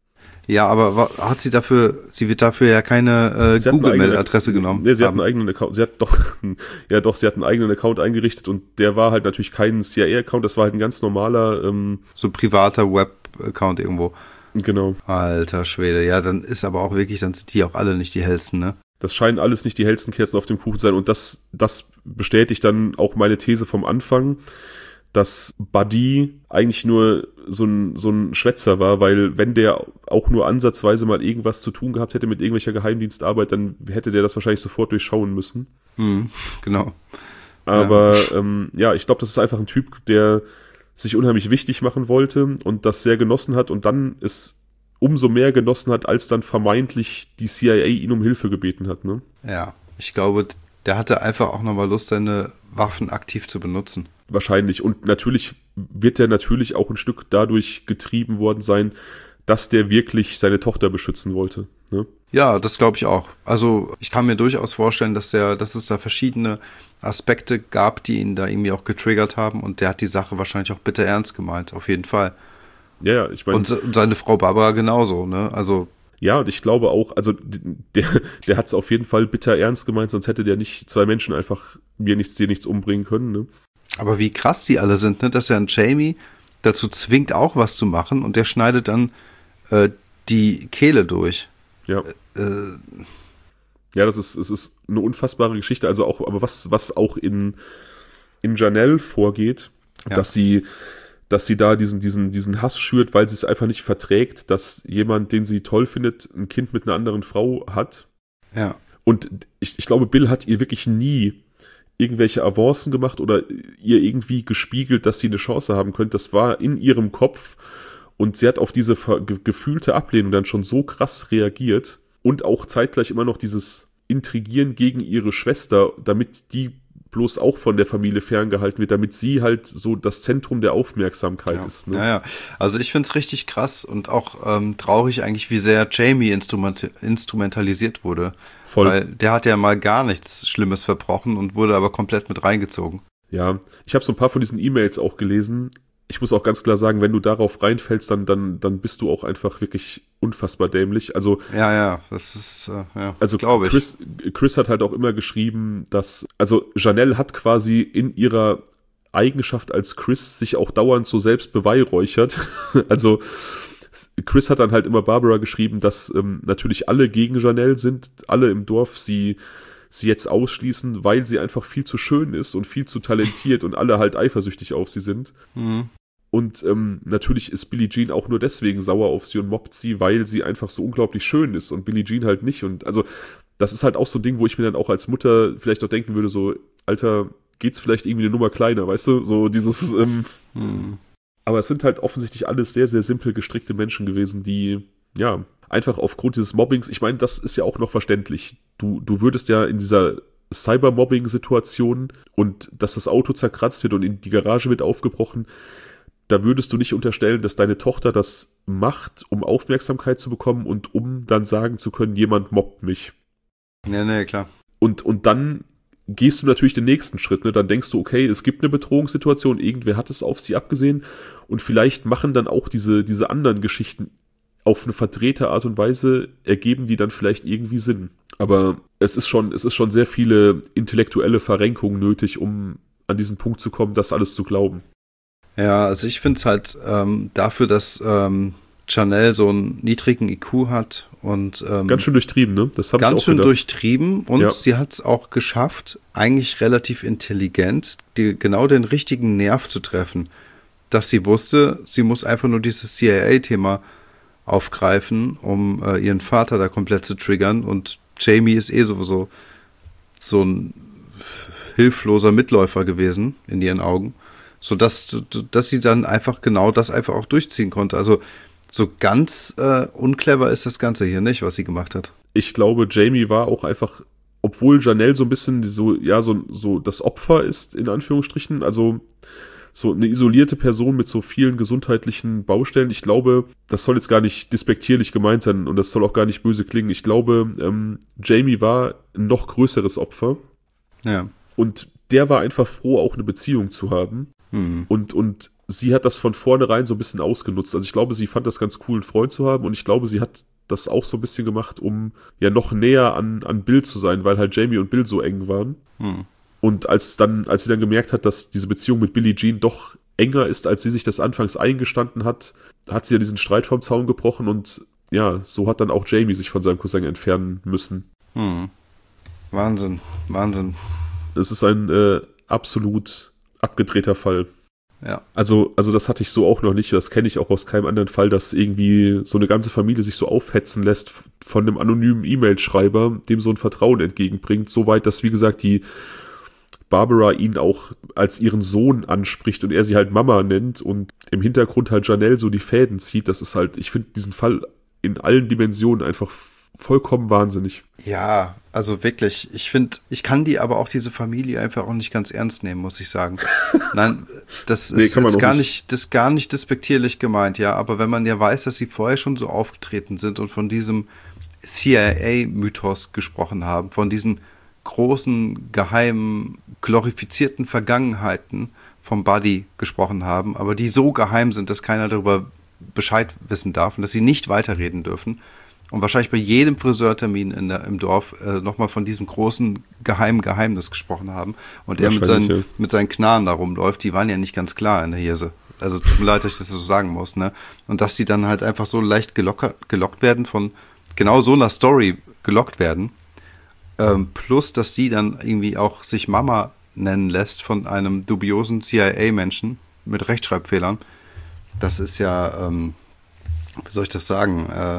Ja, aber wa- hat sie dafür, sie wird dafür ja keine äh, Google-Mail-Adresse genommen. Nee, sie hat einen eigenen Account, sie hat doch, ja doch, sie hat einen eigenen Account eingerichtet und der war halt natürlich kein C I A-Account, das war halt ein ganz normaler, ähm, so privater Web-Account irgendwo. Genau. Alter Schwede, ja, dann ist aber auch wirklich, dann sind die auch alle nicht die hellsten, ne? Das scheinen alles nicht die hellsten Kerzen auf dem Kuchen zu sein und das, das bestätigt dann auch meine These vom Anfang, dass Buddy eigentlich nur so ein, so ein Schwätzer war, weil wenn der auch nur ansatzweise mal irgendwas zu tun gehabt hätte mit irgendwelcher Geheimdienstarbeit, dann hätte der das wahrscheinlich sofort durchschauen müssen. Hm, genau. Aber ja, ähm, ja ich glaube, das ist einfach ein Typ, der sich unheimlich wichtig machen wollte und das sehr genossen hat und dann es umso mehr genossen hat, als dann vermeintlich die C I A ihn um Hilfe gebeten hat, ne? Ja, ich glaube, der hatte einfach auch nochmal Lust, seine Waffen aktiv zu benutzen. Wahrscheinlich. Und natürlich wird er natürlich auch ein Stück dadurch getrieben worden sein, dass der wirklich seine Tochter beschützen wollte. Ne? Ja, das glaube ich auch. Also ich kann mir durchaus vorstellen, dass der, dass es da verschiedene Aspekte gab, die ihn da irgendwie auch getriggert haben. Und der hat die Sache wahrscheinlich auch bitter ernst gemeint, auf jeden Fall. Ja, ja, ich meine. Und, und seine Frau Barbara genauso, ne? Also. Ja, und ich glaube auch, also der, der hat es auf jeden Fall bitter ernst gemeint, sonst hätte der nicht zwei Menschen einfach mir nichts, dir nichts umbringen können, ne? Aber wie krass die alle sind, ne? Dass er einen Jamie dazu zwingt, auch was zu machen und der schneidet dann äh, die Kehle durch. Ja. Äh, ja, das ist, es ist eine unfassbare Geschichte. Also auch, aber was, was auch in, in Janelle vorgeht, ja. dass sie, dass sie da diesen, diesen, diesen Hass schürt, weil sie es einfach nicht verträgt, dass jemand, den sie toll findet, ein Kind mit einer anderen Frau hat. Ja. Und ich, ich glaube, Bill hat ihr wirklich nie irgendwelche Avancen gemacht oder ihr irgendwie gespiegelt, dass sie eine Chance haben könnte. Das war in ihrem Kopf und sie hat auf diese ge- gefühlte Ablehnung dann schon so krass reagiert und auch zeitgleich immer noch dieses Intrigieren gegen ihre Schwester, damit die bloß auch von der Familie ferngehalten wird, damit sie halt so das Zentrum der Aufmerksamkeit ja. ist. Ne? Ja, ja. Also ich find's richtig krass und auch ähm, traurig eigentlich, wie sehr Jamie instrument- instrumentalisiert wurde. Voll. Weil der hat ja mal gar nichts Schlimmes verbrochen und wurde aber komplett mit reingezogen. Ja, ich habe so ein paar von diesen E-Mails auch gelesen. Ich muss auch ganz klar sagen, wenn du darauf reinfällst, dann, dann, dann bist du auch einfach wirklich unfassbar dämlich. Also, ja, ja, das ist, äh, ja, also glaube ich. Chris, Chris hat halt auch immer geschrieben, dass, also Janelle hat quasi in ihrer Eigenschaft als Chris sich auch dauernd so selbst beweihräuchert. Also, Chris hat dann halt immer Barbara geschrieben, dass ähm, natürlich alle gegen Janelle sind, alle im Dorf sie sie jetzt ausschließen, weil sie einfach viel zu schön ist und viel zu talentiert und alle halt eifersüchtig auf sie sind. Mhm. Und ähm, natürlich ist Billie Jean auch nur deswegen sauer auf sie und mobbt sie, weil sie einfach so unglaublich schön ist und Billie Jean halt nicht. Und also das ist halt auch so ein Ding, wo ich mir dann auch als Mutter vielleicht auch denken würde, so, Alter, geht's vielleicht irgendwie eine Nummer kleiner, weißt du? So dieses, ähm, mhm. Aber es sind halt offensichtlich alles sehr, sehr simpel gestrickte Menschen gewesen, die, ja, einfach aufgrund dieses Mobbings, ich meine, das ist ja auch noch verständlich. Du, du würdest ja in dieser Cybermobbing-Situation und dass das Auto zerkratzt wird und in die Garage wird aufgebrochen, da würdest du nicht unterstellen, dass deine Tochter das macht, um Aufmerksamkeit zu bekommen und um dann sagen zu können, jemand mobbt mich. Ja, nee, klar. Und, und dann gehst du natürlich den nächsten Schritt, ne? Dann denkst du, okay, es gibt eine Bedrohungssituation, irgendwer hat es auf sie abgesehen und vielleicht machen dann auch diese, diese anderen Geschichten auf eine verdrehte Art und Weise, ergeben die dann vielleicht irgendwie Sinn. Aber es ist schon, es ist schon sehr viele intellektuelle Verrenkungen nötig, um an diesen Punkt zu kommen, das alles zu glauben. Ja, also ich finde es halt ähm, dafür, dass ähm, Janelle so einen niedrigen I Q hat und ähm, ganz schön durchtrieben, ne? Das habe ich auch ganz schön gedacht. durchtrieben und Ja. sie hat es auch geschafft, eigentlich relativ intelligent, die, genau den richtigen Nerv zu treffen, dass sie wusste, sie muss einfach nur dieses C I A-Thema aufgreifen, um äh, ihren Vater da komplett zu triggern und Jamie ist eh sowieso so ein hilfloser Mitläufer gewesen in ihren Augen, sodass dass sie dann einfach genau das einfach auch durchziehen konnte. Also so ganz äh, unclever ist das Ganze hier nicht, was sie gemacht hat. Ich glaube, Jamie war auch einfach, obwohl Janelle so ein bisschen so, ja, so, so das Opfer ist, in Anführungsstrichen, also so eine isolierte Person mit so vielen gesundheitlichen Baustellen. Ich glaube, das soll jetzt gar nicht despektierlich gemeint sein und das soll auch gar nicht böse klingen. Ich glaube, ähm, Jamie war ein noch größeres Opfer. Ja. Und der war einfach froh, auch eine Beziehung zu haben. Hm. Und, und sie hat das von vornherein so ein bisschen ausgenutzt. Also ich glaube, sie fand das ganz cool, einen Freund zu haben und ich glaube, sie hat das auch so ein bisschen gemacht, um ja noch näher an, an Bill zu sein, weil halt Jamie und Bill so eng waren. Hm. Und als dann, als sie dann gemerkt hat, dass diese Beziehung mit Billie Jean doch enger ist, als sie sich das anfangs eingestanden hat, hat sie ja diesen Streit vom Zaun gebrochen und ja, so hat dann auch Jamie sich von seinem Cousin entfernen müssen. Hm. Wahnsinn, Wahnsinn. Es ist ein äh, absolut abgedrehter Fall. Ja. Also, also das hatte ich so auch noch nicht, das kenne ich auch aus keinem anderen Fall, dass irgendwie so eine ganze Familie sich so aufhetzen lässt von einem anonymen E-Mail-Schreiber, dem so ein Vertrauen entgegenbringt, so weit, dass, wie gesagt, die Barbara ihn auch als ihren Sohn anspricht und er sie halt Mama nennt und im Hintergrund halt Janelle so die Fäden zieht. Das ist halt, ich finde diesen Fall in allen Dimensionen einfach vollkommen wahnsinnig. Ja, also wirklich. Ich finde, ich kann die aber auch diese Familie einfach auch nicht ganz ernst nehmen, muss ich sagen. Nein, das nee, ist jetzt gar nicht. nicht, das gar nicht despektierlich gemeint, ja. Aber wenn man ja weiß, dass sie vorher schon so aufgetreten sind und von diesem C I A-Mythos gesprochen haben, von diesen großen, geheimen, glorifizierten Vergangenheiten vom Buddy gesprochen haben, aber die so geheim sind, dass keiner darüber Bescheid wissen darf und dass sie nicht weiterreden dürfen. Und wahrscheinlich bei jedem Friseurtermin in der, im Dorf äh, nochmal von diesem großen geheimen Geheimnis gesprochen haben. Und er mit seinen, ja. mit seinen Knarren da rumläuft, die waren ja nicht ganz klar in der Hirse. Also tut mir leid, dass ich das so sagen muss, ne? Und dass die dann halt einfach so leicht gelockert, gelockt werden, von genau so einer Story gelockt werden. Ähm, plus, dass sie dann irgendwie auch sich Mama nennen lässt von einem dubiosen C I A-Menschen mit Rechtschreibfehlern. Das ist ja, ähm, wie soll ich das sagen, äh,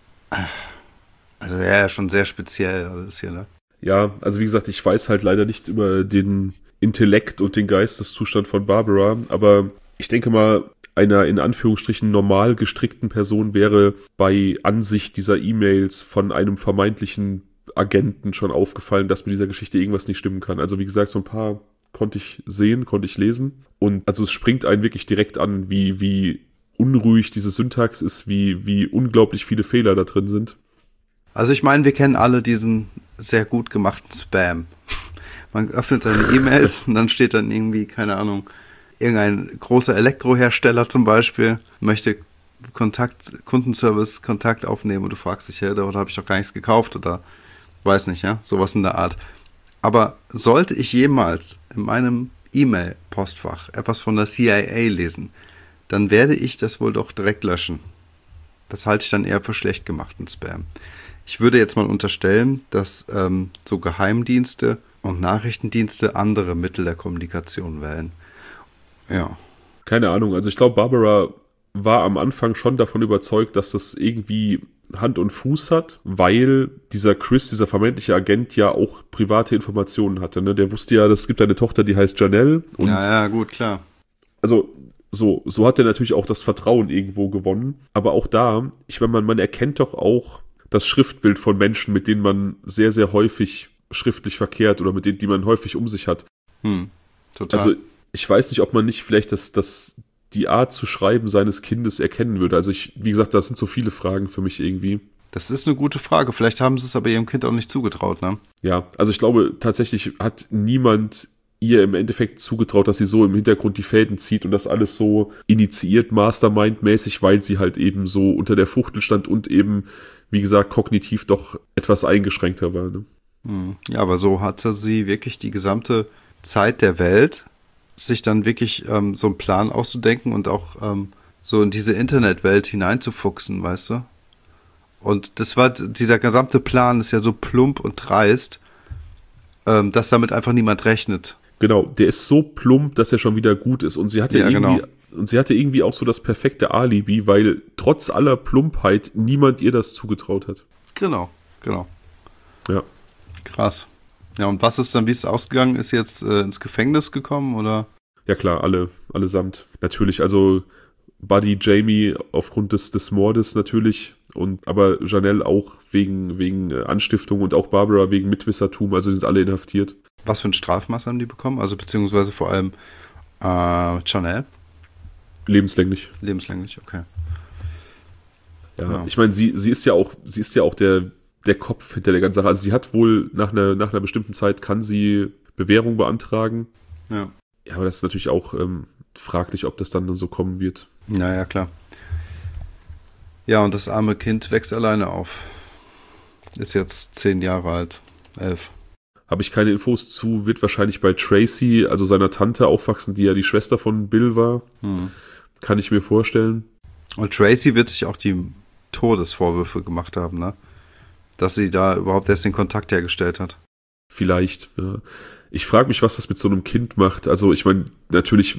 also ja, schon sehr speziell alles hier, ne? Ja, also wie gesagt, ich weiß halt leider nicht über den Intellekt und den Geisteszustand von Barbara, aber ich denke mal, einer in Anführungsstrichen normal gestrickten Person wäre bei Ansicht dieser E-Mails von einem vermeintlichen Agenten schon aufgefallen, dass mit dieser Geschichte irgendwas nicht stimmen kann. Also wie gesagt, so ein paar konnte ich sehen, konnte ich lesen und also es springt einen wirklich direkt an, wie, wie unruhig diese Syntax ist, wie, wie unglaublich viele Fehler da drin sind. Also ich meine, wir kennen alle diesen sehr gut gemachten Spam. Man öffnet seine E-Mails und dann steht dann irgendwie, keine Ahnung, irgendein großer Elektrohersteller zum Beispiel möchte Kontakt, Kundenservice, Kontakt aufnehmen und du fragst dich, ja, da habe ich doch gar nichts gekauft oder weiß nicht, ja, sowas in der Art. Aber sollte ich jemals in meinem E-Mail-Postfach etwas von der C I A lesen, dann werde ich das wohl doch direkt löschen. Das halte ich dann eher für schlecht gemachten Spam. Ich würde jetzt mal unterstellen, dass ähm, so Geheimdienste und Nachrichtendienste andere Mittel der Kommunikation wählen. Ja. Keine Ahnung, also ich glaube, Barbara war am Anfang schon davon überzeugt, dass das irgendwie Hand und Fuß hat, weil dieser Chris, dieser vermeintliche Agent, ja auch private Informationen hatte. Ne? Der wusste ja, es gibt eine Tochter, die heißt Janelle. Und ja, ja, gut, klar. Also so, so hat er natürlich auch das Vertrauen irgendwo gewonnen. Aber auch da, ich meine, man, man erkennt doch auch das Schriftbild von Menschen, mit denen man sehr, sehr häufig schriftlich verkehrt oder mit denen, die man häufig um sich hat. Hm, total. Also ich weiß nicht, ob man nicht vielleicht das, das, die Art zu schreiben seines Kindes erkennen würde. Also ich, wie gesagt, das sind so viele Fragen für mich irgendwie. Das ist eine gute Frage. Vielleicht haben sie es aber ihrem Kind auch nicht zugetraut, ne? Ja, also ich glaube, tatsächlich hat niemand ihr im Endeffekt zugetraut, dass sie so im Hintergrund die Fäden zieht und das alles so initiiert, Mastermind-mäßig, weil sie halt eben so unter der Fuchtel stand und eben, wie gesagt, kognitiv doch etwas eingeschränkter war. Ne? Ja, aber so hat sie wirklich die gesamte Zeit der Welt, sich dann wirklich ähm, so einen Plan auszudenken und auch ähm, so in diese Internetwelt hineinzufuchsen, weißt du? Und das war, dieser gesamte Plan ist ja so plump und dreist, ähm, dass damit einfach niemand rechnet. Genau, der ist so plump, dass er schon wieder gut ist. Und sie hatte ja, irgendwie, genau. und sie hatte irgendwie auch so das perfekte Alibi, weil trotz aller Plumpheit niemand ihr das zugetraut hat. Genau, genau. Ja. Krass. Ja, und was ist dann, wie ist es ausgegangen? Ist jetzt äh, ins Gefängnis gekommen, oder? Ja klar, alle, allesamt. Natürlich, also Buddy, Jamie aufgrund des, des Mordes natürlich, und aber Janelle auch wegen, wegen Anstiftung und auch Barbara wegen Mitwissertum, also die sind alle inhaftiert. Was für ein Strafmaß haben die bekommen? Also beziehungsweise vor allem äh, Janelle? Lebenslänglich. Lebenslänglich, okay. Ja, ja. Ich meine, sie, sie ist ja auch, sie ist ja auch der, der Kopf hinter der ganzen Sache. Also sie hat wohl nach einer, nach einer bestimmten Zeit kann sie Bewährung beantragen. Ja. Ja, aber das ist natürlich auch ähm, fraglich, ob das dann so kommen wird. Naja, klar. Ja, und das arme Kind wächst alleine auf. Ist jetzt zehn Jahre alt, elf. Habe ich keine Infos zu, wird wahrscheinlich bei Tracy, also seiner Tante, aufwachsen, die ja die Schwester von Bill war. Hm. Kann ich mir vorstellen. Und Tracy wird sich auch die Todesvorwürfe gemacht haben, ne? Dass sie da überhaupt erst den Kontakt hergestellt hat. Vielleicht, ja. Ich frage mich, was das mit so einem Kind macht. Also ich meine, natürlich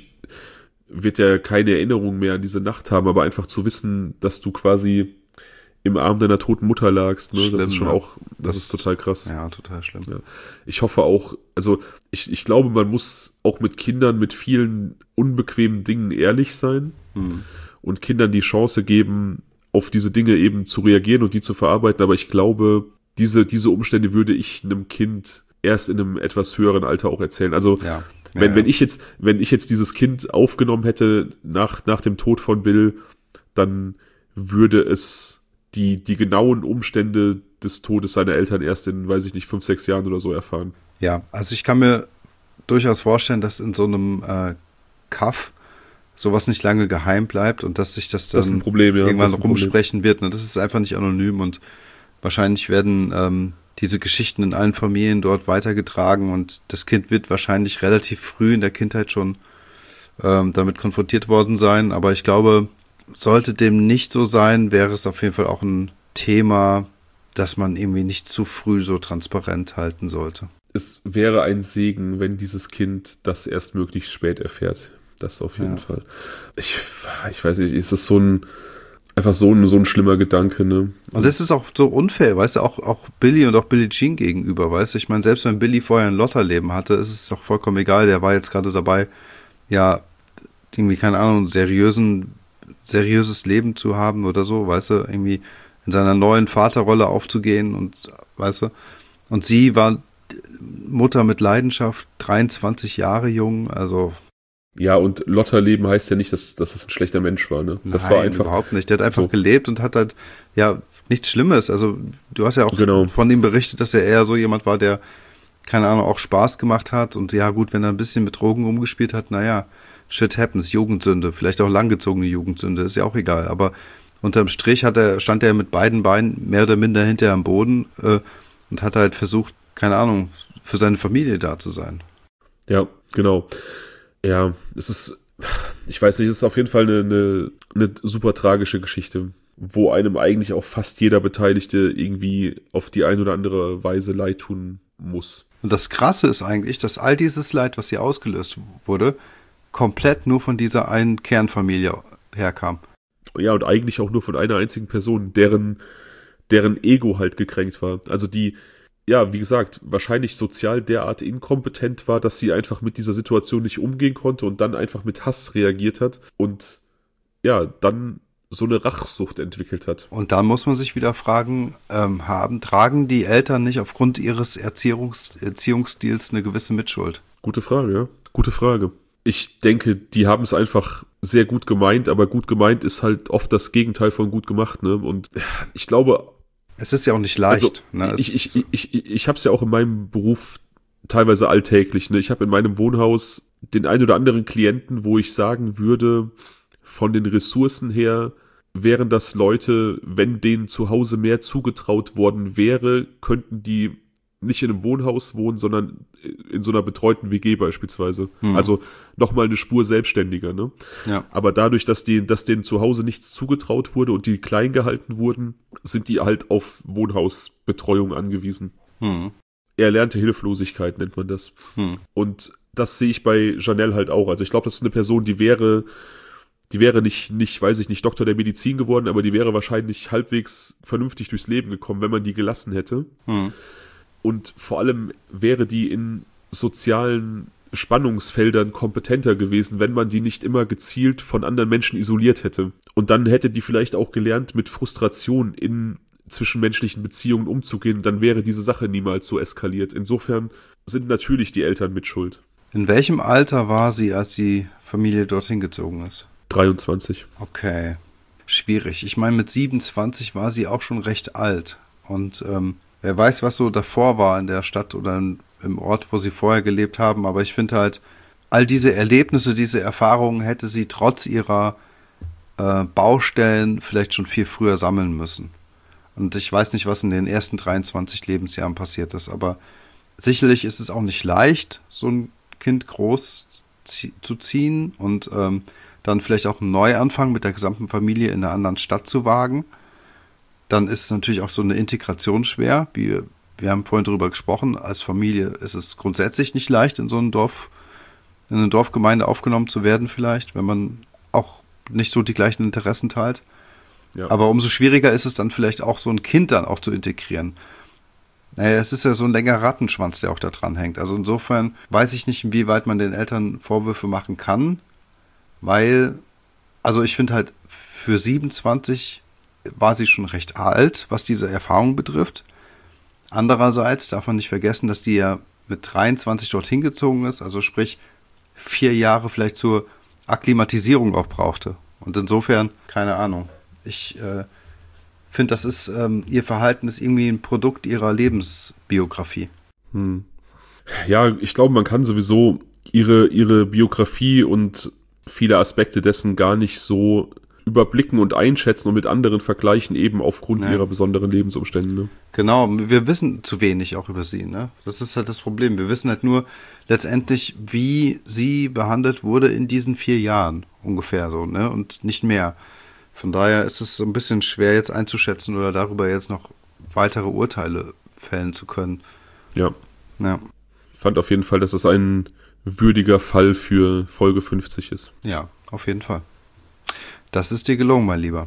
wird er keine Erinnerung mehr an diese Nacht haben, aber einfach zu wissen, dass du quasi im Arm deiner toten Mutter lagst, ne? Schlimm, das ist schon ja. auch, das, das ist total krass. Ja, total schlimm. Ja. Ich hoffe auch, also ich, ich glaube, man muss auch mit Kindern mit vielen unbequemen Dingen ehrlich sein hm. und Kindern die Chance geben, auf diese Dinge eben zu reagieren und die zu verarbeiten, aber ich glaube, diese, diese Umstände würde ich einem Kind erst in einem etwas höheren Alter auch erzählen. Also ja. Ja, wenn, ja. wenn ich jetzt, wenn ich jetzt dieses Kind aufgenommen hätte nach, nach dem Tod von Bill, dann würde es die, die genauen Umstände des Todes seiner Eltern erst in, weiß ich nicht, fünf, sechs Jahren oder so erfahren. Ja, also ich kann mir durchaus vorstellen, dass in so einem äh, Kaff sowas nicht lange geheim bleibt und dass sich das dann das ist ein Problem, ja. irgendwann das rumsprechen wird. Und das ist einfach nicht anonym und wahrscheinlich werden ähm, diese Geschichten in allen Familien dort weitergetragen und das Kind wird wahrscheinlich relativ früh in der Kindheit schon ähm, damit konfrontiert worden sein. Aber ich glaube, sollte dem nicht so sein, wäre es auf jeden Fall auch ein Thema, das man irgendwie nicht zu früh so transparent halten sollte. Es wäre ein Segen, wenn dieses Kind das erst möglichst spät erfährt. Das auf jeden ja. Fall. Ich, ich weiß nicht, es ist so ein einfach so ein, so ein schlimmer Gedanke, ne? Und das ist auch so unfair, weißt du, auch, auch Billy und auch Billie Jean gegenüber, weißt du? Ich meine, selbst wenn Billy vorher ein Lotterleben hatte, ist es doch vollkommen egal, der war jetzt gerade dabei, ja, irgendwie, keine Ahnung, seriösen, seriöses Leben zu haben oder so, weißt du, irgendwie in seiner neuen Vaterrolle aufzugehen und, weißt du, und sie war Mutter mit Leidenschaft, dreiundzwanzig Jahre jung, also... Ja, und Lotterleben heißt ja nicht, dass, dass es ein schlechter Mensch war, ne? Das Nein, war einfach überhaupt nicht. Der hat einfach so. gelebt und hat halt, ja, nichts Schlimmes. Also, du hast ja auch genau. von ihm berichtet, dass er eher so jemand war, der, keine Ahnung, auch Spaß gemacht hat. Und ja, gut, wenn er ein bisschen mit Drogen rumgespielt hat, naja, shit happens, Jugendsünde. Vielleicht auch langgezogene Jugendsünde, ist ja auch egal. Aber unterm Strich hat er, stand er mit beiden Beinen mehr oder minder hinterher am Boden äh, und hat halt versucht, keine Ahnung, für seine Familie da zu sein. Ja, genau. Ja, es ist, ich weiß nicht, es ist auf jeden Fall eine, eine, eine super tragische Geschichte, wo einem eigentlich auch fast jeder Beteiligte irgendwie auf die ein oder andere Weise leid tun muss. Und das Krasse ist eigentlich, dass all dieses Leid, was hier ausgelöst wurde, komplett nur von dieser einen Kernfamilie herkam. Ja, und eigentlich auch nur von einer einzigen Person, deren, deren Ego halt gekränkt war. Also die, ja, wie gesagt, wahrscheinlich sozial derart inkompetent war, dass sie einfach mit dieser Situation nicht umgehen konnte und dann einfach mit Hass reagiert hat und ja, dann so eine Rachsucht entwickelt hat. Und da muss man sich wieder fragen, ähm, haben, tragen die Eltern nicht aufgrund ihres Erziehungs, Erziehungsstils eine gewisse Mitschuld? Gute Frage, ja. Gute Frage. Ich denke, die haben es einfach sehr gut gemeint, aber gut gemeint ist halt oft das Gegenteil von gut gemacht, ne? Und ich glaube... Es ist ja auch nicht leicht. Also, ne? Ich, ich, ich, ich, ich habe es ja auch in meinem Beruf teilweise alltäglich. Ne? Ich habe in meinem Wohnhaus den ein oder anderen Klienten, wo ich sagen würde, von den Ressourcen her wären das Leute, wenn denen zu Hause mehr zugetraut worden wäre, könnten die nicht in einem Wohnhaus wohnen, sondern in so einer betreuten W G beispielsweise. Hm. Also nochmal eine Spur selbstständiger. Ne? Ja. Aber dadurch, dass, die, dass denen zu Hause nichts zugetraut wurde und die klein gehalten wurden, sind die halt auf Wohnhausbetreuung angewiesen. Hm. Erlernte Hilflosigkeit nennt man das. Hm. Und das sehe ich bei Janelle halt auch. Also ich glaube, das ist eine Person, die wäre... Die wäre nicht, nicht, weiß ich nicht, Doktor der Medizin geworden, aber die wäre wahrscheinlich halbwegs vernünftig durchs Leben gekommen, wenn man die gelassen hätte. Hm. Und vor allem wäre die in sozialen Spannungsfeldern kompetenter gewesen, wenn man die nicht immer gezielt von anderen Menschen isoliert hätte. Und dann hätte die vielleicht auch gelernt, mit Frustration in zwischenmenschlichen Beziehungen umzugehen. Dann wäre diese Sache niemals so eskaliert. Insofern sind natürlich die Eltern mit schuld. In welchem Alter war sie, als die Familie dorthin gezogen ist? dreiundzwanzig. Okay, schwierig. Ich meine, mit siebenundzwanzig war sie auch schon recht alt. Und ähm, wer weiß, was so davor war in der Stadt oder in, im Ort, wo sie vorher gelebt haben. Aber ich finde halt, all diese Erlebnisse, diese Erfahrungen hätte sie trotz ihrer äh, Baustellen vielleicht schon viel früher sammeln müssen. Und ich weiß nicht, was in den ersten dreiundzwanzig Lebensjahren passiert ist, aber sicherlich ist es auch nicht leicht, so ein Kind groß zie- zu ziehen und ähm, dann vielleicht auch einen Neuanfang mit der gesamten Familie in einer anderen Stadt zu wagen. Dann ist natürlich auch so eine Integration schwer. Wir, wir haben vorhin darüber gesprochen, als Familie ist es grundsätzlich nicht leicht, in so ein Dorf, in eine Dorfgemeinde aufgenommen zu werden vielleicht, wenn man auch nicht so die gleichen Interessen teilt. Ja. Aber umso schwieriger ist es dann vielleicht auch, so ein Kind dann auch zu integrieren. Naja, es ist ja so ein längerer Rattenschwanz, der auch da dran hängt. Also insofern weiß ich nicht, inwieweit man den Eltern Vorwürfe machen kann, weil, also ich finde halt, für siebenundzwanzig war sie schon recht alt, was diese Erfahrung betrifft. Andererseits darf man nicht vergessen, dass die ja mit dreiundzwanzig dorthin gezogen ist, also sprich vier Jahre vielleicht zur Akklimatisierung auch brauchte. Und insofern, keine Ahnung. Ich äh, finde, das ist, ähm, ihr Verhalten ist irgendwie ein Produkt ihrer Lebensbiografie. Hm. Ja, ich glaube, man kann sowieso ihre, ihre Biografie und viele Aspekte dessen gar nicht so überblicken und einschätzen und mit anderen vergleichen, eben aufgrund nee. ihrer besonderen Lebensumstände. Ne? Genau, wir wissen zu wenig auch über sie. Ne? Das ist halt das Problem. Wir wissen halt nur letztendlich, wie sie behandelt wurde in diesen vier Jahren ungefähr so, ne? Und nicht mehr. Von daher ist es so ein bisschen schwer jetzt einzuschätzen oder darüber jetzt noch weitere Urteile fällen zu können. Ja. Ja. Ich fand auf jeden Fall, dass es ein würdiger Fall für Folge fünfzig ist. Ja, auf jeden Fall. Das ist dir gelungen, mein Lieber.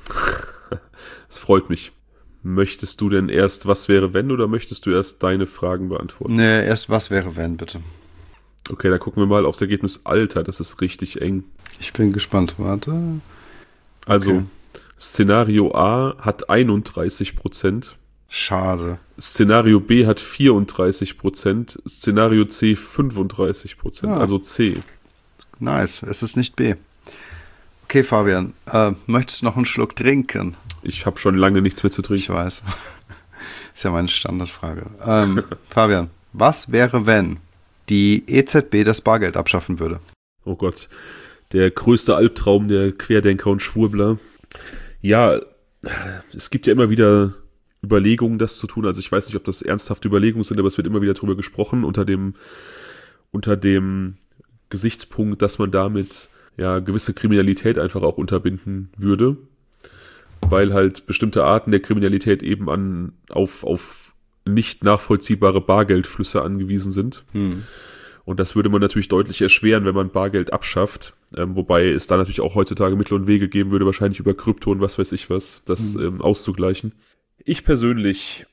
Das freut mich. Möchtest du denn erst was wäre wenn oder möchtest du erst deine Fragen beantworten? Nee, erst was wäre wenn, bitte. Okay, dann gucken wir mal aufs Ergebnis Alter. Das ist richtig eng. Ich bin gespannt. Warte. Also, okay. Szenario A hat einunddreißig Prozent. Schade. Szenario B hat vierunddreißig Prozent. Szenario C fünfunddreißig Prozent. Ja. Also C. Nice. Es ist nicht B. Okay, Fabian. Äh, möchtest du noch einen Schluck trinken? Ich habe schon lange nichts mehr zu trinken. Ich weiß. Ist ja meine Standardfrage. Ähm, Fabian, was wäre, wenn die E Z B das Bargeld abschaffen würde? Oh Gott. Der größte Albtraum der Querdenker und Schwurbler. Ja, es gibt ja immer wieder Überlegungen, das zu tun. Also ich weiß nicht, ob das ernsthafte Überlegungen sind, aber es wird immer wieder darüber gesprochen, unter dem, unter dem Gesichtspunkt, dass man damit ja gewisse Kriminalität einfach auch unterbinden würde. Weil halt bestimmte Arten der Kriminalität eben an, auf, auf nicht nachvollziehbare Bargeldflüsse angewiesen sind. Hm. Und das würde man natürlich deutlich erschweren, wenn man Bargeld abschafft. Ähm, wobei es da natürlich auch heutzutage Mittel und Wege geben würde, wahrscheinlich über Krypto und was weiß ich was, das mhm. ähm, auszugleichen. Ich persönlich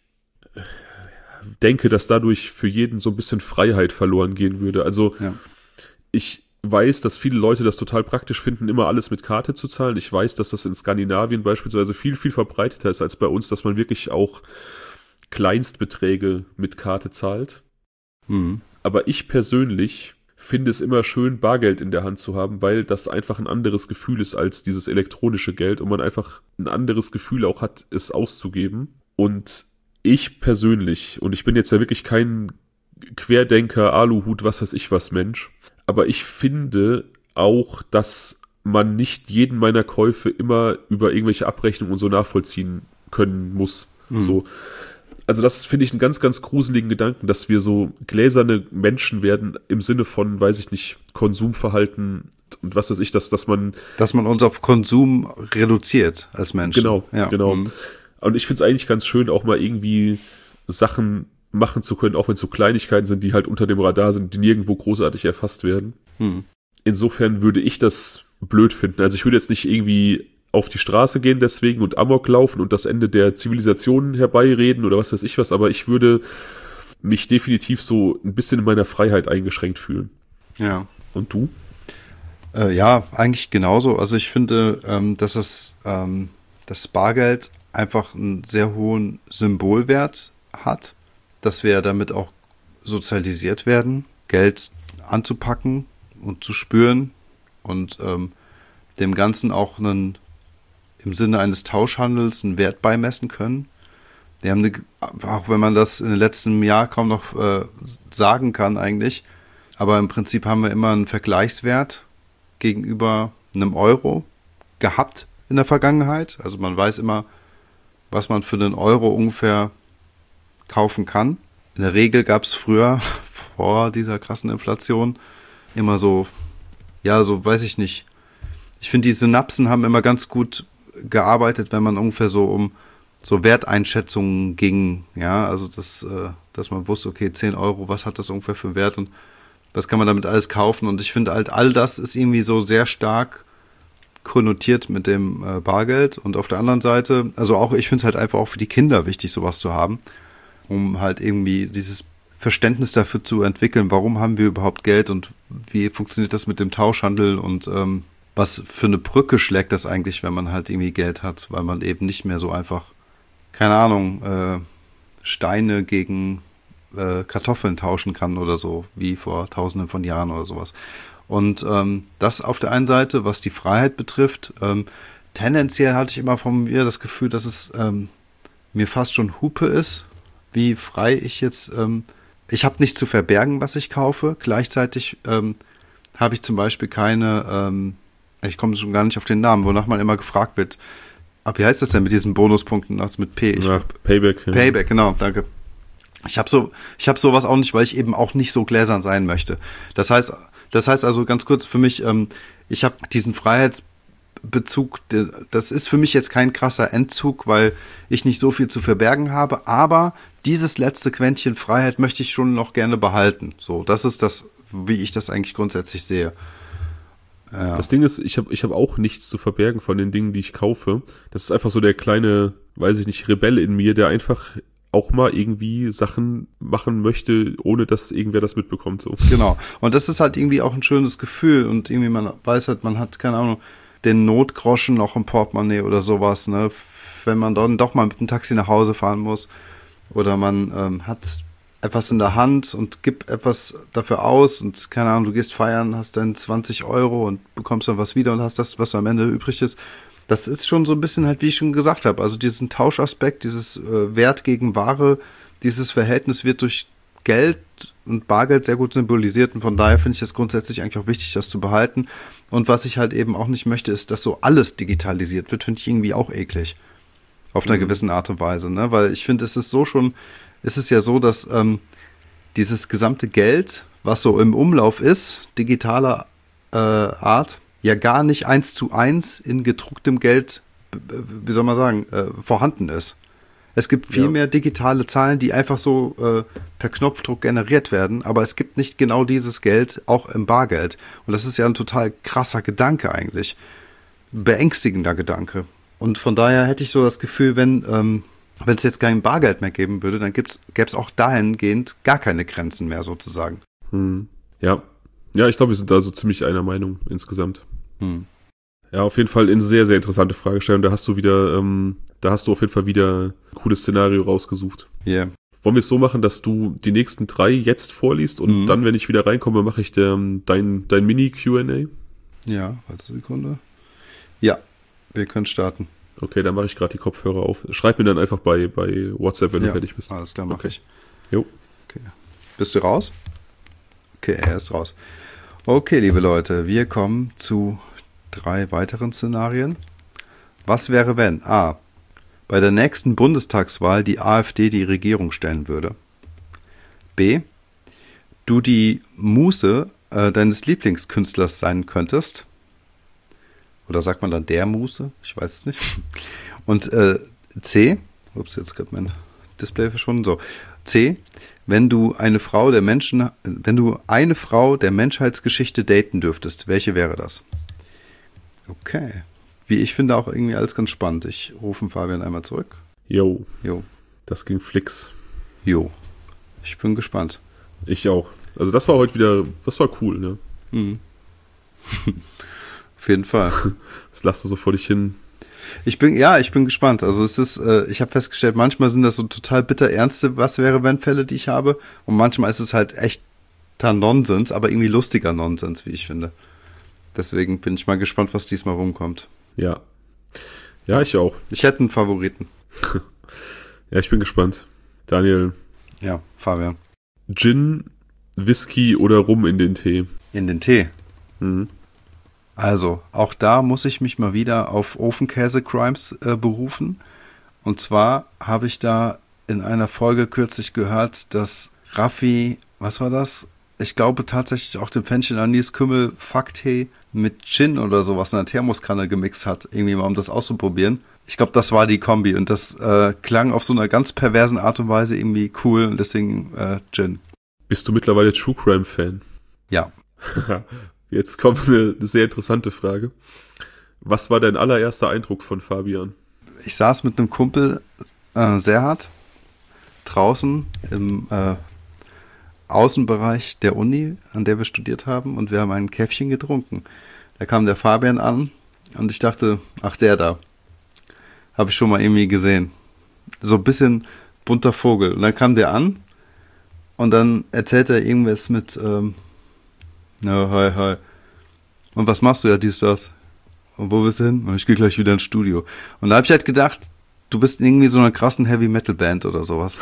denke, dass dadurch für jeden so ein bisschen Freiheit verloren gehen würde. Also ja. ich weiß, dass viele Leute das total praktisch finden, immer alles mit Karte zu zahlen. Ich weiß, dass das in Skandinavien beispielsweise viel, viel verbreiteter ist als bei uns, dass man wirklich auch Kleinstbeträge mit Karte zahlt. Mhm. Aber ich persönlich finde es immer schön, Bargeld in der Hand zu haben, weil das einfach ein anderes Gefühl ist als dieses elektronische Geld und man einfach ein anderes Gefühl auch hat, es auszugeben. Und ich persönlich, und ich bin jetzt ja wirklich kein Querdenker, Aluhut, was weiß ich was Mensch, aber ich finde auch, dass man nicht jeden meiner Käufe immer über irgendwelche Abrechnungen und so nachvollziehen können muss. Mhm. So. Also das finde ich einen ganz, ganz gruseligen Gedanken, dass wir so gläserne Menschen werden im Sinne von, weiß ich nicht, Konsumverhalten und was weiß ich, dass, dass man... Dass man uns auf Konsum reduziert als Menschen. Genau, ja. genau. Mhm. Und ich finde es eigentlich ganz schön, auch mal irgendwie Sachen machen zu können, auch wenn es so Kleinigkeiten sind, die halt unter dem Radar sind, die nirgendwo großartig erfasst werden. Mhm. Insofern würde ich das blöd finden. Also ich würde jetzt nicht irgendwie auf die Straße gehen deswegen und Amok laufen und das Ende der Zivilisation herbeireden oder was weiß ich was, aber ich würde mich definitiv so ein bisschen in meiner Freiheit eingeschränkt fühlen. Ja. Und du? Äh, ja, eigentlich genauso. Also ich finde, ähm, dass das, ähm, das Bargeld einfach einen sehr hohen Symbolwert hat, dass wir damit auch sozialisiert werden, Geld anzupacken und zu spüren und ähm, dem Ganzen auch einen im Sinne eines Tauschhandels einen Wert beimessen können. Die haben eine, auch wenn man das in den letzten Jahr kaum noch äh, sagen kann eigentlich, aber im Prinzip haben wir immer einen Vergleichswert gegenüber einem Euro gehabt in der Vergangenheit. Also man weiß immer, was man für einen Euro ungefähr kaufen kann. In der Regel gab es früher, vor dieser krassen Inflation, immer so, ja, so weiß ich nicht. Ich finde, die Synapsen haben immer ganz gut gearbeitet, wenn man ungefähr so um so Werteinschätzungen ging. Ja, also das, äh, dass man wusste, okay, zehn Euro, was hat das ungefähr für einen Wert und was kann man damit alles kaufen? Und ich finde halt, all das ist irgendwie so sehr stark konnotiert mit dem äh, Bargeld. Und auf der anderen Seite, also auch, ich finde es halt einfach auch für die Kinder wichtig, sowas zu haben, um halt irgendwie dieses Verständnis dafür zu entwickeln, warum haben wir überhaupt Geld und wie funktioniert das mit dem Tauschhandel und ähm, was für eine Brücke schlägt das eigentlich, wenn man halt irgendwie Geld hat, weil man eben nicht mehr so einfach, keine Ahnung, äh, Steine gegen äh, Kartoffeln tauschen kann oder so, wie vor tausenden von Jahren oder sowas. Und ähm, das auf der einen Seite, was die Freiheit betrifft, ähm, tendenziell hatte ich immer von mir das Gefühl, dass es ähm, mir fast schon Hupe ist, wie frei ich jetzt, ähm, ich habe nichts zu verbergen, was ich kaufe. Gleichzeitig ähm, habe ich zum Beispiel keine, ähm, ich komme schon gar nicht auf den Namen, wonach man immer gefragt wird. Aber wie heißt das denn mit diesen Bonuspunkten, also mit P? Ich, ja, Payback. Ja. Payback, genau, danke. Ich habe so, ich habe sowas auch nicht, weil ich eben auch nicht so gläsern sein möchte. Das heißt, das heißt also ganz kurz für mich, ähm, ich habe diesen Freiheitsbezug, das ist für mich jetzt kein krasser Entzug, weil ich nicht so viel zu verbergen habe, aber dieses letzte Quäntchen Freiheit möchte ich schon noch gerne behalten. So, das ist das, wie ich das eigentlich grundsätzlich sehe. Ja. Das Ding ist, ich habe ich hab auch nichts zu verbergen von den Dingen, die ich kaufe. Das ist einfach so der kleine, weiß ich nicht, Rebell in mir, der einfach auch mal irgendwie Sachen machen möchte, ohne dass irgendwer das mitbekommt. So. Genau. Und das ist halt irgendwie auch ein schönes Gefühl und irgendwie man weiß halt, man hat, keine Ahnung, den Notgroschen noch im Portemonnaie oder sowas, ne, wenn man dann doch mal mit dem Taxi nach Hause fahren muss oder man ähm, hat etwas in der Hand und gibt etwas dafür aus und keine Ahnung, du gehst feiern, hast dann zwanzig Euro und bekommst dann was wieder und hast das, was am Ende übrig ist. Das ist schon so ein bisschen halt, wie ich schon gesagt habe, also diesen Tauschaspekt, dieses äh, Wert gegen Ware, dieses Verhältnis wird durch Geld und Bargeld sehr gut symbolisiert und von daher finde ich das grundsätzlich eigentlich auch wichtig, das zu behalten. Und was ich halt eben auch nicht möchte, ist, dass so alles digitalisiert wird, finde ich irgendwie auch eklig. Auf einer mhm. gewissen Art und Weise, ne? Weil ich finde, es ist so schon, ist es ja so, dass ähm, dieses gesamte Geld, was so im Umlauf ist, digitaler äh, Art, ja gar nicht eins zu eins in gedrucktem Geld, wie soll man sagen, äh, vorhanden ist. Es gibt viel ja. mehr digitale Zahlen, die einfach so äh, per Knopfdruck generiert werden, aber es gibt nicht genau dieses Geld auch im Bargeld. Und das ist ja ein total krasser Gedanke eigentlich. Beängstigender Gedanke. Und von daher hätte ich so das Gefühl, wenn ähm, wenn es jetzt kein Bargeld mehr geben würde, dann gäbe es auch dahingehend gar keine Grenzen mehr sozusagen. Hm. Ja. Ja, ich glaube, wir sind da so ziemlich einer Meinung insgesamt. Hm. Ja, auf jeden Fall eine sehr, sehr interessante Fragestellung. Da hast du wieder, ähm, da hast du auf jeden Fall wieder ein cooles Szenario rausgesucht. Ja. Yeah. Wollen wir es so machen, dass du die nächsten drei jetzt vorliest und mhm. dann, wenn ich wieder reinkomme, mache ich ähm, dein, dein Mini-Q and A? Ja, warte eine Sekunde. Ja, wir können starten. Okay, dann mache ich gerade die Kopfhörer auf. Schreib mir dann einfach bei, bei WhatsApp, wenn ja, du fertig bist. Alles klar, mache okay. ich. Jo. Okay. Bist du raus? Okay, er ist raus. Okay, liebe Leute, wir kommen zu drei weiteren Szenarien. Was wäre, wenn A. bei der nächsten Bundestagswahl die AfD die Regierung stellen würde? B. Du die Muse äh, deines Lieblingskünstlers sein könntest? Oder sagt man dann der Muse? Ich weiß es nicht. Und äh, C. Ups, jetzt gerade mein Display verschwunden. So. C. Wenn du eine Frau der Menschen, wenn du eine Frau der Menschheitsgeschichte daten dürftest, welche wäre das? Okay. Wie ich finde, auch irgendwie alles ganz spannend. Ich rufe Fabian einmal zurück. Jo. Jo. Das ging fix. Jo. Ich bin gespannt. Ich auch. Also das war heute wieder, das war cool, ne? Mhm. Auf jeden Fall. Das lachst du so vor dich hin. Ich bin, ja, ich bin gespannt. Also es ist, äh, ich habe festgestellt, manchmal sind das so total bitter ernste Was wäre wenn Fälle, die ich habe. Und manchmal ist es halt echter Nonsens, aber irgendwie lustiger Nonsens, wie ich finde. Deswegen bin ich mal gespannt, was diesmal rumkommt. Ja. Ja, ich auch. Ich hätte einen Favoriten. Ja, ich bin gespannt. Daniel. Ja, Fabian. Gin Whisky oder Rum in den Tee? In den Tee. Mhm. Also, auch da muss ich mich mal wieder auf Ofenkäse-Crimes äh, berufen. Und zwar habe ich da in einer Folge kürzlich gehört, dass Raffi, was war das? Ich glaube tatsächlich auch den Fenchel Anis Kümmel Facktee mit Gin oder sowas in einer Thermoskanne gemixt hat, irgendwie mal um das auszuprobieren. Ich glaube, das war die Kombi und das äh, klang auf so einer ganz perversen Art und Weise irgendwie cool und deswegen äh, Gin. Bist du mittlerweile True Crime Fan? Ja. Jetzt kommt eine, eine sehr interessante Frage. Was war dein allererster Eindruck von Fabian? Ich saß mit einem Kumpel, äh, Serhat, draußen im äh, Außenbereich der Uni, an der wir studiert haben, und wir haben ein Käffchen getrunken. Da kam der Fabian an und ich dachte, ach, der da. Habe ich schon mal irgendwie gesehen. So ein bisschen bunter Vogel. Und dann kam der an und dann erzählt er irgendwas mit, ähm, na, hi, hi. Und was machst du? Ja, dies, das. Und wo bist du hin? Ich gehe gleich wieder ins Studio. Und da habe ich halt gedacht, du bist irgendwie so einer krassen Heavy-Metal-Band oder sowas.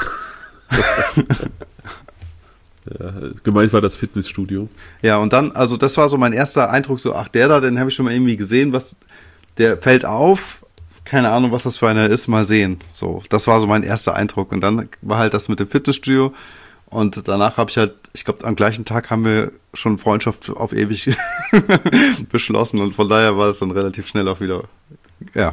Ja, gemeint war das Fitnessstudio. Ja, und dann, also das war so mein erster Eindruck, so, ach, der da, den habe ich schon mal irgendwie gesehen, was, der fällt auf, keine Ahnung, was das für einer ist, mal sehen. So, das war so mein erster Eindruck. Und dann war halt das mit dem Fitnessstudio. Und danach habe ich halt, ich glaube, am gleichen Tag haben wir schon Freundschaft auf ewig beschlossen. Und von daher war es dann relativ schnell auch wieder, ja,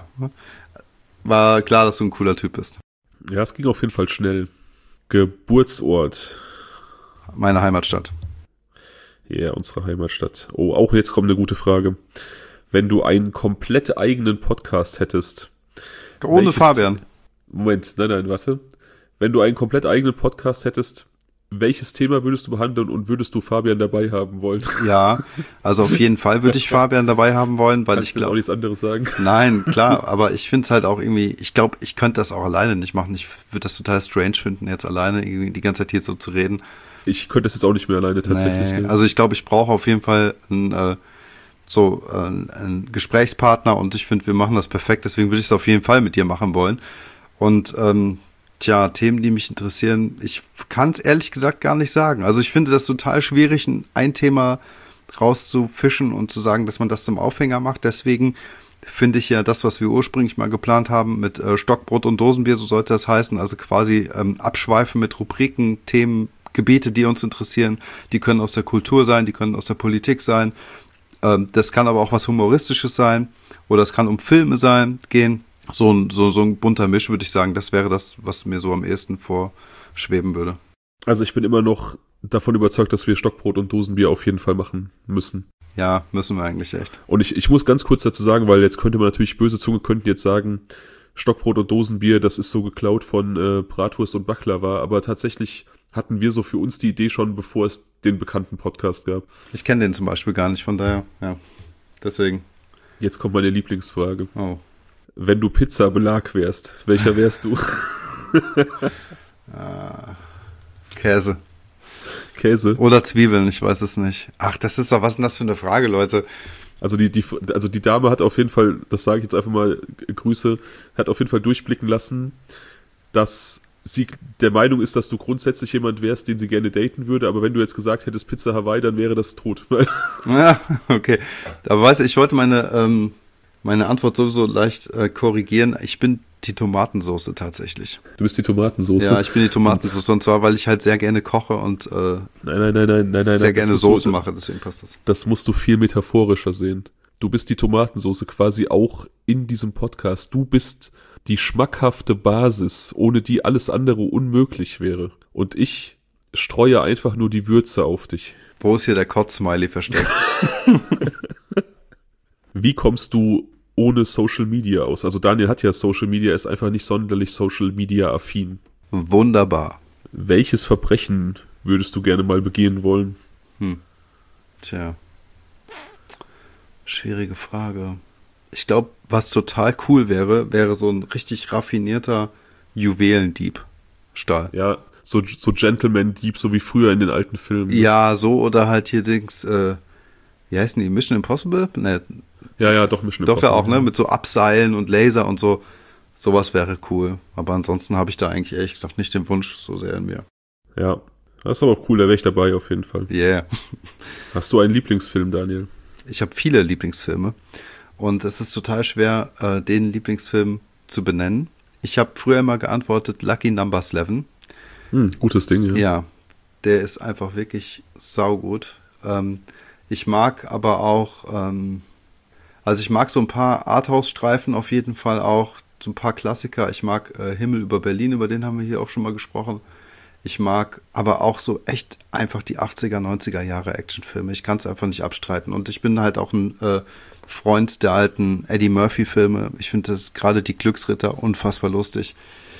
war klar, dass du ein cooler Typ bist. Ja, es ging auf jeden Fall schnell. Geburtsort. Meine Heimatstadt. Ja, unsere Heimatstadt. Oh, auch jetzt kommt eine gute Frage. Wenn du einen komplett eigenen Podcast hättest. Ohne Fabian. Moment, nein, nein, warte. Wenn du einen komplett eigenen Podcast hättest, welches Thema würdest du behandeln und würdest du Fabian dabei haben wollen? Ja, also auf jeden Fall würde ich Fabian dabei haben wollen, weil Kannst ich du jetzt glaube... auch nichts anderes sagen? Nein, klar, aber ich finde es halt auch irgendwie, ich glaube, ich könnte das auch alleine nicht machen. Ich würde das total strange finden, jetzt alleine irgendwie die ganze Zeit hier so zu reden. Ich könnte das jetzt auch nicht mehr alleine tatsächlich. Nee, ne? also ich glaube, ich brauche auf jeden Fall einen, äh, so äh, einen Gesprächspartner und ich finde, wir machen das perfekt, deswegen würde ich es auf jeden Fall mit dir machen wollen. Und ähm, tja, Themen, die mich interessieren, ich kann es ehrlich gesagt gar nicht sagen. Also ich finde das total schwierig, ein Thema rauszufischen und zu sagen, dass man das zum Aufhänger macht. Deswegen finde ich ja das, was wir ursprünglich mal geplant haben mit äh, Stockbrot und Dosenbier, so sollte das heißen, also quasi ähm, abschweifen mit Rubriken, Themen, Gebiete, die uns interessieren. Die können aus der Kultur sein, die können aus der Politik sein. Ähm, das kann aber auch was Humoristisches sein oder es kann um Filme sein, gehen. So ein, so, so ein bunter Misch, würde ich sagen, das wäre das, was mir so am ehesten vorschweben würde. Also ich bin immer noch davon überzeugt, dass wir Stockbrot und Dosenbier auf jeden Fall machen müssen. Ja, müssen wir eigentlich echt. Und ich, ich muss ganz kurz dazu sagen, weil jetzt könnte man natürlich, böse Zunge könnten jetzt sagen, Stockbrot und Dosenbier, das ist so geklaut von äh, Bratwurst und Baklava, aber tatsächlich hatten wir so für uns die Idee schon, bevor es den bekannten Podcast gab. Ich kenne den zum Beispiel gar nicht, von daher, ja, deswegen. Jetzt kommt meine Lieblingsfrage. Oh. Wenn du Pizza-Belag wärst, welcher wärst du? ah, Käse. Käse? Oder Zwiebeln, ich weiß es nicht. Ach, das ist doch, was ist denn das für eine Frage, Leute? Also die, die, also die Dame hat auf jeden Fall, das sage ich jetzt einfach mal, Grüße, hat auf jeden Fall durchblicken lassen, dass sie der Meinung ist, dass du grundsätzlich jemand wärst, den sie gerne daten würde, aber wenn du jetzt gesagt hättest Pizza Hawaii, dann wäre das tot. Ja, okay. Aber weißt du, ich wollte meine, ähm, meine Antwort sowieso leicht äh, korrigieren. Ich bin die Tomatensoße tatsächlich. Du bist die Tomatensoße? Ja, ich bin die Tomatensoße und zwar, weil ich halt sehr gerne koche und äh, nein, nein, nein, nein, nein, sehr nein, gerne Soßen mache, deswegen passt das. Das musst du viel metaphorischer sehen. Du bist die Tomatensoße quasi auch in diesem Podcast. Du bist die schmackhafte Basis, ohne die alles andere unmöglich wäre. Und ich streue einfach nur die Würze auf dich. Wo ist hier der Kotz-Smiley versteckt? Wie kommst du ohne Social Media aus? Also Daniel hat ja Social Media, ist einfach nicht sonderlich Social Media affin. Wunderbar. Welches Verbrechen würdest du gerne mal begehen wollen? Hm. Tja. Schwierige Frage. Ich glaube, was total cool wäre, wäre so ein richtig raffinierter Juwelendieb-Stahl. Ja, so, so Gentleman-Dieb, so wie früher in den alten Filmen. Ja, so oder halt hier Dings, äh, wie heißen die? Mission Impossible? Ne, ja, ja, doch, Mission doch Impossible. Doch ja auch, ne? Mit so Abseilen und Laser und so. Sowas wäre cool. Aber ansonsten habe ich da eigentlich ehrlich gesagt nicht den Wunsch so sehr in mir. Ja. Das ist aber auch cool, da wäre ich dabei auf jeden Fall. Yeah. Hast du einen Lieblingsfilm, Daniel? Ich habe viele Lieblingsfilme und es ist total schwer, äh, den Lieblingsfilm zu benennen. Ich habe früher immer geantwortet Lucky Number elf. Hm, gutes Ding, ja. Ja, der ist einfach wirklich saugut. Ähm, ich mag aber auch, ähm, also ich mag so ein paar Arthouse-Streifen auf jeden Fall auch, so ein paar Klassiker. Ich mag äh, Himmel über Berlin, über den haben wir hier auch schon mal gesprochen. Ich mag aber auch so echt einfach die achtziger, neunziger Jahre Actionfilme. Ich kann es einfach nicht abstreiten. Und ich bin halt auch ein äh, Freund der alten Eddie Murphy-Filme. Ich finde das gerade die Glücksritter unfassbar lustig.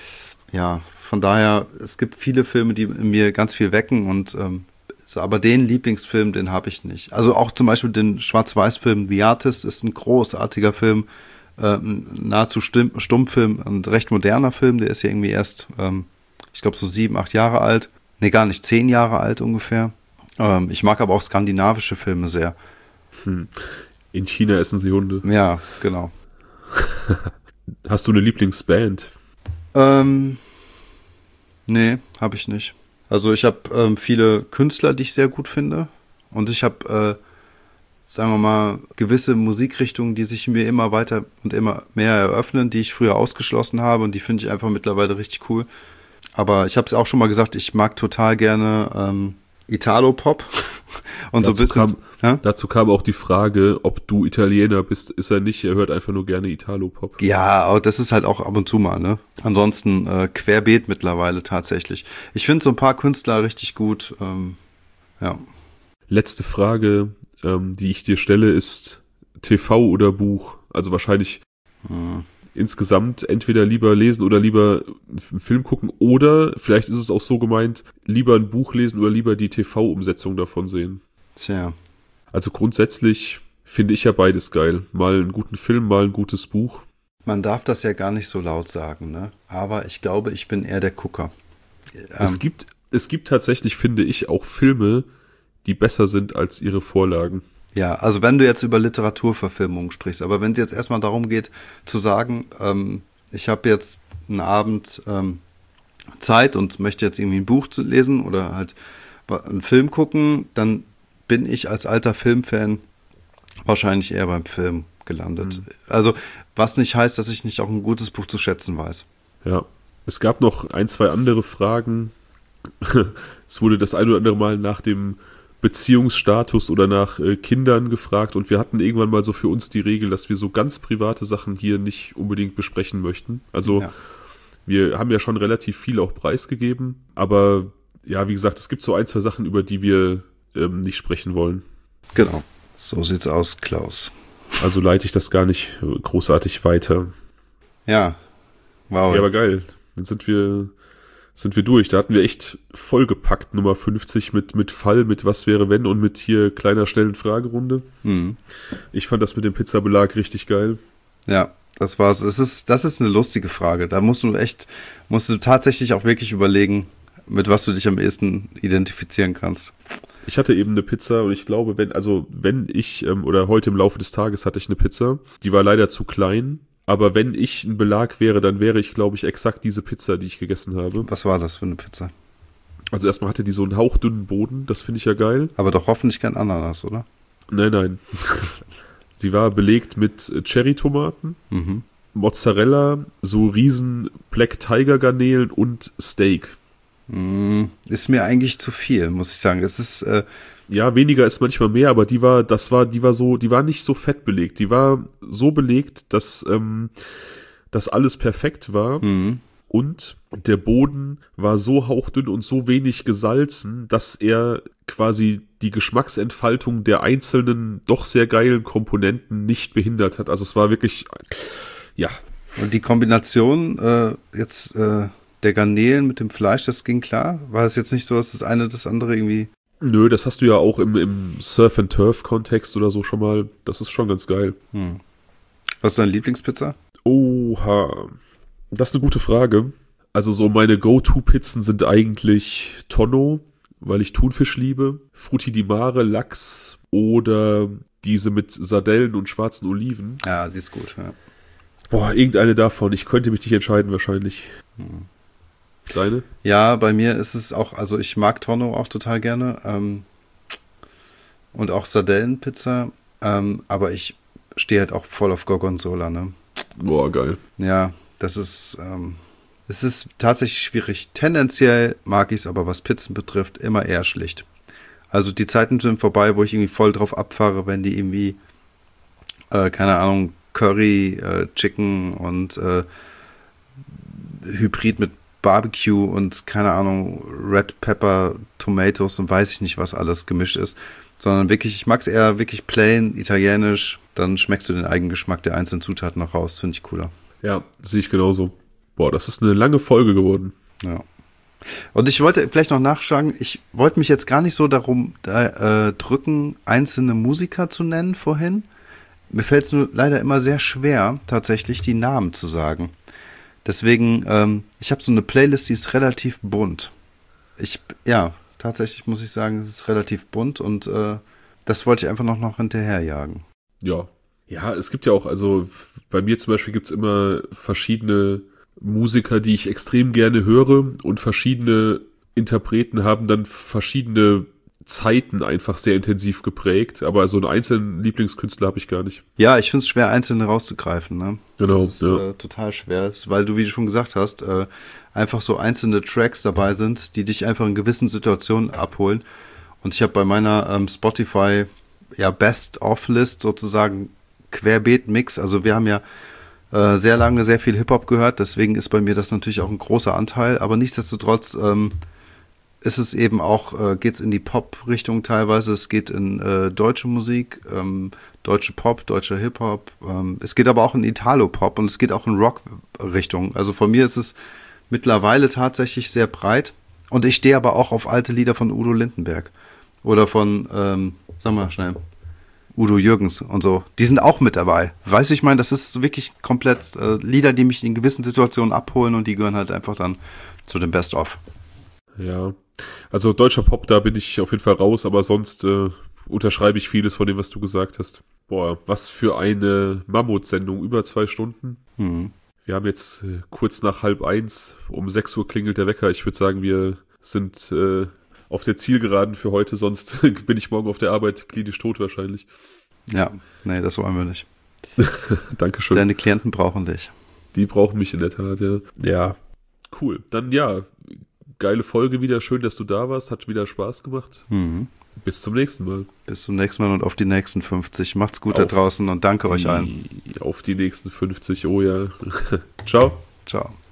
Ja, von daher, es gibt viele Filme, die in mir ganz viel wecken und ähm, so, aber den Lieblingsfilm, den habe ich nicht. Also auch zum Beispiel den Schwarz-Weiß-Film The Artist ist ein großartiger Film, äh, ein nahezu Stumm- Stummfilm, ein recht moderner Film, der ist ja irgendwie erst, ähm, ich glaube so sieben, acht Jahre alt. Nee, gar nicht, zehn Jahre alt ungefähr. Ähm, ich mag aber auch skandinavische Filme sehr. Hm. In China essen sie Hunde. Ja, genau. Hast du eine Lieblingsband? Ähm, nee, habe ich nicht. Also ich habe ähm, viele Künstler, die ich sehr gut finde. Und ich habe, äh, sagen wir mal, gewisse Musikrichtungen, die sich mir immer weiter und immer mehr eröffnen, die ich früher ausgeschlossen habe. Und die finde ich einfach mittlerweile richtig cool. Aber ich habe es auch schon mal gesagt, ich mag total gerne ähm, Italo-Pop. Und dazu so ein bisschen. Kam, ja? Dazu kam auch die Frage, ob du Italiener bist. Ist er nicht, er hört einfach nur gerne Italo-Pop. Ja, aber das ist halt auch ab und zu mal, ne? Ansonsten äh, querbeet mittlerweile tatsächlich. Ich finde so ein paar Künstler richtig gut. Ähm, ja. Letzte Frage, ähm, die ich dir stelle, ist T V oder Buch? Also wahrscheinlich Hm. insgesamt entweder lieber lesen oder lieber einen Film gucken oder vielleicht ist es auch so gemeint, lieber ein Buch lesen oder lieber die T V-Umsetzung davon sehen. Tja. Also grundsätzlich finde ich ja beides geil. Mal einen guten Film, mal ein gutes Buch. Man darf das ja gar nicht so laut sagen, ne? Aber ich glaube, ich bin eher der Gucker. Ähm, Es gibt, es gibt tatsächlich, finde ich, auch Filme, die besser sind als ihre Vorlagen. Ja, also wenn du jetzt über Literaturverfilmungen sprichst, aber wenn es jetzt erstmal darum geht, zu sagen, ähm, ich habe jetzt einen Abend ähm, Zeit und möchte jetzt irgendwie ein Buch zu lesen oder halt einen Film gucken, dann bin ich als alter Filmfan wahrscheinlich eher beim Film gelandet. Mhm. Also, was nicht heißt, dass ich nicht auch ein gutes Buch zu schätzen weiß. Ja, es gab noch ein, zwei andere Fragen. Es wurde das ein oder andere Mal nach dem Beziehungsstatus oder nach äh, Kindern gefragt und wir hatten irgendwann mal so für uns die Regel, dass wir so ganz private Sachen hier nicht unbedingt besprechen möchten. Also ja. Wir haben ja schon relativ viel auch preisgegeben, aber ja, wie gesagt, es gibt so ein, zwei Sachen, über die wir ähm, nicht sprechen wollen. Genau, so sieht's aus, Klaus. Also leite ich das gar nicht großartig weiter. Ja, wow. Ja, aber geil. Dann sind wir sind wir durch. Da hatten wir echt vollgepackt, Nummer fünfzig mit, mit Fall, mit Was wäre wenn und mit hier kleiner schnellen Fragerunde. Mhm. Ich fand das mit dem Pizzabelag richtig geil. Ja, das war's. Es ist, das ist eine lustige Frage. Da musst du echt, musst du tatsächlich auch wirklich überlegen, mit was du dich am ehesten identifizieren kannst. Ich hatte eben eine Pizza und ich glaube, wenn, also wenn ich, ähm, oder heute im Laufe des Tages hatte ich eine Pizza, die war leider zu klein. Aber wenn ich ein Belag wäre, dann wäre ich, glaube ich, exakt diese Pizza, die ich gegessen habe. Was war das für eine Pizza? Also erstmal hatte die so einen hauchdünnen Boden, das finde ich ja geil. Aber doch hoffentlich kein Ananas, oder? Nein, nein. Sie war belegt mit Cherry-Tomaten, mhm. Mozzarella, so riesen Black Tiger Garnelen und Steak. Mm, ist mir eigentlich zu viel, muss ich sagen. Es ist äh ja, weniger ist manchmal mehr, aber die war, das war, die war so, die war nicht so fett belegt. Die war so belegt, dass ähm, das alles perfekt war. Mhm. Und der Boden war so hauchdünn und so wenig gesalzen, dass er quasi die Geschmacksentfaltung der einzelnen, doch sehr geilen Komponenten nicht behindert hat. Also es war wirklich, ja. Und die Kombination äh, jetzt äh, der Garnelen mit dem Fleisch, das ging klar? War es jetzt nicht so, dass das eine das andere irgendwie... Nö, das hast du ja auch im, im Surf-and-Turf-Kontext oder so schon mal. Das ist schon ganz geil. Hm. Was ist deine Lieblingspizza? Oha. Das ist eine gute Frage. Also so meine Go-To-Pizzen sind eigentlich Tonno, weil ich Thunfisch liebe, Frutti di Mare, Lachs oder diese mit Sardellen und schwarzen Oliven. Ja, die ist gut, ja. Boah, irgendeine davon. Ich könnte mich nicht entscheiden wahrscheinlich. Hm. Deine? Ja, bei mir ist es auch, also ich mag Tonno auch total gerne ähm, und auch Sardellenpizza, ähm, aber ich stehe halt auch voll auf Gorgonzola, ne? Boah, geil. Ja, das ist, ähm, es ist tatsächlich schwierig. Tendenziell mag ich es aber, was Pizzen betrifft, immer eher schlicht. Also die Zeiten sind vorbei, wo ich irgendwie voll drauf abfahre, wenn die irgendwie, äh, keine Ahnung, Curry, äh, Chicken und äh, Hybrid mit Barbecue und keine Ahnung, Red Pepper, Tomatoes und weiß ich nicht, was alles gemischt ist. Sondern wirklich, ich mag es eher wirklich plain, italienisch, dann schmeckst du den Eigengeschmack der einzelnen Zutaten noch raus, finde ich cooler. Ja, sehe ich genauso. Boah, das ist eine lange Folge geworden. Ja. Und ich wollte vielleicht noch nachschlagen, ich wollte mich jetzt gar nicht so darum äh, drücken, einzelne Musiker zu nennen vorhin. Mir fällt es nur leider immer sehr schwer, tatsächlich die Namen zu sagen. Deswegen, ähm, ich habe so eine Playlist, die ist relativ bunt. Ich, ja, tatsächlich muss ich sagen, es ist relativ bunt und äh, das wollte ich einfach noch, noch hinterherjagen. Ja. Ja, es gibt ja auch, also bei mir zum Beispiel gibt's immer verschiedene Musiker, die ich extrem gerne höre und verschiedene Interpreten haben dann verschiedene Zeiten einfach sehr intensiv geprägt, aber so einen einzelnen Lieblingskünstler habe ich gar nicht. Ja, ich finde es schwer, einzelne rauszugreifen, ne? Genau, das ist ja. äh, total schwer, ist, weil du, wie du schon gesagt hast, äh, einfach so einzelne Tracks dabei sind, die dich einfach in gewissen Situationen abholen. Und ich habe bei meiner ähm, Spotify ja Best-of-List sozusagen Querbeet-Mix, also wir haben ja äh, sehr lange sehr viel Hip-Hop gehört, deswegen ist bei mir das natürlich auch ein großer Anteil, aber nichtsdestotrotz ähm, ist es eben auch, äh, geht's in die Pop-Richtung teilweise, es geht in äh, deutsche Musik, ähm, deutsche Pop, deutscher Hip-Hop, ähm, es geht aber auch in Italo-Pop und es geht auch in Rock-Richtung. Also von mir ist es mittlerweile tatsächlich sehr breit und ich stehe aber auch auf alte Lieder von Udo Lindenberg oder von, ähm, sag mal schnell, Udo Jürgens und so. Die sind auch mit dabei. Weißt du, ich meine, das ist wirklich komplett äh, Lieder, die mich in gewissen Situationen abholen und die gehören halt einfach dann zu dem Best-of. Ja, also deutscher Pop, da bin ich auf jeden Fall raus, aber sonst äh, unterschreibe ich vieles von dem, was du gesagt hast. Boah, was für eine Mammutsendung, über zwei Stunden. Mhm. Wir haben jetzt äh, kurz nach halb eins, um sechs Uhr klingelt der Wecker. Ich würde sagen, wir sind äh, auf der Zielgeraden für heute, sonst bin ich morgen auf der Arbeit klinisch tot wahrscheinlich. Ja, nee, das wollen wir nicht. Dankeschön. Deine Klienten brauchen dich. Die brauchen mich in der Tat, ja. Ja, cool. Dann ja, geile Folge wieder. Schön, dass du da warst. Hat wieder Spaß gemacht. Mhm. Bis zum nächsten Mal. Bis zum nächsten Mal und auf die nächsten fünfzig. Macht's gut auf da draußen und danke euch allen. Auf die nächsten fünfzig. Oh ja. Ciao. Ciao.